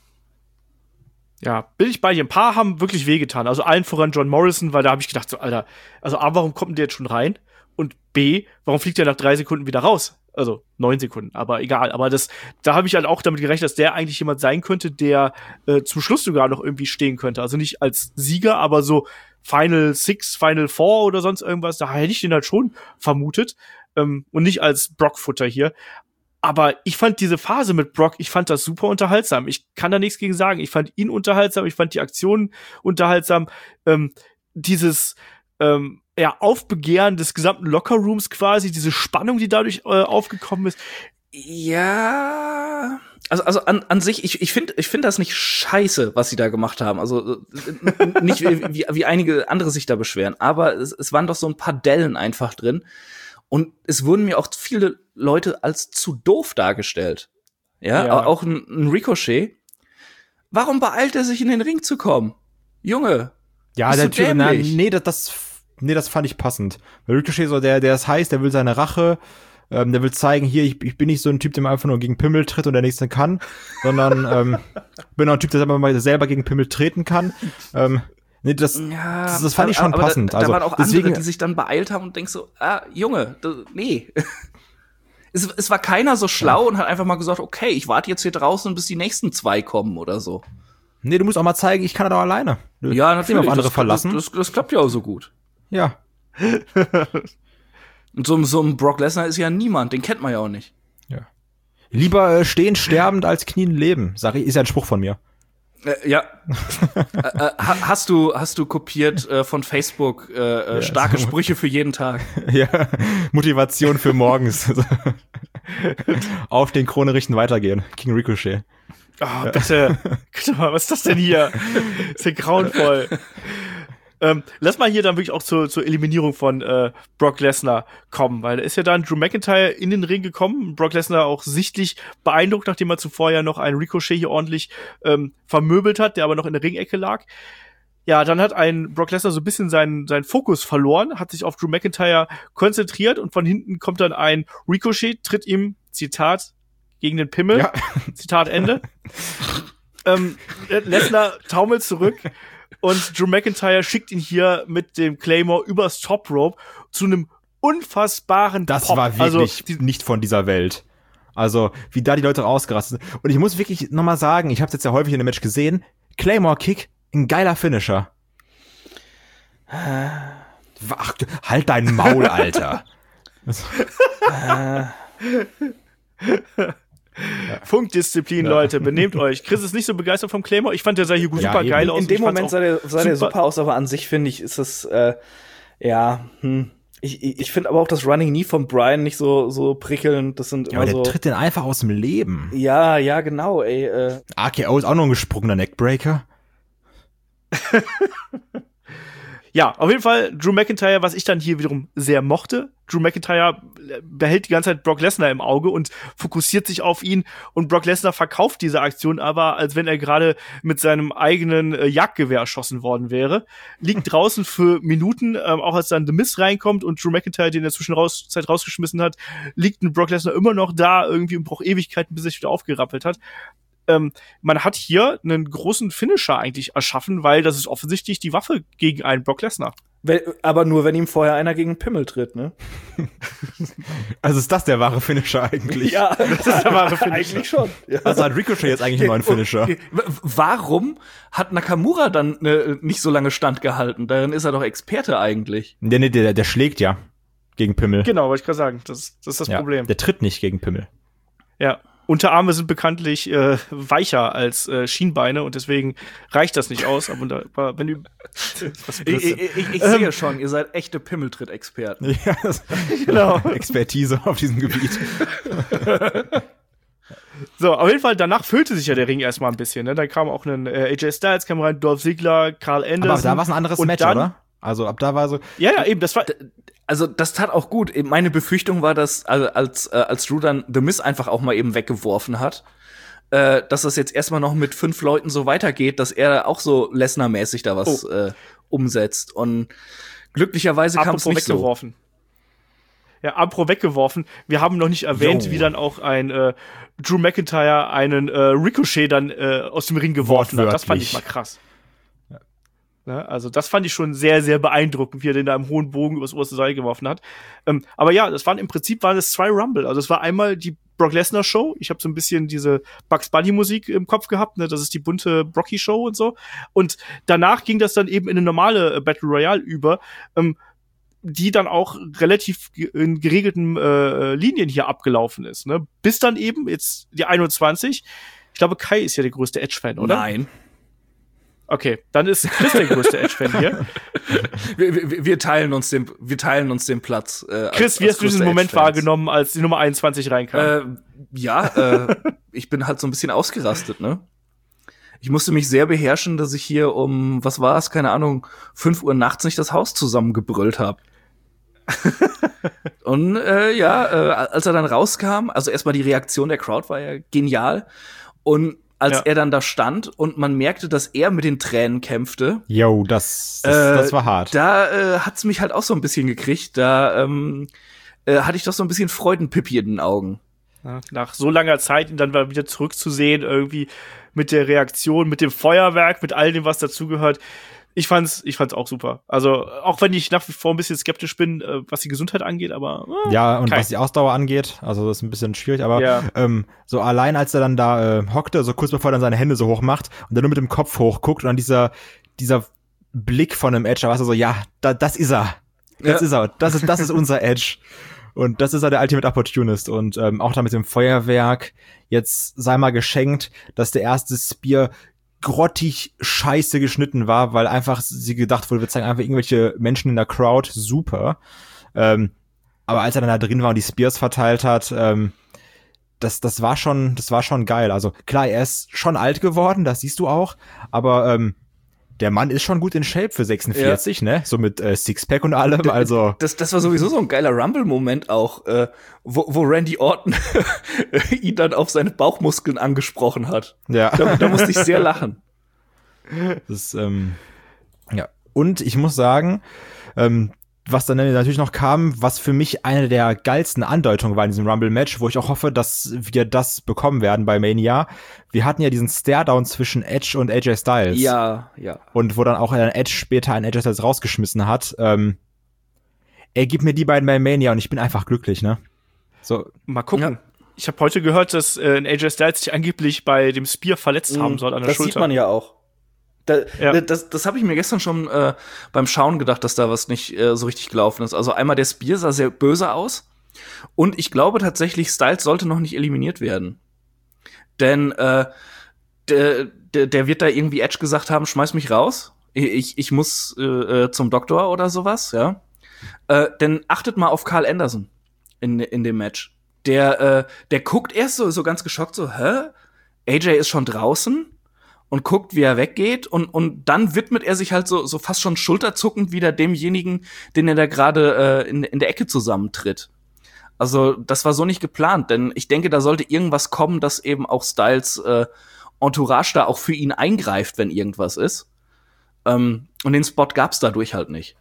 Ja, bin ich bei dir. Ein paar haben wirklich wehgetan. Also allen voran John Morrison, weil da habe ich gedacht, so, Alter, also A, warum kommt denn der jetzt schon rein? Und B, warum fliegt der nach drei Sekunden wieder raus? Also neun Sekunden, aber egal. Aber das, da habe ich halt auch damit gerechnet, dass der eigentlich jemand sein könnte, der äh, zum Schluss sogar noch irgendwie stehen könnte. Also nicht als Sieger, aber so Final Six, Final Four oder sonst irgendwas. Da hätte ich den halt schon vermutet. Ähm, und nicht als Brock-Futter hier. Aber ich fand diese Phase mit Brock, ich fand das super unterhaltsam. Ich kann da nichts gegen sagen. Ich fand ihn unterhaltsam, ich fand die Aktionen unterhaltsam. Ähm, dieses ähm, ja, Aufbegehren des gesamten Lockerrooms quasi, diese Spannung, die dadurch äh, aufgekommen ist. Ja, also also an, an sich, ich ich finde ich finde das nicht scheiße, was sie da gemacht haben. Also äh, nicht wie, wie, wie einige andere sich da beschweren, aber es, es waren doch so ein paar Dellen einfach drin. Und es wurden mir auch viele Leute als zu doof dargestellt. Ja, Ja. auch ein, ein Ricochet. Warum beeilt er sich in den Ring zu kommen? Junge. Ja, Bist der du Typ, na, dämlich? nee, das, das, nee, das fand ich passend. Weil Ricochet so, der, der ist heiß, der will seine Rache, ähm, der will zeigen, hier, ich, ich bin nicht so ein Typ, der einfach nur gegen Pimmel tritt und der nächste kann, sondern ähm, bin auch ein Typ, der selber mal selber gegen Pimmel treten kann. Ähm, nee, das, Ja, das, das fand ich schon aber passend. Da, da also, waren auch deswegen, andere, die sich dann beeilt haben und denkst so, ah, Junge, das, nee. es, es war keiner so schlau und hat einfach mal gesagt, okay, ich warte jetzt hier draußen, bis die nächsten zwei kommen oder so. nee, du musst auch mal zeigen, ich kann das auch alleine. Du Ja, kannst nicht auf andere das, verlassen. Das, das, das klappt ja auch so gut. Ja. Und so, so ein Brock Lesnar ist ja niemand, den kennt man ja auch nicht. Ja. Lieber äh, stehen sterbend als knien leben, sag ich, ist ja ein Spruch von mir. Äh, ja. äh, äh, ha- hast du hast du kopiert äh, von Facebook äh, äh, Ja, starke so. Sprüche für jeden Tag? Ja, Motivation für morgens. Auf den Krone richten, weitergehen. King Ricochet. Oh, bitte. Guck mal, was ist das denn hier? Ist ja grauenvoll. Ähm, lass mal hier dann wirklich auch zur, zur Eliminierung von äh, Brock Lesnar kommen, weil da ist ja dann Drew McIntyre in den Ring gekommen. Brock Lesnar auch sichtlich beeindruckt, nachdem er zuvor ja noch einen Ricochet hier ordentlich ähm, vermöbelt hat, der aber noch in der Ringecke lag. Ja, dann hat ein Brock Lesnar so ein bisschen seinen, seinen Fokus verloren, hat sich auf Drew McIntyre konzentriert und von hinten kommt dann ein Ricochet, tritt ihm, Zitat, gegen den Pimmel. Ja. Zitat Ende. ähm, Lesnar taumelt zurück und Drew McIntyre schickt ihn hier mit dem Claymore übers Top Rope zu einem unfassbaren Das Pop. war wirklich Also, die, nicht von dieser Welt. Also, wie da die Leute rausgerastet sind. Und ich muss wirklich nochmal sagen, ich habe es jetzt ja häufig in dem Match gesehen, Claymore Kick, ein geiler Finisher. Ach, du- halt dein Maul, Alter. äh. Funkdisziplin, ja. Leute, benehmt euch. Chris ist nicht so begeistert vom Claymore. Ich fand, der sah hier ja, super geil aus. In dem Moment sah der, sah der super aus, aber an sich finde ich, ist es, äh, ja, hm. Ich, ich, ich finde aber auch das Running Knee von Bryan nicht so, so prickelnd. Das sind ja, immer aber so. Der tritt den einfach aus dem Leben. Ja, ja, genau, ey. Äh. R K O ist auch noch ein gesprungener Neckbreaker. Ja, auf jeden Fall Drew McIntyre, was ich dann hier wiederum sehr mochte. Drew McIntyre behält die ganze Zeit Brock Lesnar im Auge und fokussiert sich auf ihn. Und Brock Lesnar verkauft diese Aktion aber, als wenn er gerade mit seinem eigenen äh, Jagdgewehr erschossen worden wäre. Liegt draußen für Minuten, ähm, auch als dann The Miz reinkommt und Drew McIntyre, den in der Zwischenzeit rausgeschmissen hat, liegt ein Brock Lesnar immer noch da irgendwie und braucht Ewigkeiten, bis er sich wieder aufgerappelt hat. Ähm, man hat hier einen großen Finisher eigentlich erschaffen, weil das ist offensichtlich die Waffe gegen einen Brock Lesnar. Aber nur, wenn ihm vorher einer gegen den Pimmel tritt, ne? Also ist das der wahre Finisher eigentlich? Ja, das ist der wahre Finisher. Eigentlich schon. Ja. Also hat Ricochet jetzt eigentlich einen neuen Finisher. Warum hat Nakamura dann ne, nicht so lange standgehalten? Darin ist er doch Experte eigentlich. Nee, nee, der, der schlägt ja gegen Pimmel. Genau, wollte ich gerade sagen. Das, das ist das ja, Problem. Der tritt nicht gegen Pimmel. Ja. Unterarme sind bekanntlich äh, weicher als äh, Schienbeine und deswegen reicht das nicht aus. Aber, da, aber wenn du was ich, ich, ich, ich ähm, sehe schon, ihr seid echte Pimmeltritt-Experten. Ja, genau. Expertise auf diesem Gebiet. So, auf jeden Fall, danach füllte sich ja der Ring erstmal ein bisschen. Ne? Dann kam auch ein äh, A J Styles, kam rein, Dolph Ziggler, Karl Anderson. Aber da war es ein anderes Match, dann, oder? Also ab da war so. Ja, ja, eben, das war. Also das tat auch gut. Meine Befürchtung war, dass also als äh, als Drew dann The Miz einfach auch mal eben weggeworfen hat, äh, dass das jetzt erstmal noch mit fünf Leuten so weitergeht, dass er auch so Lesnar-mäßig da was oh. äh, umsetzt. Und glücklicherweise kam es nicht weggeworfen. So. Ja, apropos weggeworfen. Wir haben noch nicht erwähnt, Yo. wie dann auch ein äh, Drew McIntyre einen äh, Ricochet dann äh, aus dem Ring geworfen hat. Das fand ich mal krass. Ne? Also das fand ich schon sehr, sehr beeindruckend, wie er den da im hohen Bogen übers oberste Seil geworfen hat. Ähm, aber ja, das waren im Prinzip waren es zwei Rumble. Also es war einmal die Brock Lesnar Show. Ich habe so ein bisschen diese Bugs Bunny Musik im Kopf gehabt. Ne? Das ist die bunte Brocky Show und so. Und danach ging das dann eben in eine normale äh, Battle Royale über, ähm, die dann auch relativ in geregelten äh, Linien hier abgelaufen ist. Ne? Bis dann eben jetzt die einundzwanzig. Ich glaube, Kai ist ja der größte Edge-Fan, oder? Nein. Okay, dann ist Chris der größte Edge-Fan hier. Wir, wir, wir teilen uns den, wir teilen uns den Platz. Äh, Chris, als, wie hast du diesen Moment wahrgenommen, als die Nummer einundzwanzig reinkam? Äh, ja, äh, ich bin halt so ein bisschen ausgerastet, ne? Ich musste mich sehr beherrschen, dass ich hier um, was war es, keine Ahnung, fünf Uhr nachts nicht das Haus zusammengebrüllt habe. Und äh, ja, äh, als er dann rauskam, also erstmal die Reaktion der Crowd war ja genial. Und als ja. er dann da stand und man merkte, dass er mit den Tränen kämpfte. Yo, das, das, äh, das war hart. Da äh, hat's mich halt auch so ein bisschen gekriegt. Da ähm, äh, hatte ich doch so ein bisschen Freudenpipi in den Augen. Ja, nach so langer Zeit ihn dann wieder zurückzusehen, irgendwie mit der Reaktion, mit dem Feuerwerk, mit all dem, was dazugehört. Ich fand's, ich fand's auch super. Also, auch wenn ich nach wie vor ein bisschen skeptisch bin, äh, was die Gesundheit angeht, aber äh, ja, und kein. was die Ausdauer angeht, also das ist ein bisschen schwierig, aber ja. ähm, so allein als er dann da äh, hockte, so kurz bevor er dann seine Hände so hoch macht und dann nur mit dem Kopf hochguckt und dann dieser dieser Blick von einem Edge, da warst du so, ja, da, das ist er. Das ja. ist er. Das ist, das ist unser Edge. Und das ist er, der Ultimate Opportunist. Und ähm, auch da mit dem Feuerwerk, jetzt sei mal geschenkt, dass der erste Spear grottig scheiße geschnitten war, weil einfach sie gedacht wurde, wir zeigen einfach irgendwelche Menschen in der Crowd, super. Ähm, aber als er dann da drin war und die Spears verteilt hat, ähm, das, das war schon, das war schon geil. Also klar, er ist schon alt geworden, das siehst du auch, aber ähm, der Mann ist schon gut in Shape für sechsundvierzig, ja. ne? So mit äh, Sixpack und allem, also. Das, das war sowieso so ein geiler Rumble-Moment auch, äh, wo, wo Randy Orton ihn dann auf seine Bauchmuskeln angesprochen hat. Ja. Da, da musste ich sehr lachen. Das, ähm, ja. Und ich muss sagen, ähm, was dann natürlich noch kam, was für mich eine der geilsten Andeutungen war in diesem Rumble-Match, wo ich auch hoffe, dass wir das bekommen werden bei Mania. Wir hatten ja diesen Stare-Down zwischen Edge und A J Styles. Ja, ja. Und wo dann auch ein Edge später einen A J Styles rausgeschmissen hat. Ähm, er gibt mir die beiden bei Mania und ich bin einfach glücklich, ne? So, mal gucken. Ja. Ich habe heute gehört, dass äh, ein A J Styles sich angeblich bei dem Spear verletzt mhm, haben soll an der das Schulter. Das sieht man ja auch. Da, ja. Das, das habe ich mir gestern schon äh, beim Schauen gedacht, dass da was nicht äh, so richtig gelaufen ist. Also einmal der Spear sah sehr böse aus. Und ich glaube tatsächlich, Styles sollte noch nicht eliminiert werden. Denn äh, der, der, der wird da irgendwie Edge gesagt haben, schmeiß mich raus. Ich, ich muss äh, zum Doktor oder sowas, ja. Äh, denn achtet mal auf Carl Anderson in, in dem Match. Der, äh, der guckt erst so, so ganz geschockt, so, hä? A J ist schon draußen und guckt, wie er weggeht. Und, und dann widmet er sich halt so, so fast schon schulterzuckend wieder demjenigen, den er da gerade äh, in, in der Ecke zusammentritt. Also, das war so nicht geplant, denn ich denke, da sollte irgendwas kommen, dass eben auch Styles äh, Entourage da auch für ihn eingreift, wenn irgendwas ist. Ähm, und den Spot gab's dadurch halt nicht.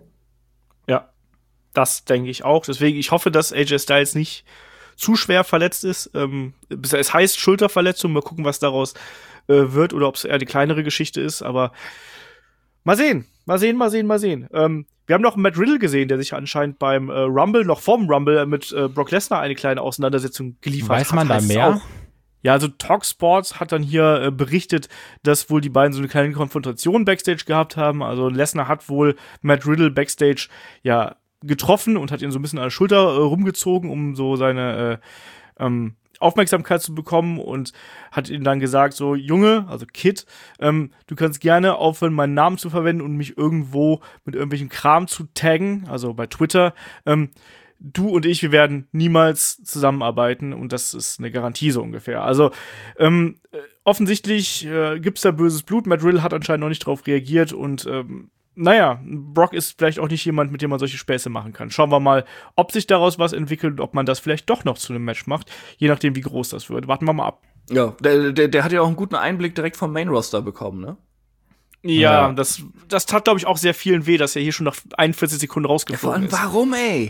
Ja, das denke ich auch. Deswegen, ich hoffe, dass A J Styles nicht zu schwer verletzt ist. Ähm, es heißt Schulterverletzung, mal gucken, was daraus äh, wird oder ob es eher die kleinere Geschichte ist, aber mal sehen, mal sehen, mal sehen, mal sehen. Ähm, wir haben noch Matt Riddle gesehen, der sich anscheinend beim äh, Rumble, noch vorm Rumble, mit äh, Brock Lesnar eine kleine Auseinandersetzung geliefert hat. Weiß man da mehr? Auch, ja, also Talk Sports hat dann hier äh, berichtet, dass wohl die beiden so eine kleine Konfrontation Backstage gehabt haben. Also Lesnar hat wohl Matt Riddle Backstage ja getroffen und hat ihn so ein bisschen an der Schulter äh, rumgezogen, um so seine äh, ähm, Aufmerksamkeit zu bekommen, und hat ihm dann gesagt, so, Junge, also Kid, ähm, du kannst gerne aufhören, meinen Namen zu verwenden und mich irgendwo mit irgendwelchem Kram zu taggen, also bei Twitter. Ähm, du und ich, wir werden niemals zusammenarbeiten, und das ist eine Garantie so ungefähr. Also ähm, offensichtlich äh, gibt's da böses Blut. Matt Riddle hat anscheinend noch nicht drauf reagiert, und ähm, naja, Brock ist vielleicht auch nicht jemand, mit dem man solche Späße machen kann. Schauen wir mal, ob sich daraus was entwickelt und ob man das vielleicht doch noch zu einem Match macht, je nachdem, wie groß das wird. Warten wir mal ab. Ja, der, der, der hat ja auch einen guten Einblick direkt vom Main-Roster bekommen, ne? Ja, ja. das, das tat, glaube ich, auch sehr vielen weh, dass er hier schon nach einundvierzig Sekunden rausgeflogen ja, vor allem, warum, ey?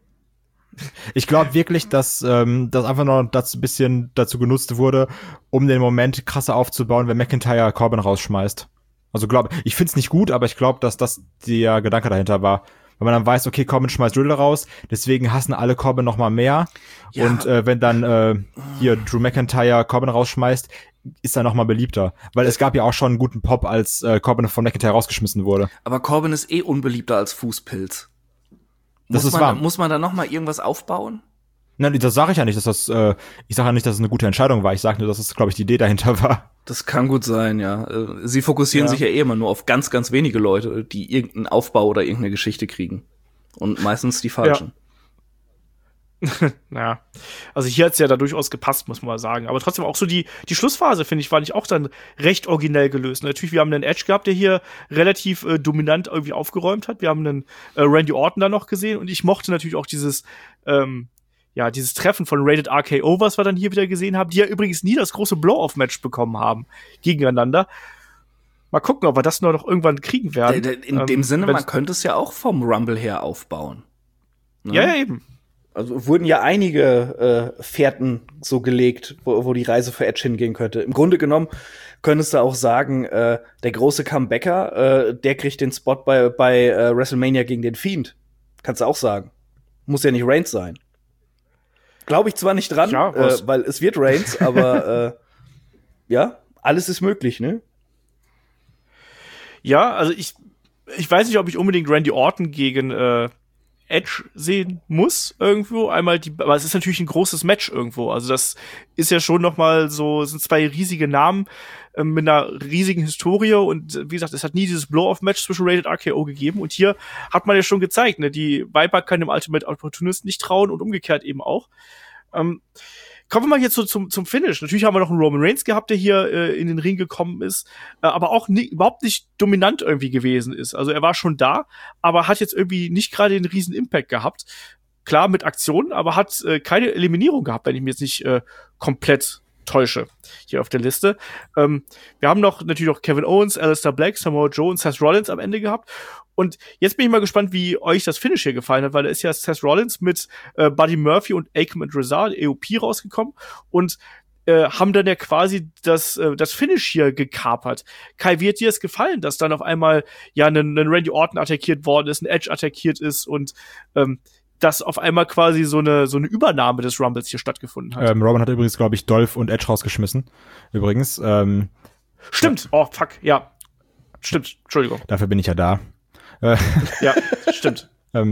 Ich glaube wirklich, dass ähm, das einfach noch das ein bisschen dazu genutzt wurde, um den Moment krasser aufzubauen, wenn McIntyre Corbin rausschmeißt. Also glaube ich, finde es nicht gut, aber ich glaube, dass das der Gedanke dahinter war. Wenn man dann weiß, okay, Corbin schmeißt Riddle raus, deswegen hassen alle Corbin noch mal mehr. Ja. Und äh, wenn dann äh, hier Drew McIntyre Corbin rausschmeißt, ist er noch mal beliebter. Weil es gab ja auch schon einen guten Pop, als äh, Corbin von McIntyre rausgeschmissen wurde. Aber Corbin ist eh unbeliebter als Fußpilz. Das muss ist man, wahr. Muss man da noch mal irgendwas aufbauen? Nein, das sage ich ja nicht, dass das, äh, ich sage ja nicht, dass es eine gute Entscheidung war. Ich sage nur, dass es, glaube ich, die Idee dahinter war. Das kann gut sein, ja. Sie fokussieren ja. sich ja eh immer nur auf ganz, ganz wenige Leute, die irgendeinen Aufbau oder irgendeine Geschichte kriegen. Und meistens die falschen. Ja. Naja, also hier hat's ja da durchaus gepasst, muss man mal sagen. Aber trotzdem auch so die, die Schlussphase, finde ich, war nicht auch dann recht originell gelöst. Natürlich, wir haben einen Edge gehabt, der hier relativ äh, dominant irgendwie aufgeräumt hat. Wir haben einen äh, Randy Orton da noch gesehen, und ich mochte natürlich auch dieses ähm, ja, dieses Treffen von Rated R K O, was wir dann hier wieder gesehen haben, die ja übrigens nie das große Blow-Off-Match bekommen haben gegeneinander. Mal gucken, ob wir das nur noch irgendwann kriegen werden. In ähm, dem Sinne, man könnte es ja auch vom Rumble her aufbauen. Ne? Ja, ja, eben. Also wurden ja einige äh, Fährten so gelegt, wo, wo die Reise für Edge hingehen könnte. Im Grunde genommen könntest du auch sagen, äh, der große Comebacker, äh, der kriegt den Spot bei, bei äh, WrestleMania gegen den Fiend. Kannst du auch sagen. Muss ja nicht Reigns sein. Glaube ich zwar nicht dran, ja, äh, weil es wird Reigns, aber äh, ja, alles ist möglich, ne? Ja, also ich, ich weiß nicht, ob ich unbedingt Randy Orton gegen äh, Edge sehen muss irgendwo. Einmal die, aber es ist natürlich ein großes Match irgendwo. Also das ist ja schon noch mal so, sind zwei riesige Namen äh, mit einer riesigen Historie, und wie gesagt, es hat nie dieses Blow-Off-Match zwischen Rated R K O gegeben, und hier hat man ja schon gezeigt, ne, die Viper kann dem Ultimate Opportunist nicht trauen und umgekehrt eben auch. Ähm, kommen wir mal jetzt so zum, zum Finish. Natürlich haben wir noch einen Roman Reigns gehabt, der hier äh, in den Ring gekommen ist, äh, aber auch nie, überhaupt nicht dominant irgendwie gewesen ist. Also er war schon da, aber hat jetzt irgendwie nicht gerade den riesen Impact gehabt. Klar, mit Aktionen, aber hat äh, keine Eliminierung gehabt, wenn ich mich jetzt nicht äh, komplett täusche hier auf der Liste. Ähm, wir haben noch natürlich noch Kevin Owens, Aleister Black, Samoa Joe und Seth Rollins am Ende gehabt. Und jetzt bin ich mal gespannt, wie euch das Finish hier gefallen hat, weil da ist ja Seth Rollins mit äh, Buddy Murphy und Akam und Rezar, E O P, rausgekommen, und äh, haben dann ja quasi das, äh, das Finish hier gekapert. Kai, wie hat dir das gefallen, dass dann auf einmal ja ein, ein Randy Orton attackiert worden ist, ein Edge attackiert ist, und ähm, dass auf einmal quasi so eine so eine Übernahme des Rumbles hier stattgefunden hat? Ähm, Roman hat übrigens, glaube ich, Dolph und Edge rausgeschmissen. Übrigens. Ähm, Stimmt. Ja. Oh, fuck. Ja. Stimmt. Entschuldigung. Dafür bin ich ja da. Ja, stimmt. ähm,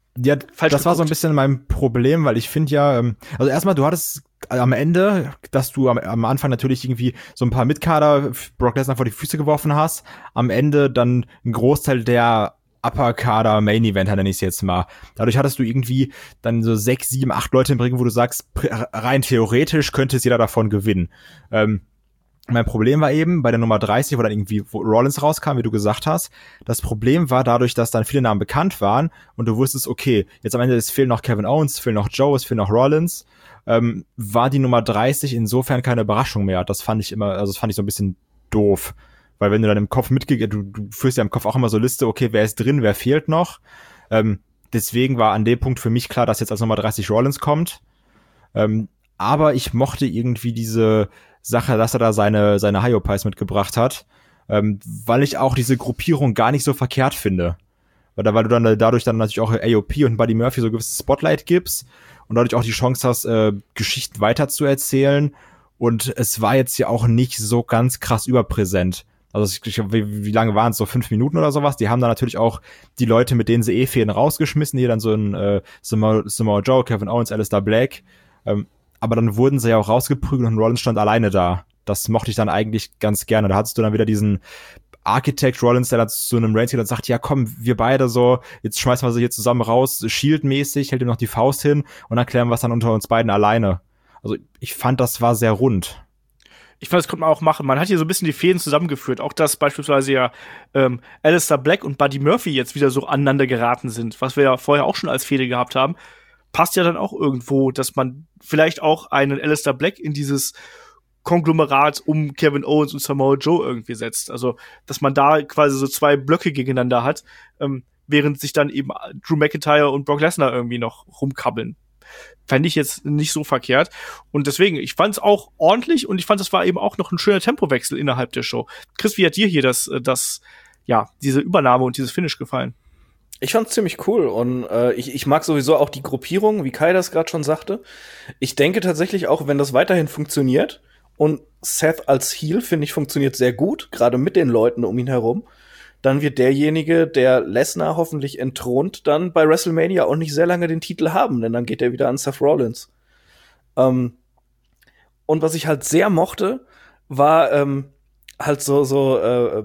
Ja, Falsch das geguckt. War so ein bisschen mein Problem, weil ich finde ja, ähm, also erstmal, du hattest am Ende, dass du am, am Anfang natürlich irgendwie so ein paar Mitkader Brock Lesnar vor die Füße geworfen hast, am Ende dann ein Großteil der Upper-Kader Main Eventer, nenne ich es jetzt mal. Dadurch hattest du irgendwie dann so sechs, sieben, acht Leute im Ring, wo du sagst, rein theoretisch könnte es jeder davon gewinnen. Ähm, mein Problem war eben bei der Nummer dreißig, wo dann irgendwie wo Rollins rauskam, wie du gesagt hast. Das Problem war dadurch, dass dann viele Namen bekannt waren und du wusstest, okay, jetzt am Ende es fehlen noch Kevin Owens, es fehlen noch Joe, es fehlen noch Rollins, ähm, war die Nummer dreißig insofern keine Überraschung mehr. Das fand ich immer, also das fand ich so ein bisschen doof. Weil wenn du dann im Kopf mitgehst, du, du führst ja im Kopf auch immer so Liste, okay, wer ist drin, wer fehlt noch. Ähm, deswegen war an dem Punkt für mich klar, dass jetzt als Nummer dreißig Rollins kommt. Ähm, aber ich mochte irgendwie diese Sache, dass er da seine, seine Hyopies mitgebracht hat, ähm, weil ich auch diese Gruppierung gar nicht so verkehrt finde. Weil, da, weil du dann dadurch dann natürlich auch A O P und Buddy Murphy so ein gewisses Spotlight gibst und dadurch auch die Chance hast, äh, Geschichten weiterzuerzählen. Und es war jetzt ja auch nicht so ganz krass überpräsent. Also ich, ich, wie, wie lange waren es? So fünf Minuten oder sowas? Die haben dann natürlich auch die Leute, mit denen sie eh fehlen, rausgeschmissen. Hier dann so ein äh, Samoa, Samoa Joe, Kevin Owens, Aleister Black. Ähm, aber dann wurden sie ja auch rausgeprügelt und Rollins stand alleine da. Das mochte ich dann eigentlich ganz gerne. Da hattest du dann wieder diesen Architect Rollins, der dann zu einem Reigns geht und sagt, ja komm, wir beide so, jetzt schmeißen wir sie hier zusammen raus, Shield-mäßig, hält ihm noch die Faust hin und dann klären wir es dann unter uns beiden alleine. Also ich fand, das war sehr rund. Ich fand, das konnte man auch machen. Man hat hier so ein bisschen die Fäden zusammengeführt. Auch, dass beispielsweise ja ähm, Aleister Black und Buddy Murphy jetzt wieder so aneinander geraten sind, was wir ja vorher auch schon als Fehde gehabt haben, passt ja dann auch irgendwo, dass man vielleicht auch einen Aleister Black in dieses Konglomerat um Kevin Owens und Samoa Joe irgendwie setzt. Also, dass man da quasi so zwei Blöcke gegeneinander hat, ähm, während sich dann eben Drew McIntyre und Brock Lesnar irgendwie noch rumkabbeln. Fände ich jetzt nicht so verkehrt. Und deswegen, ich fand es auch ordentlich und ich fand, es war eben auch noch ein schöner Tempowechsel innerhalb der Show. Chris, wie hat dir hier das, das, ja, diese Übernahme und dieses Finish gefallen? Ich fand's ziemlich cool und äh, ich, ich mag sowieso auch die Gruppierung, wie Kai das gerade schon sagte. Ich denke tatsächlich auch, wenn das weiterhin funktioniert und Seth als Heel, finde ich, funktioniert sehr gut, gerade mit den Leuten um ihn herum, dann wird derjenige, der Lesnar hoffentlich entthront, dann bei WrestleMania auch nicht sehr lange den Titel haben, denn dann geht er wieder an Seth Rollins. Ähm, und was ich halt sehr mochte, war ähm, halt so so äh,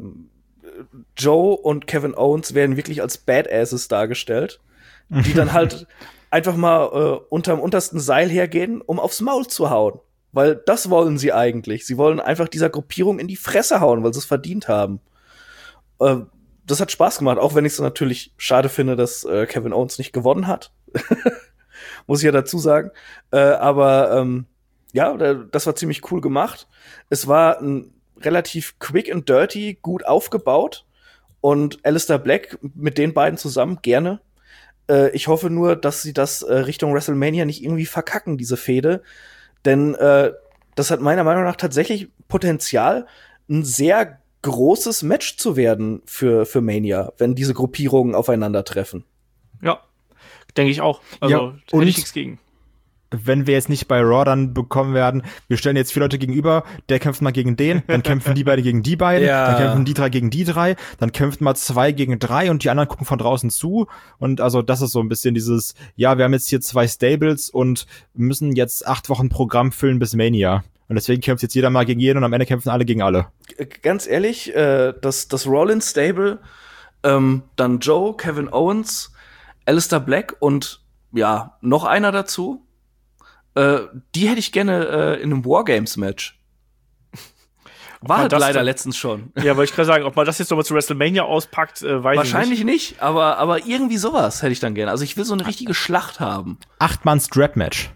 Joe und Kevin Owens werden wirklich als Badasses dargestellt, die dann halt einfach mal äh, unterm untersten Seil hergehen, um aufs Maul zu hauen. Weil das wollen sie eigentlich. Sie wollen einfach dieser Gruppierung in die Fresse hauen, weil sie es verdient haben. Äh, das hat Spaß gemacht, auch wenn ich es natürlich schade finde, dass äh, Kevin Owens nicht gewonnen hat. Muss ich ja dazu sagen. Äh, aber ähm, ja, das war ziemlich cool gemacht. Es war ein relativ quick and dirty, gut aufgebaut. Und Aleister Black mit den beiden zusammen gerne. Äh, ich hoffe nur, dass sie das äh, Richtung WrestleMania nicht irgendwie verkacken, diese Fehde. Denn äh, das hat meiner Meinung nach tatsächlich Potenzial, ein sehr großes Match zu werden für, für Mania, wenn diese Gruppierungen aufeinandertreffen. Ja, denke ich auch. Also, ja, da hätte ich nichts gegen. Wenn wir jetzt nicht bei Raw dann bekommen werden, wir stellen jetzt vier Leute gegenüber, der kämpft mal gegen den, dann kämpfen die beide gegen die beiden, ja. Dann kämpfen die drei gegen die drei, dann kämpft mal zwei gegen drei und die anderen gucken von draußen zu. Und also das ist so ein bisschen dieses, ja, wir haben jetzt hier zwei Stables und müssen jetzt acht Wochen Programm füllen bis Mania. Und deswegen kämpft jetzt jeder mal gegen jeden und am Ende kämpfen alle gegen alle. Ganz ehrlich, äh, das, das Rollins Stable, ähm, dann Joe, Kevin Owens, Aleister Black und ja, noch einer dazu, äh, die hätte ich gerne äh, in einem Wargames-Match. War halt leider dann letztens schon. Ja, wollte ich gerade sagen, ob man das jetzt nochmal zu WrestleMania auspackt, äh, weiß Wahrscheinlich ich nicht. nicht, aber, aber irgendwie sowas hätte ich dann gerne. Also ich will so eine richtige Schlacht haben. Acht-Mann-Strap-Match.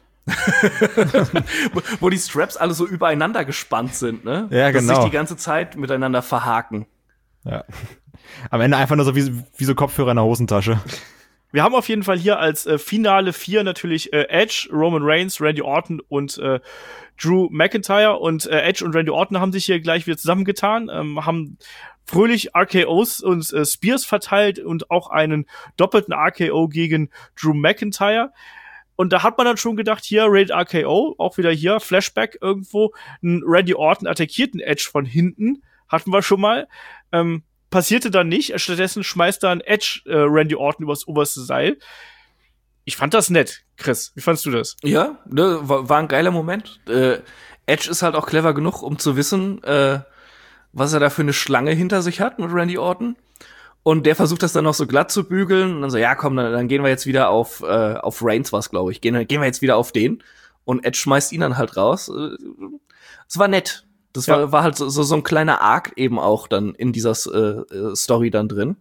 Wo die Straps alle so übereinander gespannt sind, ne? Ja, genau. Dass sich die ganze Zeit miteinander verhaken. Ja. Am Ende einfach nur so wie, wie so Kopfhörer in der Hosentasche. Wir haben auf jeden Fall hier als äh, Finale vier natürlich äh, Edge, Roman Reigns, Randy Orton und äh, Drew McIntyre. Und äh, Edge und Randy Orton haben sich hier gleich wieder zusammengetan, ähm, haben fröhlich R K Os und äh, Spears verteilt und auch einen doppelten R K O gegen Drew McIntyre. Und da hat man dann schon gedacht, hier, Rated R K O, auch wieder hier, Flashback irgendwo, ein Randy Orton attackierten Edge von hinten, hatten wir schon mal. Ähm, passierte dann nicht. Stattdessen schmeißt dann Edge äh, Randy Orton übers oberste Seil. Ich fand das nett. Chris, wie fandst du das? Ja, ne, war, war ein geiler Moment. Äh, Edge ist halt auch clever genug, um zu wissen, äh, was er da für eine Schlange hinter sich hat mit Randy Orton. Und der versucht das dann noch so glatt zu bügeln. Und dann so, ja komm, dann, dann gehen wir jetzt wieder auf, äh, auf Reigns was, glaube ich. Gehen, gehen wir jetzt wieder auf den. Und Edge schmeißt ihn dann halt raus. Es war nett. Das ja. war, war halt so, so, so ein kleiner Arc eben auch dann in dieser äh, Story dann drin.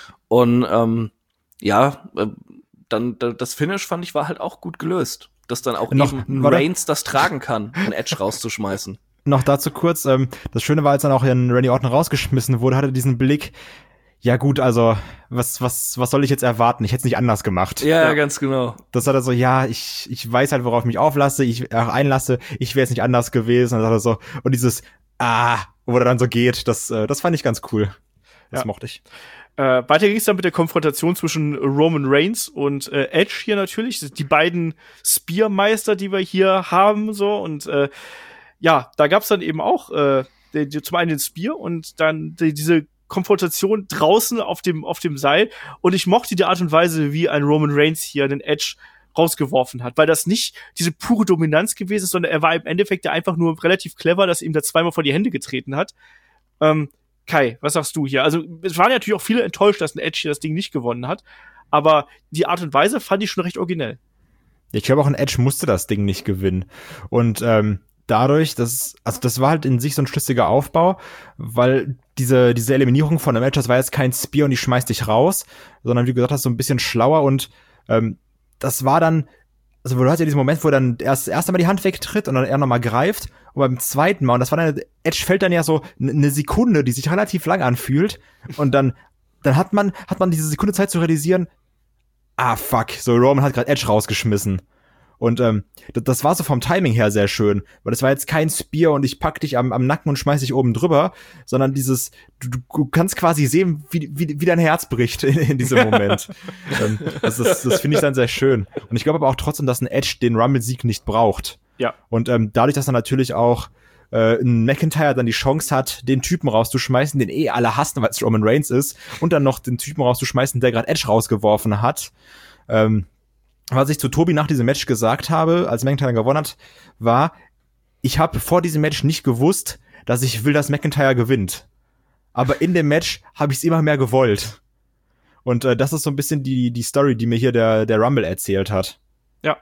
Und ähm, ja, äh, dann das Finish fand ich war halt auch gut gelöst. Dass dann auch noch, eben Reigns das tragen kann, einen Edge rauszuschmeißen. Noch dazu kurz, ähm, das Schöne war, als dann auch in Randy Orton rausgeschmissen wurde, hatte diesen Blick, ja gut, also, was, was, was soll ich jetzt erwarten? Ich hätte es nicht anders gemacht. Ja, ja, ganz genau. Das hat er so, ja, ich, ich weiß halt, worauf ich mich auflasse, ich äh, einlasse, ich wäre es nicht anders gewesen. Und dann hat er so, und dieses, ah, wo er dann so geht, das, äh, das fand ich ganz cool. Das ja. mochte ich. Äh, weiter ging es dann mit der Konfrontation zwischen Roman Reigns und äh, Edge hier natürlich. Die beiden Spearmeister, die wir hier haben, so. Und äh, ja, da gab's dann eben auch äh, die, die, zum einen den Spear und dann die, diese Konfrontation draußen auf dem auf dem Seil. Und ich mochte die Art und Weise, wie ein Roman Reigns hier den Edge rausgeworfen hat, weil das nicht diese pure Dominanz gewesen ist, sondern er war im Endeffekt ja einfach nur relativ clever, dass er ihm da zweimal vor die Hände getreten hat. Ähm, Kai, was sagst du hier? Also, es waren natürlich auch viele enttäuscht, dass ein Edge hier das Ding nicht gewonnen hat, aber die Art und Weise fand ich schon recht originell. Ich glaube, auch ein Edge musste das Ding nicht gewinnen. Und ähm, dadurch, das, also das war halt in sich so ein schlüssiger Aufbau, weil diese diese Eliminierung von einem Edge, das war jetzt kein Spear und ich schmeiß dich raus, sondern wie du gesagt hast, so ein bisschen schlauer und ähm, das war dann, also du hast ja diesen Moment, wo er dann erst, erst einmal die Hand wegtritt und dann er nochmal greift. Und beim zweiten Mal, und das war dann, Edge fällt dann ja so eine Sekunde, die sich relativ lang anfühlt. Und dann, dann hat man, hat man diese Sekunde Zeit zu realisieren, ah fuck, so Roman hat gerade Edge rausgeschmissen. Und ähm, das, das war so vom Timing her sehr schön, weil das war jetzt kein Spear und ich pack dich am, am Nacken und schmeiß dich oben drüber, sondern dieses, du, du kannst quasi sehen, wie, wie, wie dein Herz bricht in, in diesem Moment. ähm, das das, das finde ich dann sehr schön. Und ich glaube aber auch trotzdem, dass ein Edge den Rumble-Sieg nicht braucht. Ja. Und ähm, dadurch, dass er natürlich auch äh, ein McIntyre dann die Chance hat, den Typen rauszuschmeißen, den eh alle hassen, weil es Roman Reigns ist, und dann noch den Typen rauszuschmeißen, der gerade Edge rausgeworfen hat, ähm, was ich zu Tobi nach diesem Match gesagt habe, als McIntyre gewonnen hat, war, ich habe vor diesem Match nicht gewusst, dass ich will, dass McIntyre gewinnt. Aber in dem Match habe ich es immer mehr gewollt. Und äh, das ist so ein bisschen die die Story, die mir hier der der Rumble erzählt hat. Ja.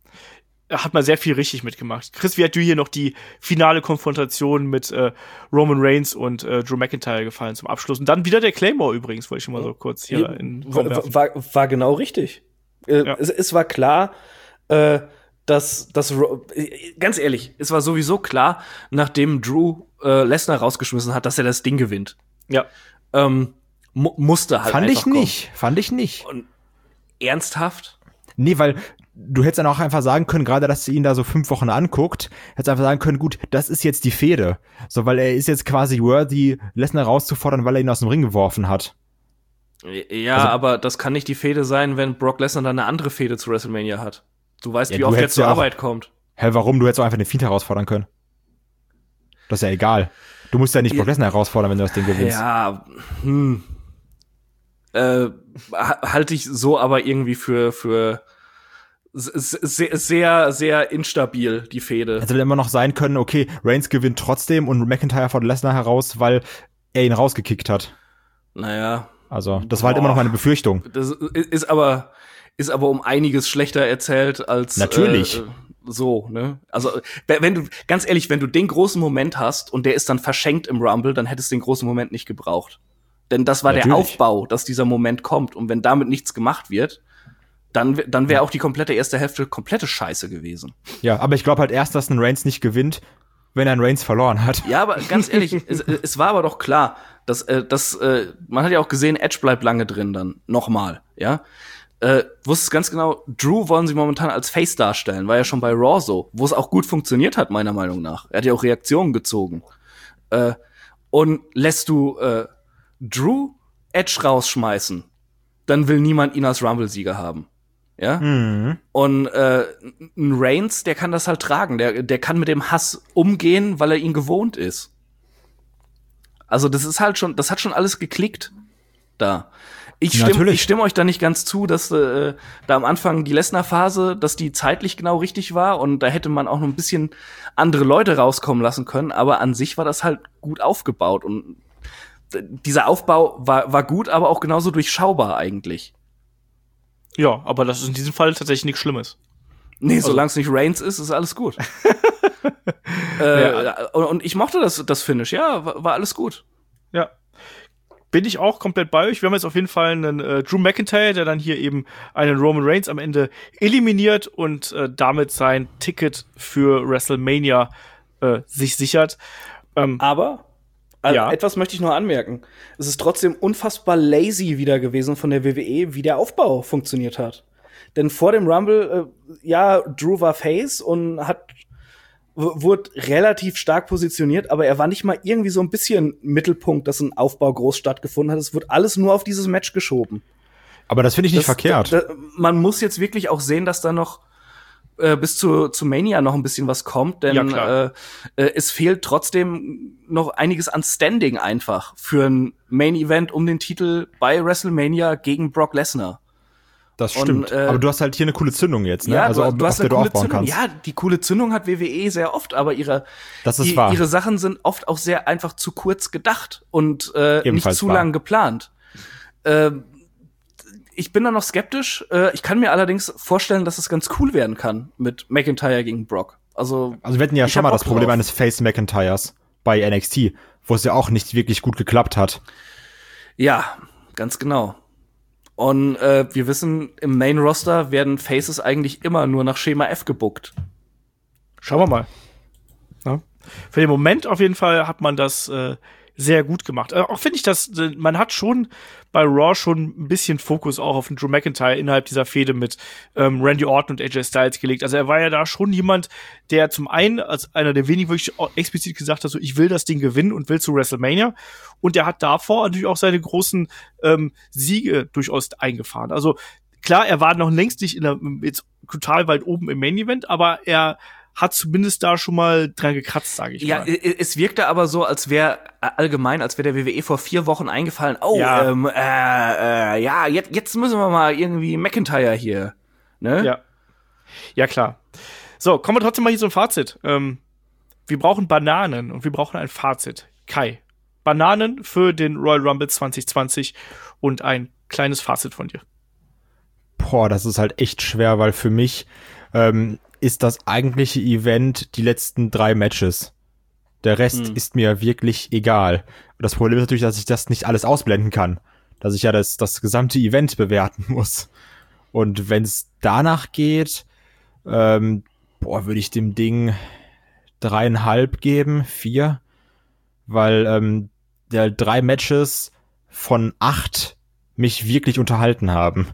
Er hat mal sehr viel richtig mitgemacht. Chris, wie hat dir hier noch die finale Konfrontation mit äh, Roman Reigns und äh, Drew McIntyre gefallen zum Abschluss? Und dann wieder der Claymore übrigens, wollte ich schon mal so kurz hier ja, in war, war, war genau richtig. Äh, ja. es, es war klar, äh, dass das ganz ehrlich, es war sowieso klar, nachdem Drew äh, Lesnar rausgeschmissen hat, dass er das Ding gewinnt. Ja. Ähm, mu- musste halt Fand einfach ich nicht. Kommen. Fand ich nicht. Und ernsthaft? Nee, weil du hättest dann auch einfach sagen können, gerade dass du ihn da so fünf Wochen anguckt, hättest einfach sagen können, gut, das ist jetzt die Fehde. So, weil er ist jetzt quasi worthy, Lesnar rauszufordern, weil er ihn aus dem Ring geworfen hat. Ja, also, aber das kann nicht die Fehde sein, wenn Brock Lesnar dann eine andere Fehde zu WrestleMania hat. Du weißt, ja, wie oft er zur ja Arbeit auch, kommt. Hä, warum? Du hättest auch einfach den Fiend herausfordern können. Das ist ja egal. Du musst ja nicht Brock Lesnar herausfordern, wenn du das Ding gewinnst. Ja, hm. Äh, halte ich so aber irgendwie für, für sehr, sehr, sehr instabil, die Fehde. Hätte immer noch sein können, okay, Reigns gewinnt trotzdem und McIntyre fordert Lesnar heraus, weil er ihn rausgekickt hat. Naja. Also, das war halt immer noch meine Befürchtung. Das ist aber, ist aber um einiges schlechter erzählt als natürlich. Äh, so, ne? Also, wenn du, ganz ehrlich, wenn du den großen Moment hast und der ist dann verschenkt im Rumble, dann hättest du den großen Moment nicht gebraucht. Denn das war natürlich der Aufbau, dass dieser Moment kommt. Und wenn damit nichts gemacht wird, dann, dann wäre auch die komplette erste Hälfte komplette Scheiße gewesen. Ja, aber ich glaube halt erst, dass ein Reigns nicht gewinnt, wenn er ein Reigns verloren hat. Ja, aber ganz ehrlich, es, es war aber doch klar, dass, äh, dass äh, man hat ja auch gesehen, Edge bleibt lange drin dann, nochmal, ja. Äh, wusstest ganz genau, Drew wollen sie momentan als Face darstellen, war ja schon bei Raw so, wo es auch gut funktioniert hat, meiner Meinung nach. Er hat ja auch Reaktionen gezogen. Äh, und lässt du äh, Drew Edge rausschmeißen, dann will niemand ihn als Rumble-Sieger haben. Ja? Mhm. Und äh, ein Reigns, der kann das halt tragen. Der, der kann mit dem Hass umgehen, weil er ihn gewohnt ist. Also das ist halt schon, das hat schon alles geklickt da. Ich stimme, ich stimme euch da nicht ganz zu, dass äh, da am Anfang die Lesnar-Phase, dass die zeitlich genau richtig war und da hätte man auch noch ein bisschen andere Leute rauskommen lassen können, aber an sich war das halt gut aufgebaut und dieser Aufbau war, war gut, aber auch genauso durchschaubar eigentlich. Ja, aber das ist in diesem Fall tatsächlich nichts Schlimmes. Nee, also, solange es nicht Reigns ist, ist alles gut. äh, ja. Und ich mochte das, das Finish, ja, war, war alles gut. Ja. Bin ich auch komplett bei euch. Wir haben jetzt auf jeden Fall einen äh, Drew McIntyre, der dann hier eben einen Roman Reigns am Ende eliminiert und äh, damit sein Ticket für WrestleMania äh, sich sichert. Ähm, Aber also ja. etwas möchte ich nur anmerken. Es ist trotzdem unfassbar lazy wieder gewesen von der W W E, wie der Aufbau funktioniert hat. Denn vor dem Rumble, äh, ja, Drew war Face und hat wurde relativ stark positioniert, aber er war nicht mal irgendwie so ein bisschen Mittelpunkt, dass ein Aufbau groß stattgefunden hat. Es wird alles nur auf dieses Match geschoben. Aber das finde ich nicht das, verkehrt. Da, da, man muss jetzt wirklich auch sehen, dass da noch äh, bis zu, zu Mania noch ein bisschen was kommt, denn ja, äh, äh, es fehlt trotzdem noch einiges an Standing einfach für ein Main-Event um den Titel bei WrestleMania gegen Brock Lesnar. Das stimmt. Und, äh, aber du hast halt hier eine coole Zündung jetzt, ne? Ja, also, du, ob, du hast auf eine der coole du aufbauen Zündung. kannst. Ja, die coole Zündung hat W W E sehr oft, aber ihre, das ist die, wahr. ihre Sachen sind oft auch sehr einfach zu kurz gedacht und äh, nicht zu wahr. lang geplant. Äh, ich bin da noch skeptisch. Äh, ich kann mir allerdings vorstellen, dass es ganz cool werden kann mit McIntyre gegen Brock. Also, also wir hatten ja schon mal das Problem drauf. eines Face McIntyres bei N X T, wo es ja auch nicht wirklich gut geklappt hat. Ja, ganz genau. Und äh, wir wissen, im Main-Roster werden Faces eigentlich immer nur nach Schema F gebuckt. Schauen wir mal. Ja. Für den Moment auf jeden Fall hat man das äh, sehr gut gemacht. Äh, auch finde ich, dass äh, man hat schon bei Raw schon ein bisschen Fokus auch auf den Drew McIntyre innerhalb dieser Fehde mit ähm, Randy Orton und A J Styles gelegt. Also er war ja da schon jemand, der zum einen als einer der wenigen wirklich explizit gesagt hat, so ich will das Ding gewinnen und will zu WrestleMania. Und der hat davor natürlich auch seine großen ähm, Siege durchaus eingefahren. Also klar, er war noch längst nicht in der, jetzt total weit oben im Main Event, aber er hat zumindest da schon mal dran gekratzt, sage ich ja, mal. Ja, es wirkte aber so, als wäre allgemein, als wäre der W W E vor vier Wochen eingefallen, oh, ja, ähm, äh, äh, ja jetzt, jetzt müssen wir mal irgendwie McIntyre hier, ne? Ja, ja klar. So, kommen wir trotzdem mal hier zum Fazit. Ähm, wir brauchen Bananen und wir brauchen ein Fazit. Kai, Bananen für den Royal Rumble zwanzig zwanzig und ein kleines Fazit von dir. Boah, das ist halt echt schwer, weil für mich ähm, ist das eigentliche Event die letzten drei Matches. Der Rest hm. ist mir wirklich egal. Und das Problem ist natürlich, dass ich das nicht alles ausblenden kann. Dass ich ja das, das gesamte Event bewerten muss. Und wenn es danach geht, ähm, boah, würde ich dem Ding dreieinhalb geben, vier. Weil ähm, der drei Matches von acht mich wirklich unterhalten haben.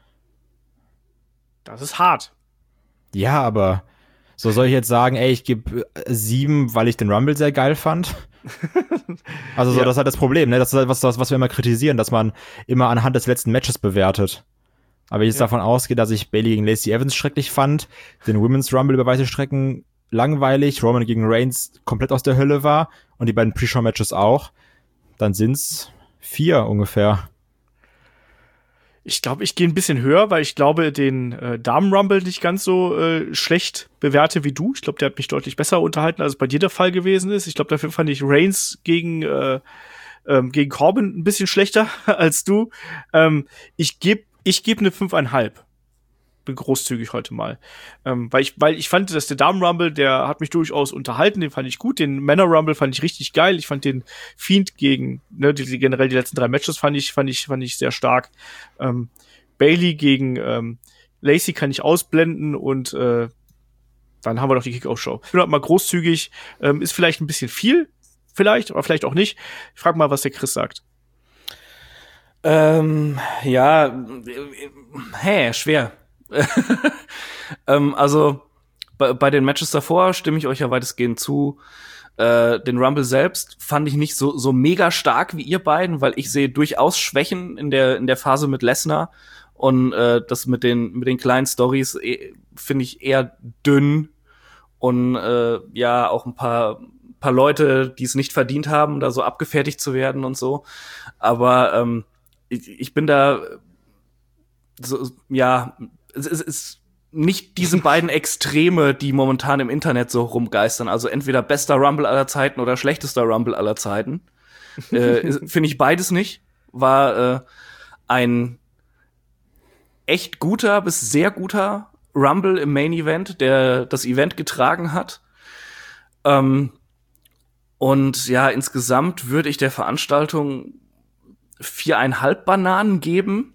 Das ist hart. Ja, aber so soll ich jetzt sagen, ey, ich gebe sieben, weil ich den Rumble sehr geil fand. Also so, ja. Das ist halt das Problem, ne? Das ist halt was, was wir immer kritisieren, dass man immer anhand des letzten Matches bewertet. Aber wenn ich jetzt ja. davon ausgehe, dass ich Bayley gegen Lacey Evans schrecklich fand, den Women's Rumble über weite Strecken langweilig, Roman gegen Reigns komplett aus der Hölle war und die beiden Pre-Show-Matches auch, dann sind's vier ungefähr. Ich glaube, ich gehe ein bisschen höher, weil ich glaube, den äh, Damen-Rumble nicht ganz so äh, schlecht bewerte wie du. Ich glaube, der hat mich deutlich besser unterhalten, als es bei dir der Fall gewesen ist. Ich glaube, dafür fand ich Reigns gegen äh, ähm, gegen Corbin ein bisschen schlechter als du. Ähm, ich gebe ich geb eine fünfeinhalb. Bin großzügig heute mal. Ähm, weil ich weil ich fand, dass der Damen-Rumble, der hat mich durchaus unterhalten, den fand ich gut. Den Männer-Rumble fand ich richtig geil. Ich fand den Fiend gegen, ne, die, die, generell die letzten drei Matches fand ich, fand ich, fand ich sehr stark. Ähm, Bayley gegen ähm, Lacey kann ich ausblenden und äh, dann haben wir noch die Kick-Off-Show. Ich bin halt mal großzügig, ähm, ist vielleicht ein bisschen viel, vielleicht, aber vielleicht auch nicht. Ich frage mal, was der Chris sagt. Ähm, ja, hä, schwer. ähm, also bei, bei den Matches davor stimme ich euch ja weitestgehend zu. Äh, den Rumble selbst fand ich nicht so so mega stark wie ihr beiden, weil ich sehe durchaus Schwächen in der in der Phase mit Lesnar und äh, das mit den mit den kleinen Stories eh, finde ich eher dünn und äh, ja auch ein paar paar Leute, die es nicht verdient haben, da so abgefertigt zu werden und so. Aber ähm, ich, ich bin da so, ja, es ist nicht diese beiden Extreme, die momentan im Internet so rumgeistern. Also entweder bester Rumble aller Zeiten oder schlechtester Rumble aller Zeiten. äh, Finde ich beides nicht. War äh, ein echt guter bis sehr guter Rumble im Main Event, der das Event getragen hat. Ähm, und ja, insgesamt würde ich der Veranstaltung viereinhalb Bananen geben,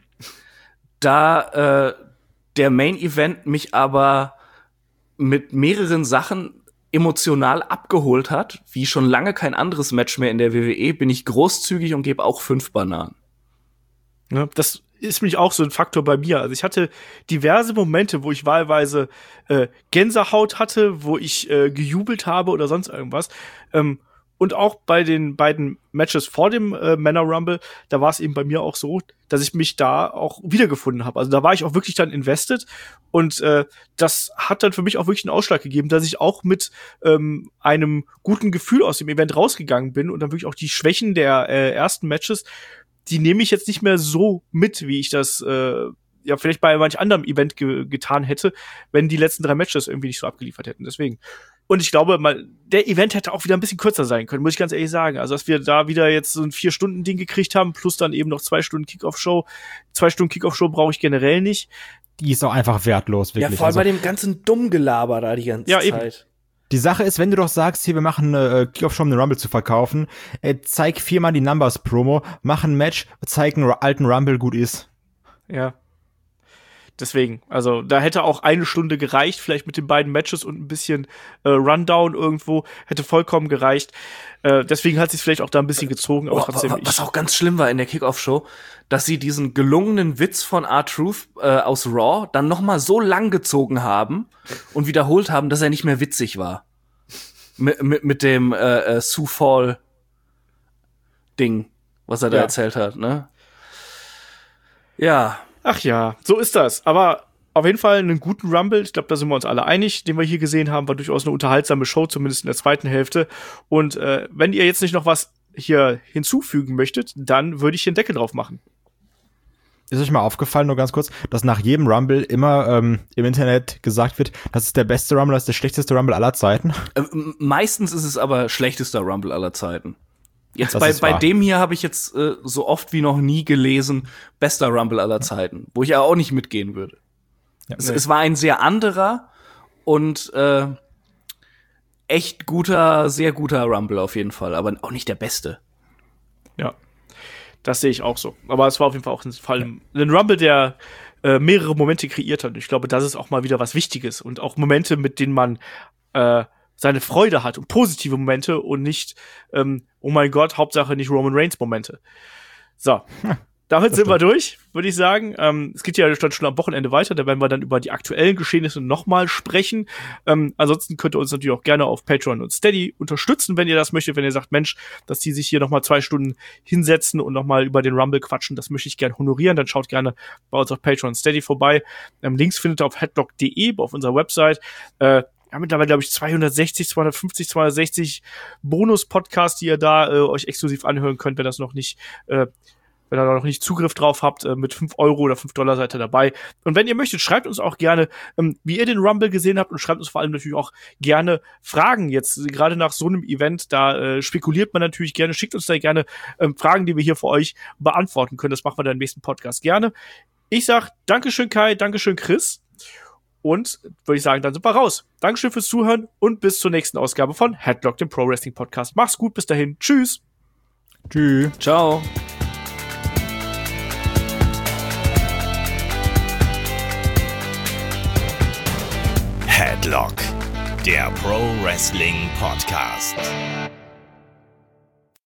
da äh, der Main Event mich aber mit mehreren Sachen emotional abgeholt hat, wie schon lange kein anderes Match mehr in der W W E, bin ich großzügig und gebe auch fünf Bananen. Ja, das ist nämlich auch so ein Faktor bei mir. Also ich hatte diverse Momente, wo ich wahlweise äh, Gänsehaut hatte, wo ich äh, gejubelt habe oder sonst irgendwas. Ähm, und auch bei den beiden Matches vor dem äh, Männer Rumble, da war es eben bei mir auch so, dass ich mich da auch wiedergefunden habe. Also da war ich auch wirklich dann invested und äh, das hat dann für mich auch wirklich einen Ausschlag gegeben, dass ich auch mit ähm, einem guten Gefühl aus dem Event rausgegangen bin und dann wirklich auch die Schwächen der äh, ersten Matches, die nehme ich jetzt nicht mehr so mit, wie ich das äh, ja vielleicht bei manch anderem Event ge- getan hätte, wenn die letzten drei Matches irgendwie nicht so abgeliefert hätten. Deswegen. Und ich glaube, mal, der Event hätte auch wieder ein bisschen kürzer sein können, muss ich ganz ehrlich sagen. Also, dass wir da wieder jetzt so ein Vier-Stunden-Ding gekriegt haben, plus dann eben noch zwei Stunden Kickoff-Show. Zwei Stunden Kickoff-Show brauche ich generell nicht. Die ist auch einfach wertlos, wirklich. Ja, vor allem also, bei dem ganzen Dummgelaber da die ganze ja, Zeit. Eben. Die Sache ist, wenn du doch sagst, hier, wir machen eine äh, Kickoff-Show, um den Rumble zu verkaufen, äh, zeig viermal die Numbers-Promo, mach ein Match, zeig einen alten Rumble, gut ist. Ja. Deswegen, also da hätte auch eine Stunde gereicht, vielleicht mit den beiden Matches und ein bisschen äh, Rundown irgendwo, hätte vollkommen gereicht. Äh, deswegen hat sich vielleicht auch da ein bisschen gezogen, aber Oh, trotzdem. was auch ganz schlimm war in der Kickoff-Show, dass sie diesen gelungenen Witz von R-Truth äh, aus Raw dann noch mal so lang gezogen haben und wiederholt haben, dass er nicht mehr witzig war. Mit, mit, mit dem äh, äh, Sioux Fall Ding, was er da Ja. erzählt hat, ne? Ja. Ach ja, so ist das. Aber auf jeden Fall einen guten Rumble. Ich glaube, da sind wir uns alle einig. Den wir hier gesehen haben, war durchaus eine unterhaltsame Show, zumindest in der zweiten Hälfte. Und äh, wenn ihr jetzt nicht noch was hier hinzufügen möchtet, dann würde ich hier einen Deckel drauf machen. Ist euch mal aufgefallen, nur ganz kurz, dass nach jedem Rumble immer ähm, im Internet gesagt wird, das ist der beste Rumble, das ist der schlechteste Rumble aller Zeiten? Äh, meistens ist es aber schlechtester Rumble aller Zeiten. Jetzt Das bei, ist bei wahr. dem hier habe ich jetzt äh, so oft wie noch nie gelesen, bester Rumble aller Zeiten, wo ich ja auch nicht mitgehen würde. Ja, es, nee. es war ein sehr anderer und äh, echt guter, sehr guter Rumble auf jeden Fall, aber auch nicht der beste. Ja, das sehe ich auch so. Aber es war auf jeden Fall auch ein, Fall, ein Rumble, der äh, mehrere Momente kreiert hat. Und ich glaube, das ist auch mal wieder was Wichtiges. Und auch Momente, mit denen man äh, seine Freude hat und positive Momente und nicht, ähm, oh mein Gott, Hauptsache nicht Roman Reigns Momente. So, hm, damit sind wir durch, würde ich sagen. Ähm, es geht ja schon, schon am Wochenende weiter, da werden wir dann über die aktuellen Geschehnisse nochmal sprechen. Ähm, ansonsten könnt ihr uns natürlich auch gerne auf Patreon und Steady unterstützen, wenn ihr das möchtet, wenn ihr sagt, Mensch, dass die sich hier nochmal zwei Stunden hinsetzen und nochmal über den Rumble quatschen, das möchte ich gerne honorieren, dann schaut gerne bei uns auf Patreon und Steady vorbei. Ähm, Links findet ihr auf headlock punkt de, auf unserer Website. Äh, Ja, mittlerweile, glaube ich, zweihundertsechzig, zweihundertfünfzig, zweihundertsechzig Bonus-Podcasts, die ihr da äh, euch exklusiv anhören könnt, wenn das noch nicht, äh, wenn ihr da noch nicht Zugriff drauf habt, äh, mit fünf Euro oder fünf Dollar seid ihr dabei. Und wenn ihr möchtet, schreibt uns auch gerne, ähm, wie ihr den Rumble gesehen habt und schreibt uns vor allem natürlich auch gerne Fragen jetzt, gerade nach so einem Event, da äh, spekuliert man natürlich gerne, schickt uns da gerne ähm, Fragen, die wir hier für euch beantworten können. Das machen wir dann im nächsten Podcast gerne. Ich sag Dankeschön Kai, Dankeschön Chris. Und würde ich sagen, dann sind wir raus. Dankeschön fürs Zuhören und bis zur nächsten Ausgabe von Headlock, dem Pro Wrestling Podcast. Mach's gut, bis dahin. Tschüss. Tschüss. Ciao. Headlock, der Pro Wrestling Podcast.